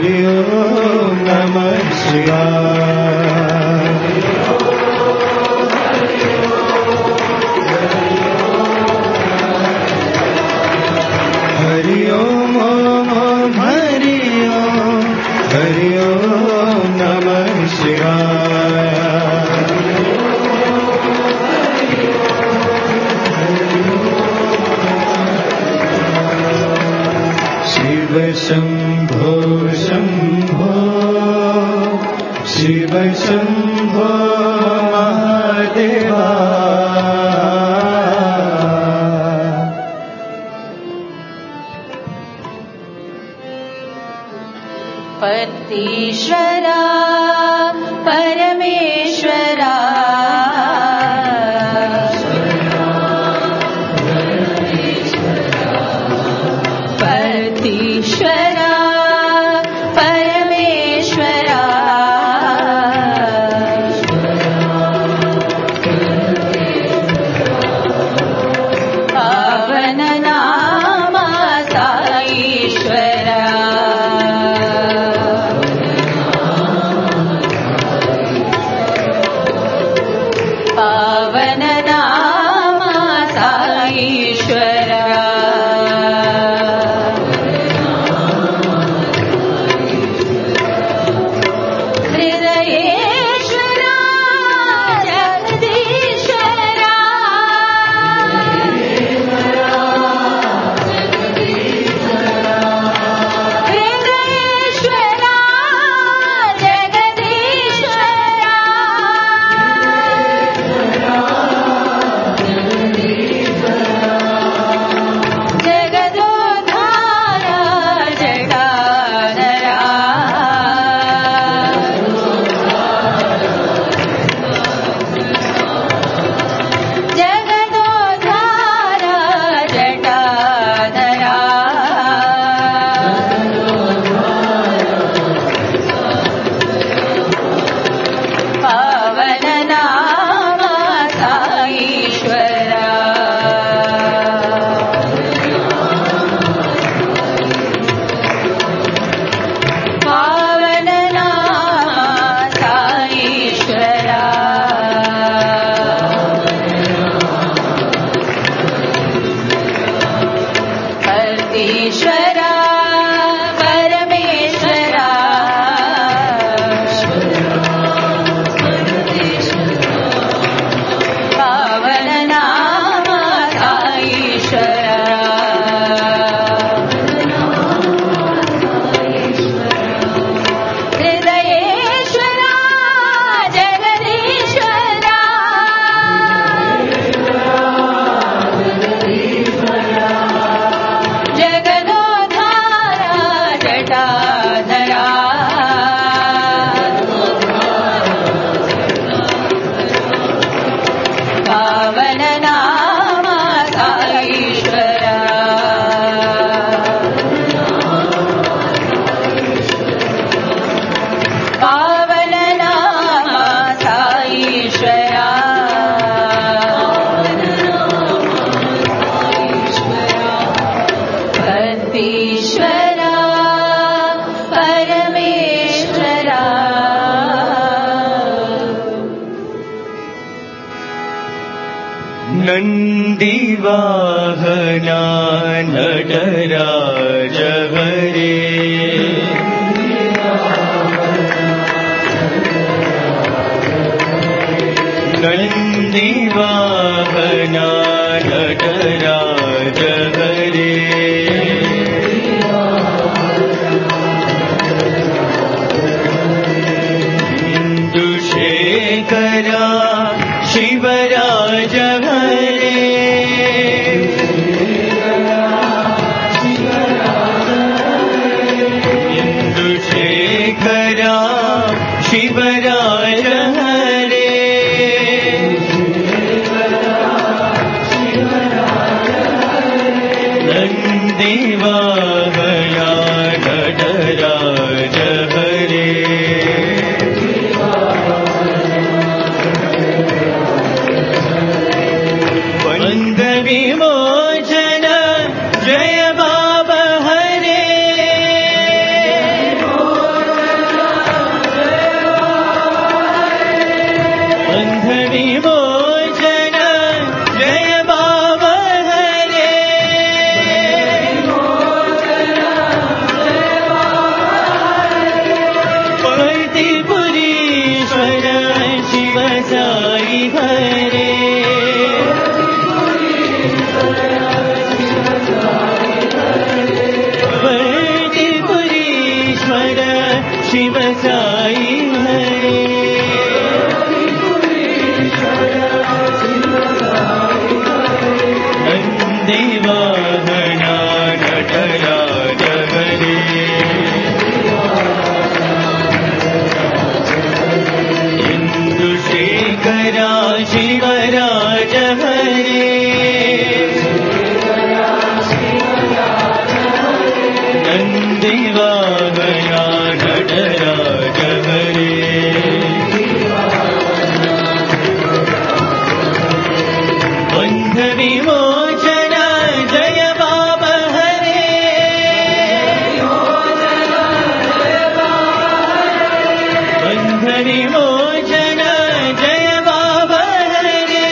हरि ओम नमः शिवाय। हरि ओम ओम ओम हरि ओम हरि ओम नमः शिवाय। शिव शंभो शंभो शिव शंभो महादेवा। पतीश्वरा परमेश्वरा पतीश्वरा परमेश्वरा पावन नामा साईश्वरा पावन नामा साईश्वरा हृदयेश्वरा जगदीश्वरा हृदयेश्वरा जगदीश्वरा जगदोद्धारा जटाधरा जगदोद्धारा जटाधरा पावन नामा साईश्वरा पावन नामा साईश्वरा पतीश्वरा परमेश्वरा पावन नामा साईश्वरा हृदयेश्वरा जगदीश्वरा जगदोद्धारा जटाधरा पावन नामा साईश्वरा पावन नामा साईश्वरा पतीश्वरा परमेश्वरा नंदीवाहना नटराज हरे नंदीवाहना नटराज हरे इंदुशेखरा शिवराज हरे इंदुशेखरा शिवराज हरे नंदीवाहना नटराज हरे विमोचन जय बाबा हरे पर्तिपुरीश्वर शिव साई हरे पर्तिपुरीश्वर शिव साई हरे नंदीवाहना नटराज हरे इंदुशेखरा शिवराज हरे नंदीवाहना नटराज हरे बंध विमोचन जय बाबा हरे बंध विमोचन जय बाबा हरे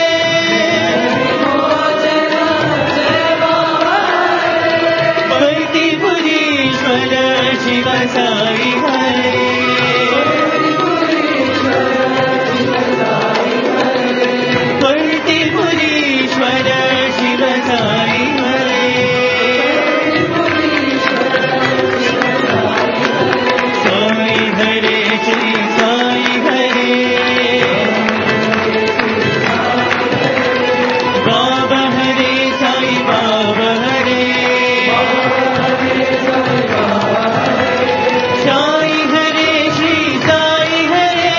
पर्तिपुरीश्वर शिव साई हरे पर्तिपुरीश्वर शिव साई हरे साई हरे श्री साई हरे बाबा हरे साई बाबा हरे साई हरे श्री साई हरे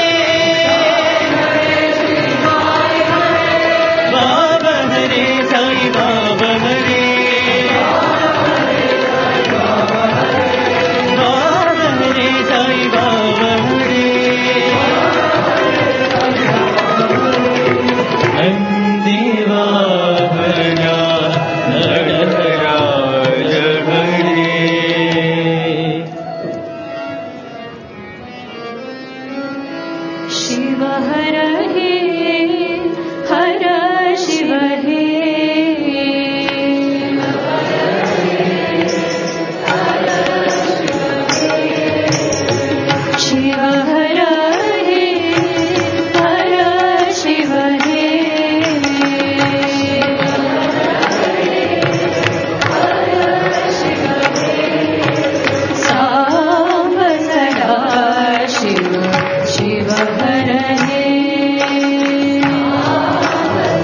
बाबा हरे साई बाबा हरे बाबा हरे साई बाबा हरे नंदीवाहना नटराज हरे शिव हर हे हर शिव हे शिव हर हे हर शिव हे सांब सदा शिव शिव हर हे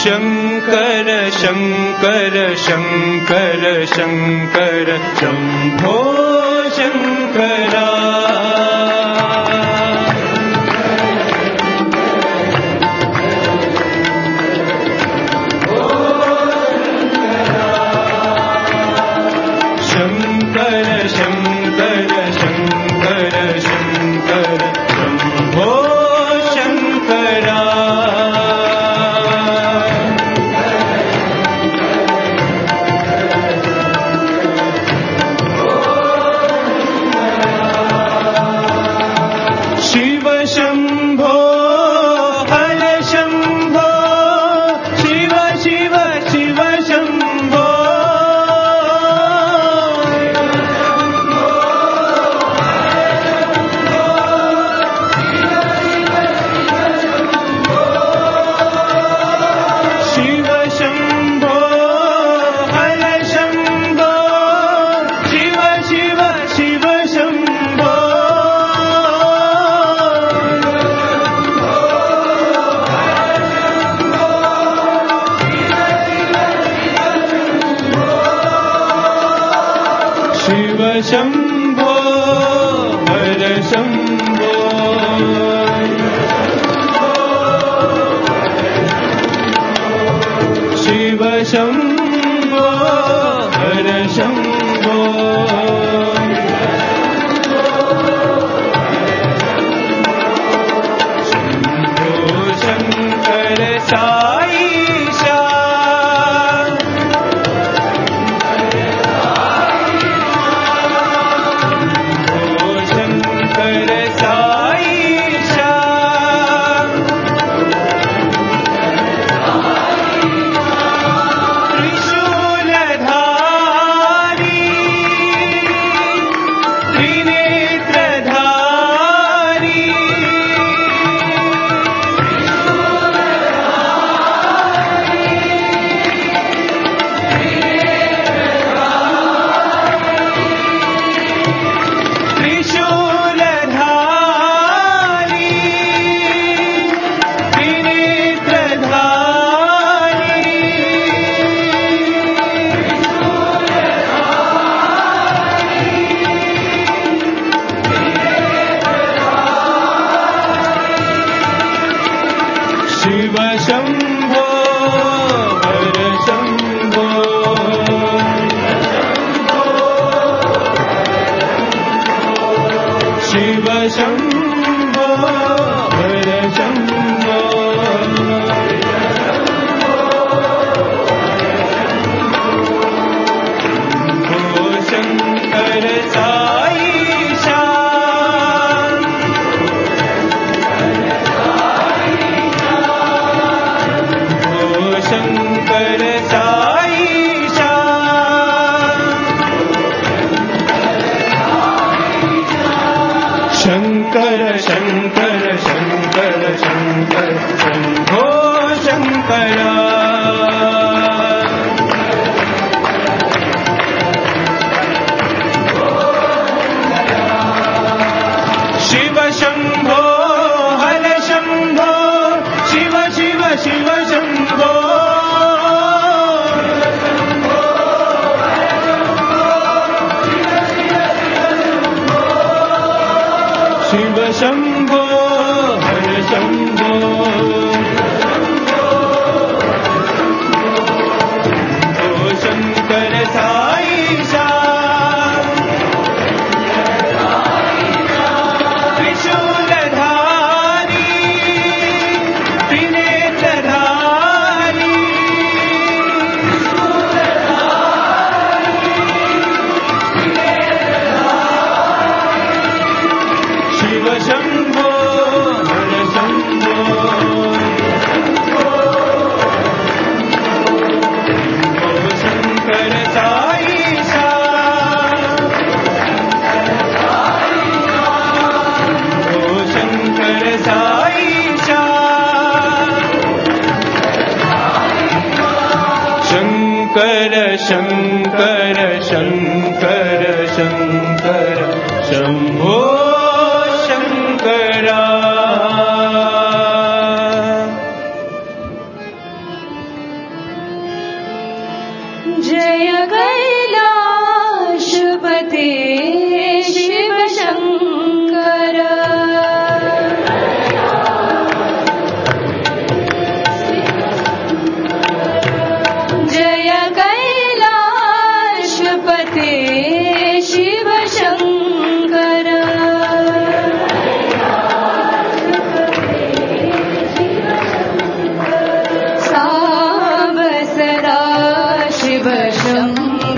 शङ्कर शङ्कर शङ्कर शङ्कर शम्भो शङ्करा शङ्कर शङ्कर शङ्कर शङ्कर शम्भो शङ्करा शिव शम्भो हर शम्भो शिव शिव शिव शम्भो शिव शम्भो हर शम्भो शिव शिव शिव शम्भो शिव शम्भो हर शम्भो शिव शम्भो हर शम्भो शम्भो शङ्कर साईशा शम्भो शङ्कर साईशा त्रिशूलधारी त्रिनेत्रधारी त्रिशूलधारी त्रिनेत्रधारी शिव शम्भो हर शम्भो शिव शम्भो हर शम्भो शम्भो शङ्कर साईशा शम्भो शङ्कर साईशा शङ्कर शङ्कर शङ्कर शङ्कर शम्भो शङ्करा शिव शम्भो हर शम्भो शिव शिव शिव शम्भो शिव शम्भो हर शम्भो शम्भो शङ्कर साईशा त्रिशूलधारी त्रिनेत्रधारी शिव शम्भो हर शम्भो शम्भो शङ्कर साईशा शम्भो शङ्कर साईशा शङ्कर शङ्कर शङ्कर शङ्कर शम्भो शङ्करा जय कैलाशपते शिव शङ्कर जय कैलाशपते शिव शङ्कर साम्ब सदा शिव शङ्कर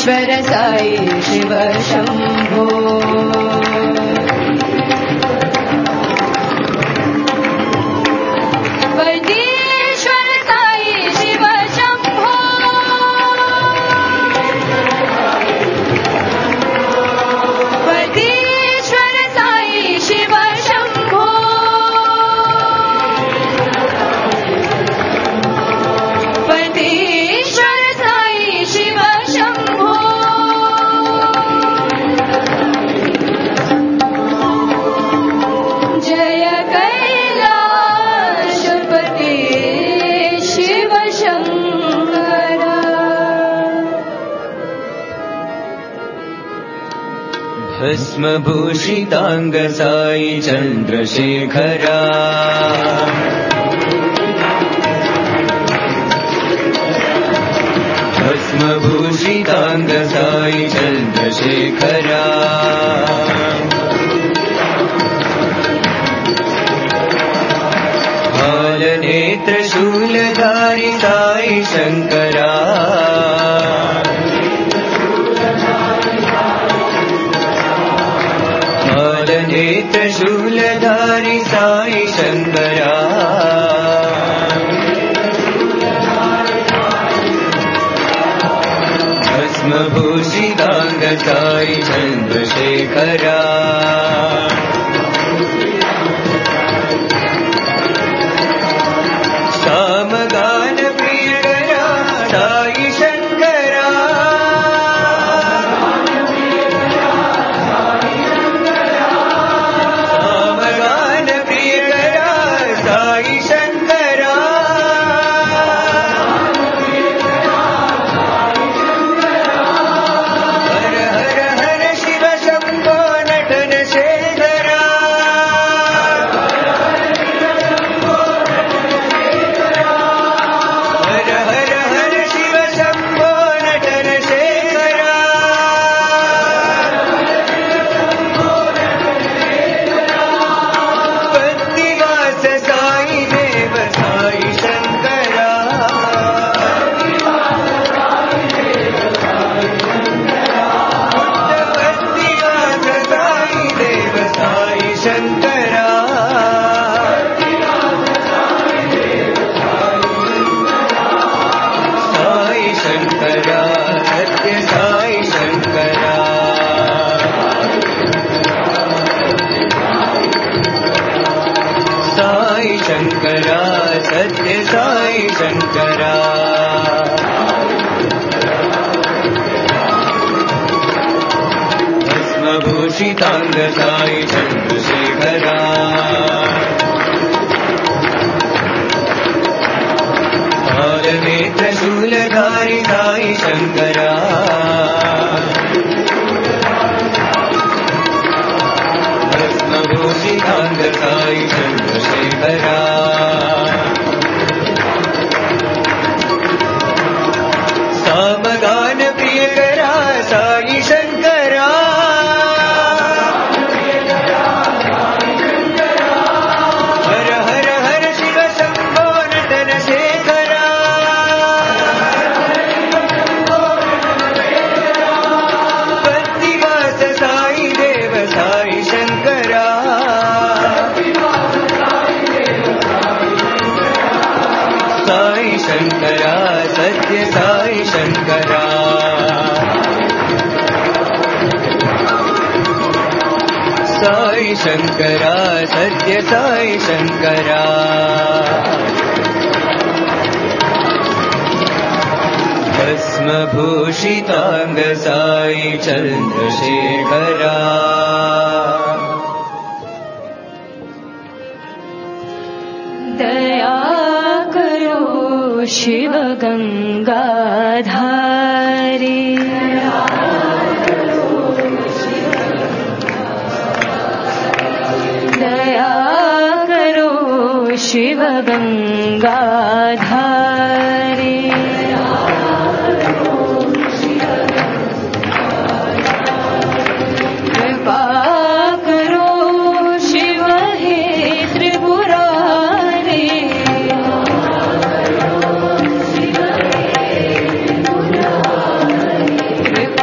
वैदीश्वर साई शिव शंभो वैदीश्वर साई शिव शंभो वैदीश्वर साई शिव शंभो वैदीश्वर साई शिव शंभो जय कैलाशपते शिव शंकर भस्मभूषितांग साई चंद्रशेखरा भस्मभूषितांग साई चंद्रशेखरा हालनेत्र शूलधारी साई शंकरा हालनेत्र शूलधारी साई शंकरा भस्मभूषितांग साई चंद्रशेखरा सामगान प्रियकरा साई शंकरा सामगान प्रियकरा साई शंकरा हर हर हर शिव शंभो नटन शेखरा हर हर हर शिव शंभो नटन शेखरा पत्तिवास साई देव साई शंकरा पत्तिवास साई देव साई शंकरा साई शंकरा सत्य साई शंकरा साई शंकरा सत्य साई शंकरा भस्मभूषितांग साई चंद्रशेखरा हालनेत्र शूलधारी साई शंकरा भस्मभूषितांग साई चंद्रशेखरा सामगान प्रियकरा साई शंकरा हर हर हर शिव शंभो नटन शेखरा पत्तिवास साई देव साई शंकरा साई शंकरा सत्य साई शंकरा साई शंकरा सत्य साई शंकरा भस्मभूषितांग साई चंद्रशेखरा दया करो शिव गंगाधारी दया करो शिव गंगाधारी कृपा करो शिव हे त्रिपुरारी कृपा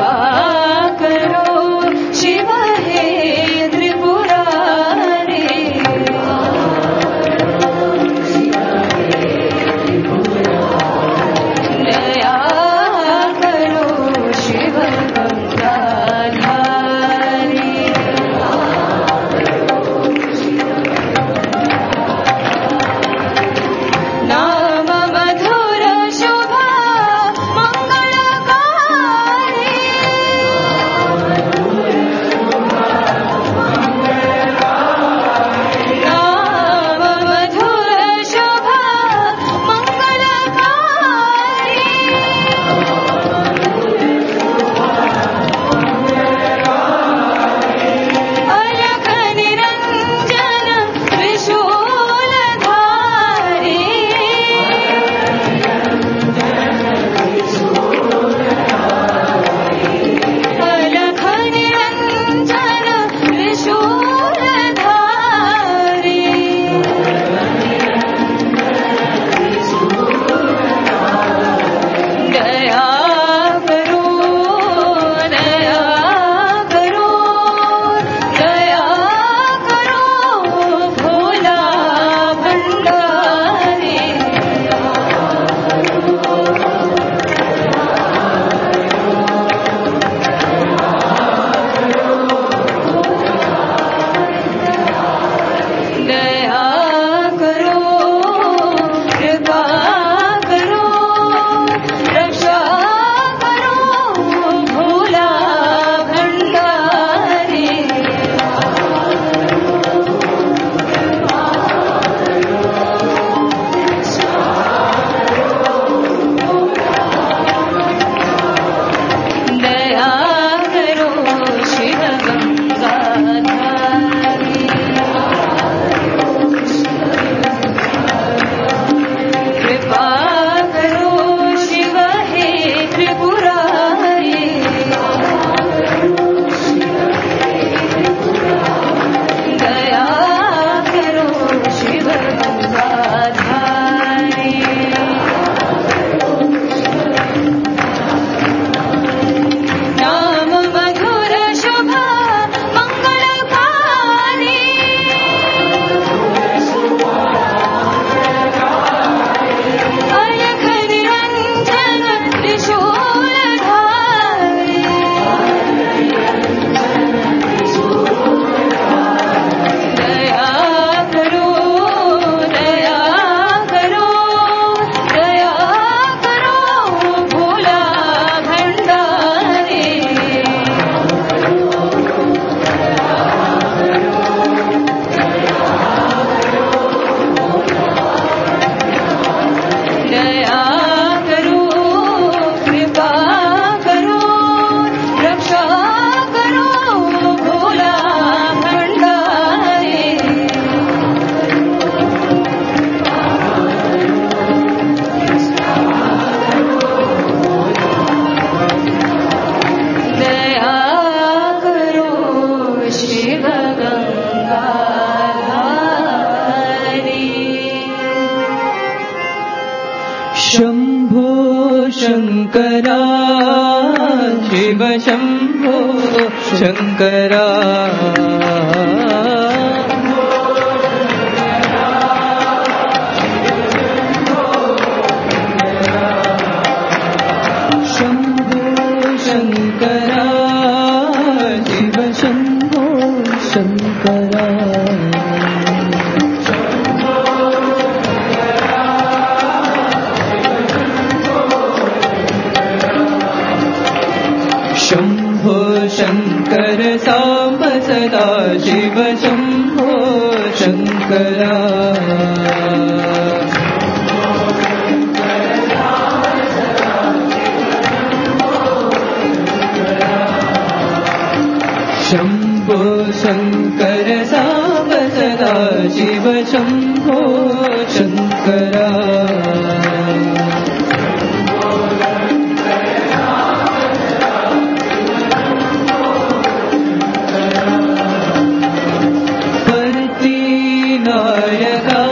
शङ्करा शिव शम्भो शङ्करा शम्भो शङ्करा शिव शम्भो शङ्करा शम्भो शङ्कर साम्ब सदा शिव शम्भो शङ्करा शम्भो शङ्कर साम्ब सदा शिव शम्भो शङ्करा नायका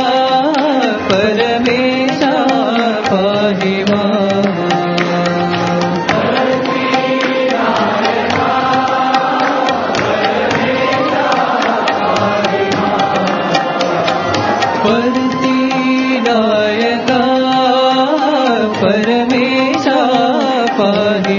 परमेशा पाहि परती नायका परमेशा पाहि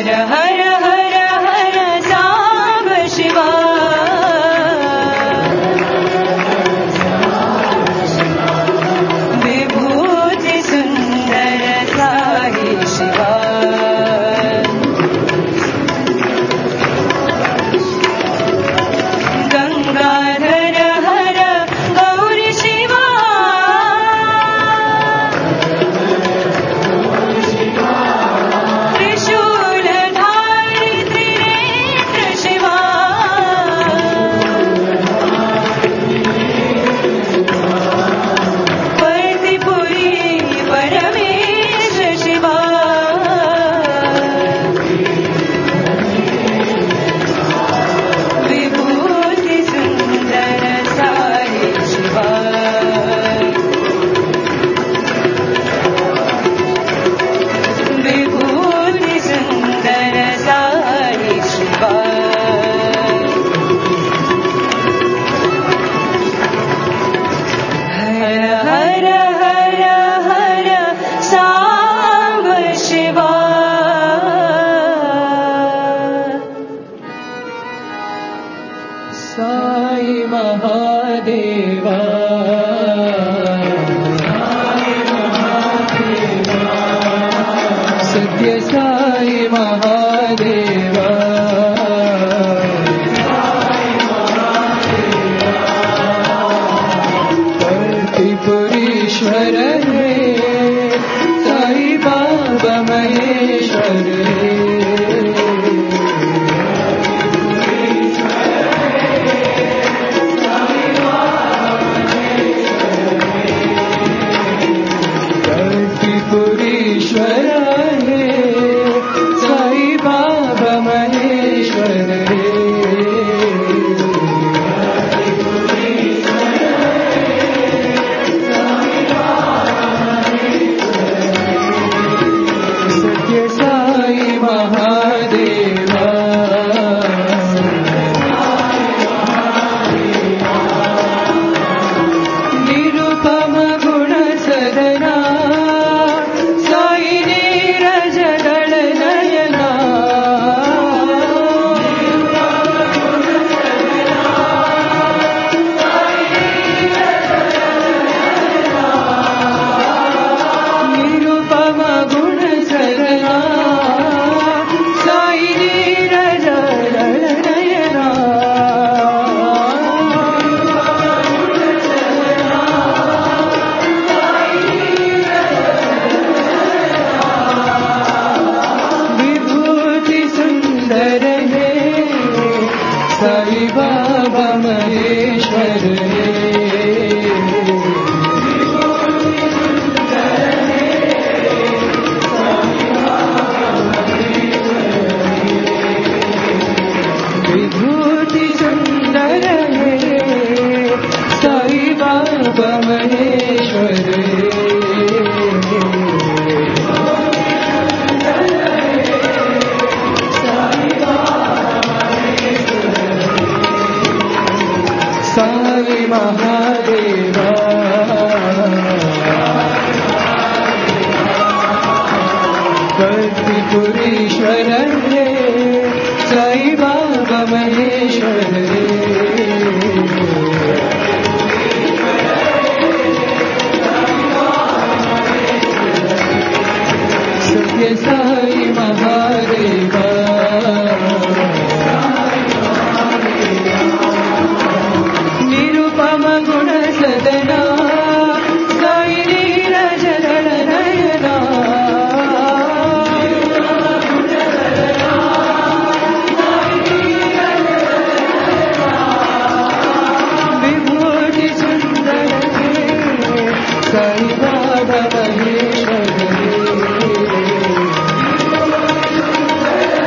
हर हर हर साम्ब शिवा विभूति सुंदर साई शिवा गंगाधर हर गौरी शिवा त्रिशूलधारी त्रिनेत्र शिवा पर्तिपुरी परमेश शिवा विभूति सुंदर साई शिवा विभूति सुंदर साई शिवा हर हर हर हर साम्ब शिवा साई महादेवा सत्य साई महादेवा पर्तिपुरीश्वर हे साई बाबा महेश्वर हे पर्तिपुरीश्वर हे साई बाबा महेश्वर हे सत्य साई महादेवा निरुपम गुण सदना साई नीरज दल नयना निरुपम गुण सदना साई नीरज दल नयना विभूति सुंदर है साई बाबा महेश्वर है विभूति सुंदर है साई बाबा महेश्वर है साई महादेवा पर्तिपुरीश्वर हे साई बाबा महेश्वर हे सत्य साई महादेवा निरुपम गुण सदना साई नीरज दल नयना विभूति सुंदर हे साई बाबा महेश्वर हे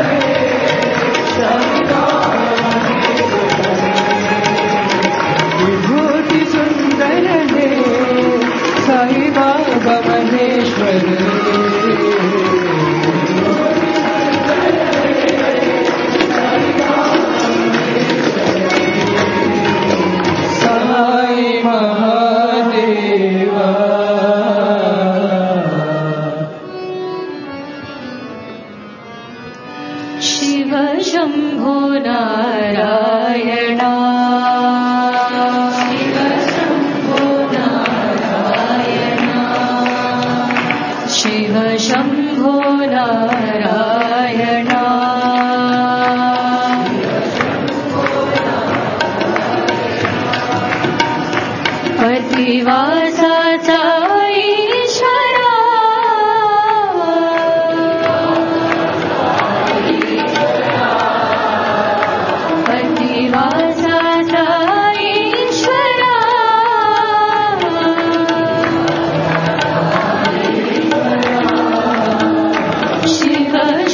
नारायण शिव शम्भो नारायण शिव शम्भो नारायण पतिवासाचा ईश्वरा पतिवासाचा ईश्वरा शिव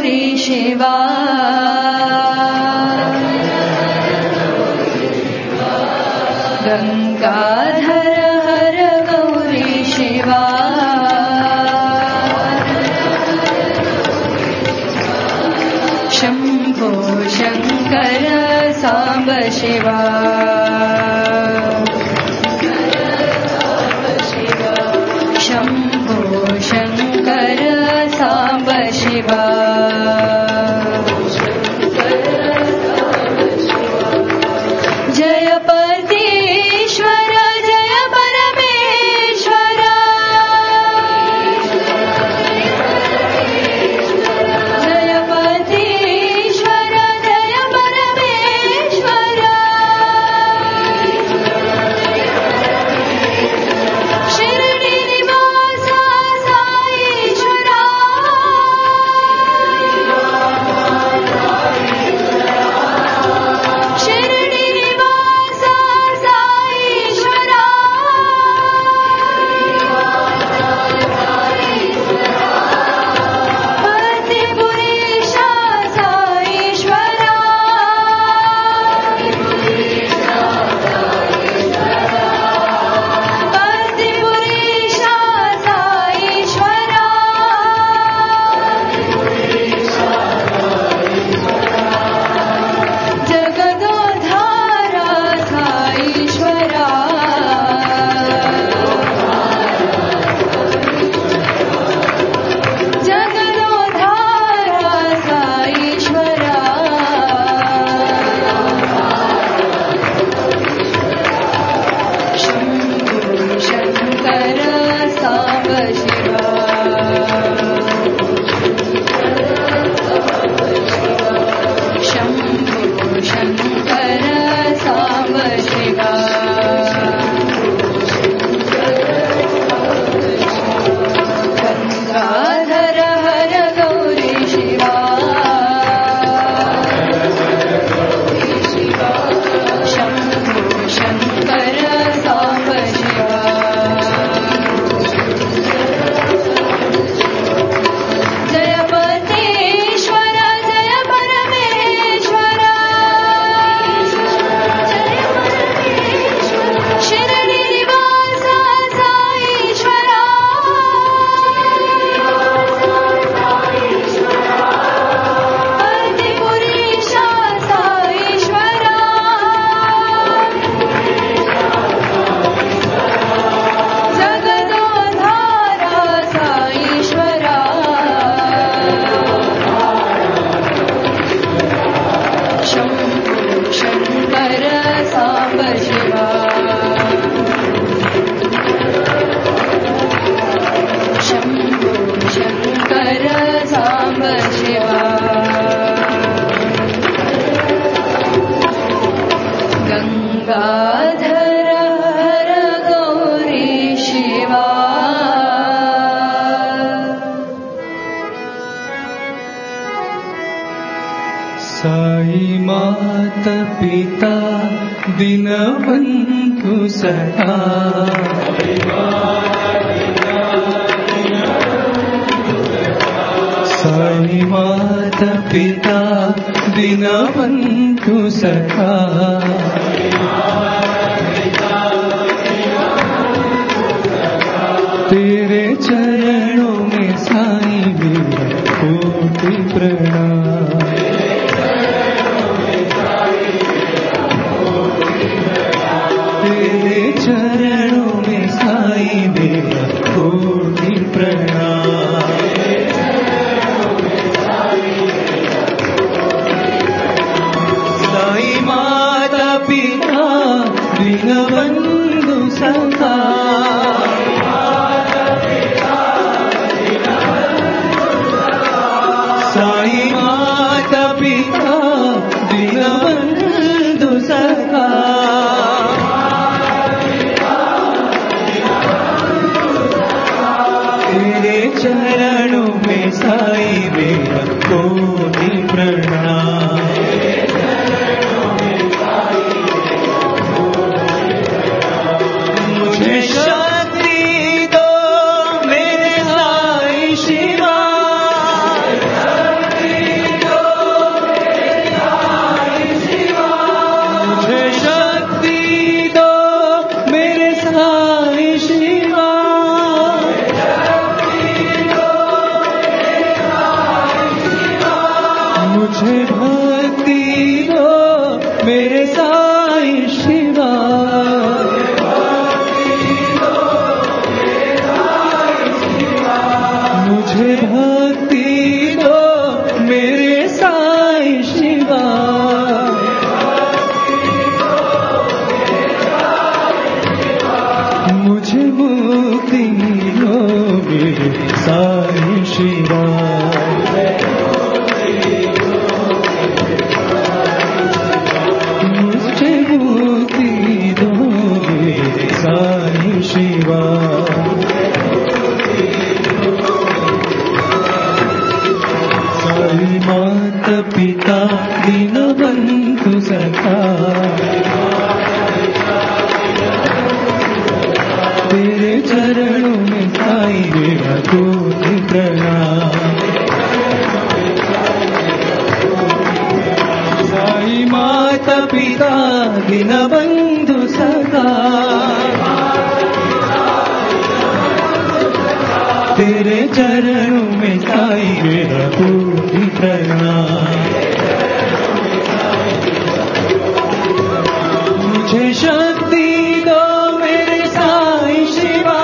गौरी शिवा गंगाधर हर गौरी शिवा शंभो शंकर सांब शिवा शंभो शंकर सांब शिवा जयपतीश्वर जय परमेश्वर जयपतीश्वर जय परमेश्वर शिरडी निवासा साईश्वरा शिरडी निवासा साईश्वरा पतिपुरीशा साईश्वरा पतिपुरीशा साईश्वरा जगदोद्धारा साईश्वरा जगदोद्धारा साईश्वरा शंभो शंकर सांब शिवा शंभो शंकर सांब शिवा गंगाधर हर गौरी शिवा शंभो शंकर सांब शिवा जयपतीश्वर जय परमेश्वर शिरडी निवासा साईश्वरा पतिपुरीशा साईश्वरा जगदोद्धारा साईश्वरा शंभो शंकर सांब शिवा शंभो शंकर सांब शिवा गंगाधर हर गौरी शिवा साई मात पिता दीनबंधु सखा साई मात पिता दीनबंधु सखा तेरे चरणों में साई मेरा कोटि प्रणाम तेरे चरणों में साई मेरा कोटि प्रणाम साई माता पिता मुझे भक्ति दो मेरे साईं शिवा, मुझे भक्ति दो मेरे साईं शिवा, मुझे मुक्ति दो मेरे साईं शिवा, मुझे मुक्ति दो मेरे साईं शिवा। साईं माता पिता दीनबंधु सखा, तेरे चरणों में साईं मेरा कोटि प्रणाम। साईं माता पिता दीनबंधु सखा, तेरे चरणों में साईं मेरा कोटि प्रणाम। मुझे शक्ति दो मेरे साईं शिवा,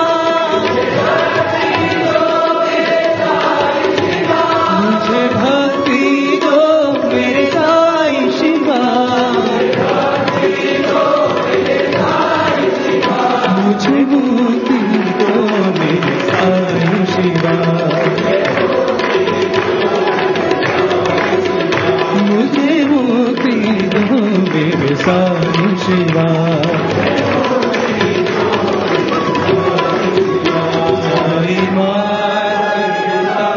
मुझे भक्ति दो मेरे साईं शिवा, मुझे मुक्ति दो मेरे साईं शिवा, मुझे मुक्ति दो मेरे साईं शिवा। साईं माता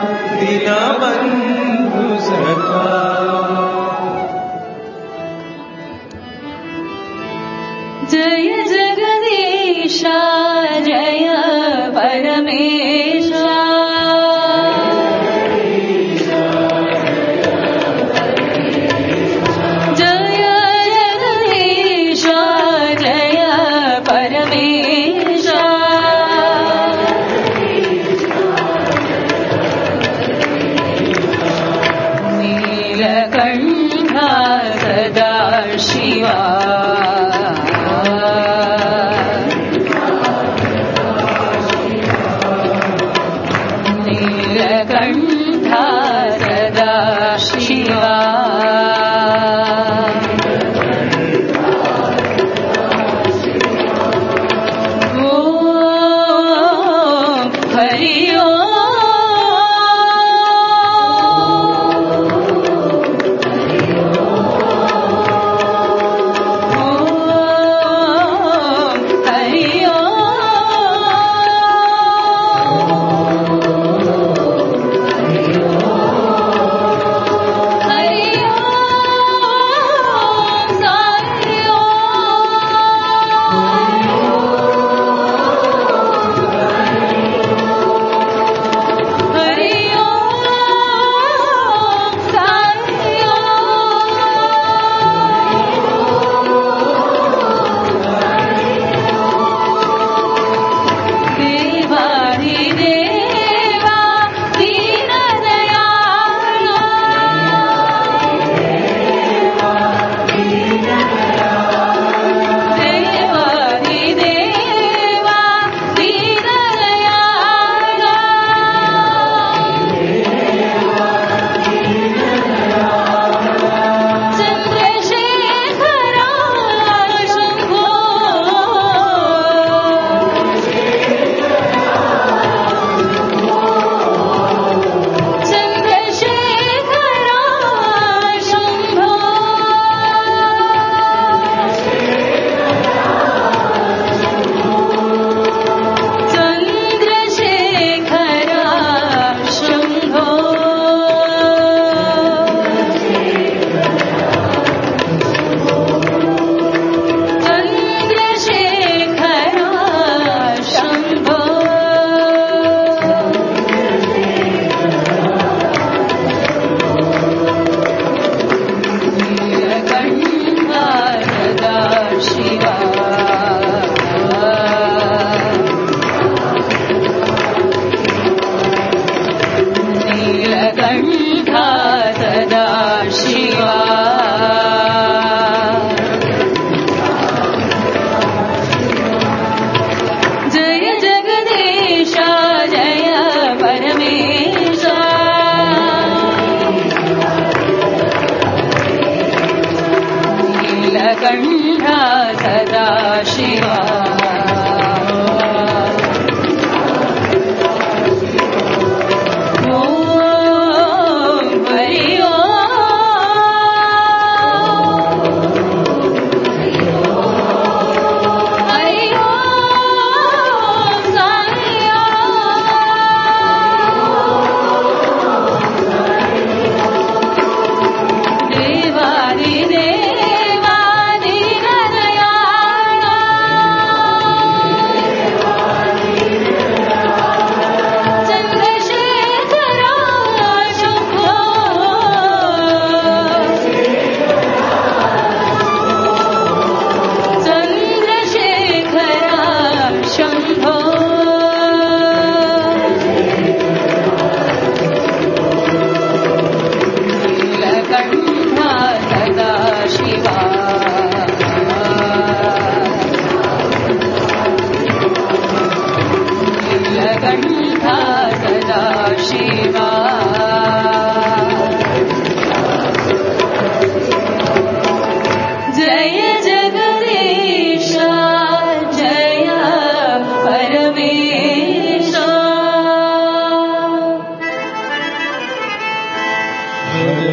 दीनबंधु सखा, जय जगदीशा जय परमेशा, जय जगदीशा जय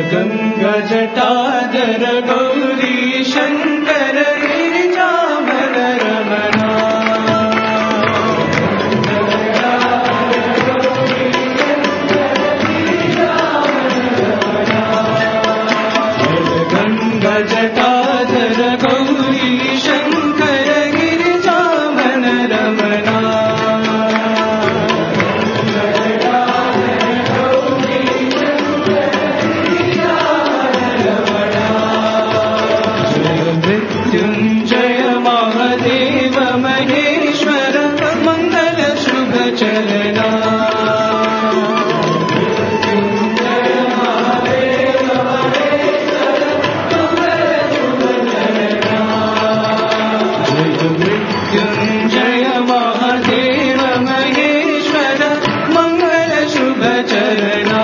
गङ्गजटाधर गौरी शङ्कर गिरिजामन रमणा गङ्गजटाधर गौरी शङ्कर गिरिजामन रमणा मृत्युञ्जय महादेव महेश्वर मङ्गल शुभ चलना मृत्युञ्जय महादेव महेश्वर मङ्गल शुभ चलना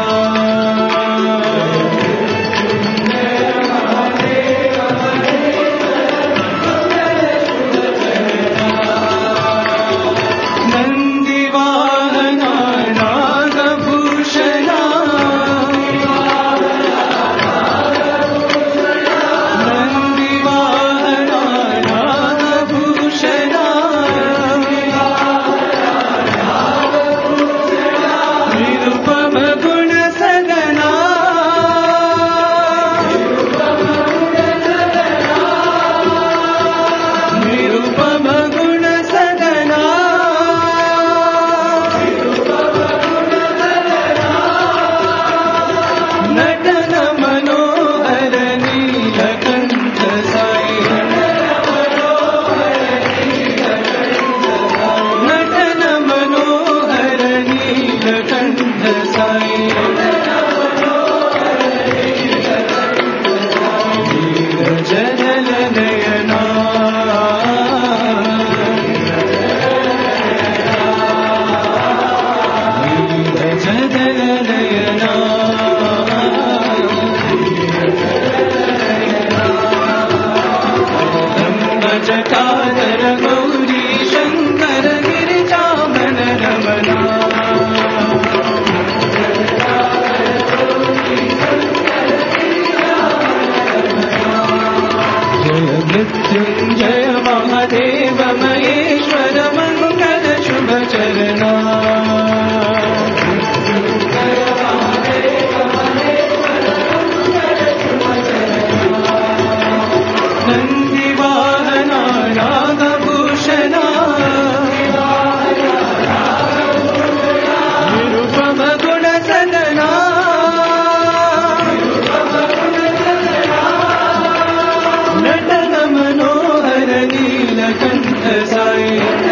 नन्दिवाहना नागभूषणा नन्दिवाहना नागभूषणा निरुपम गुणसदना निरुपम गुणसदना नटन मनोहर नीलकण्ठ साई नटन मनोहर नीलकण्ठ साई नीरजनल नयना नीरजनल नयना गङ्गजटाधर गौरी शङ्कर गिरिजामन रमणा जय मृत्युञ्जय महादेव महेश्वर मङ्गल शुभ चलना नन्दिवाहना नागभूषणा निरुपम गुणसदना नटन मनोहर नीलकण्ठ साई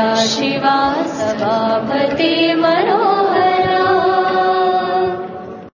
शिवा सभापते मनोहरा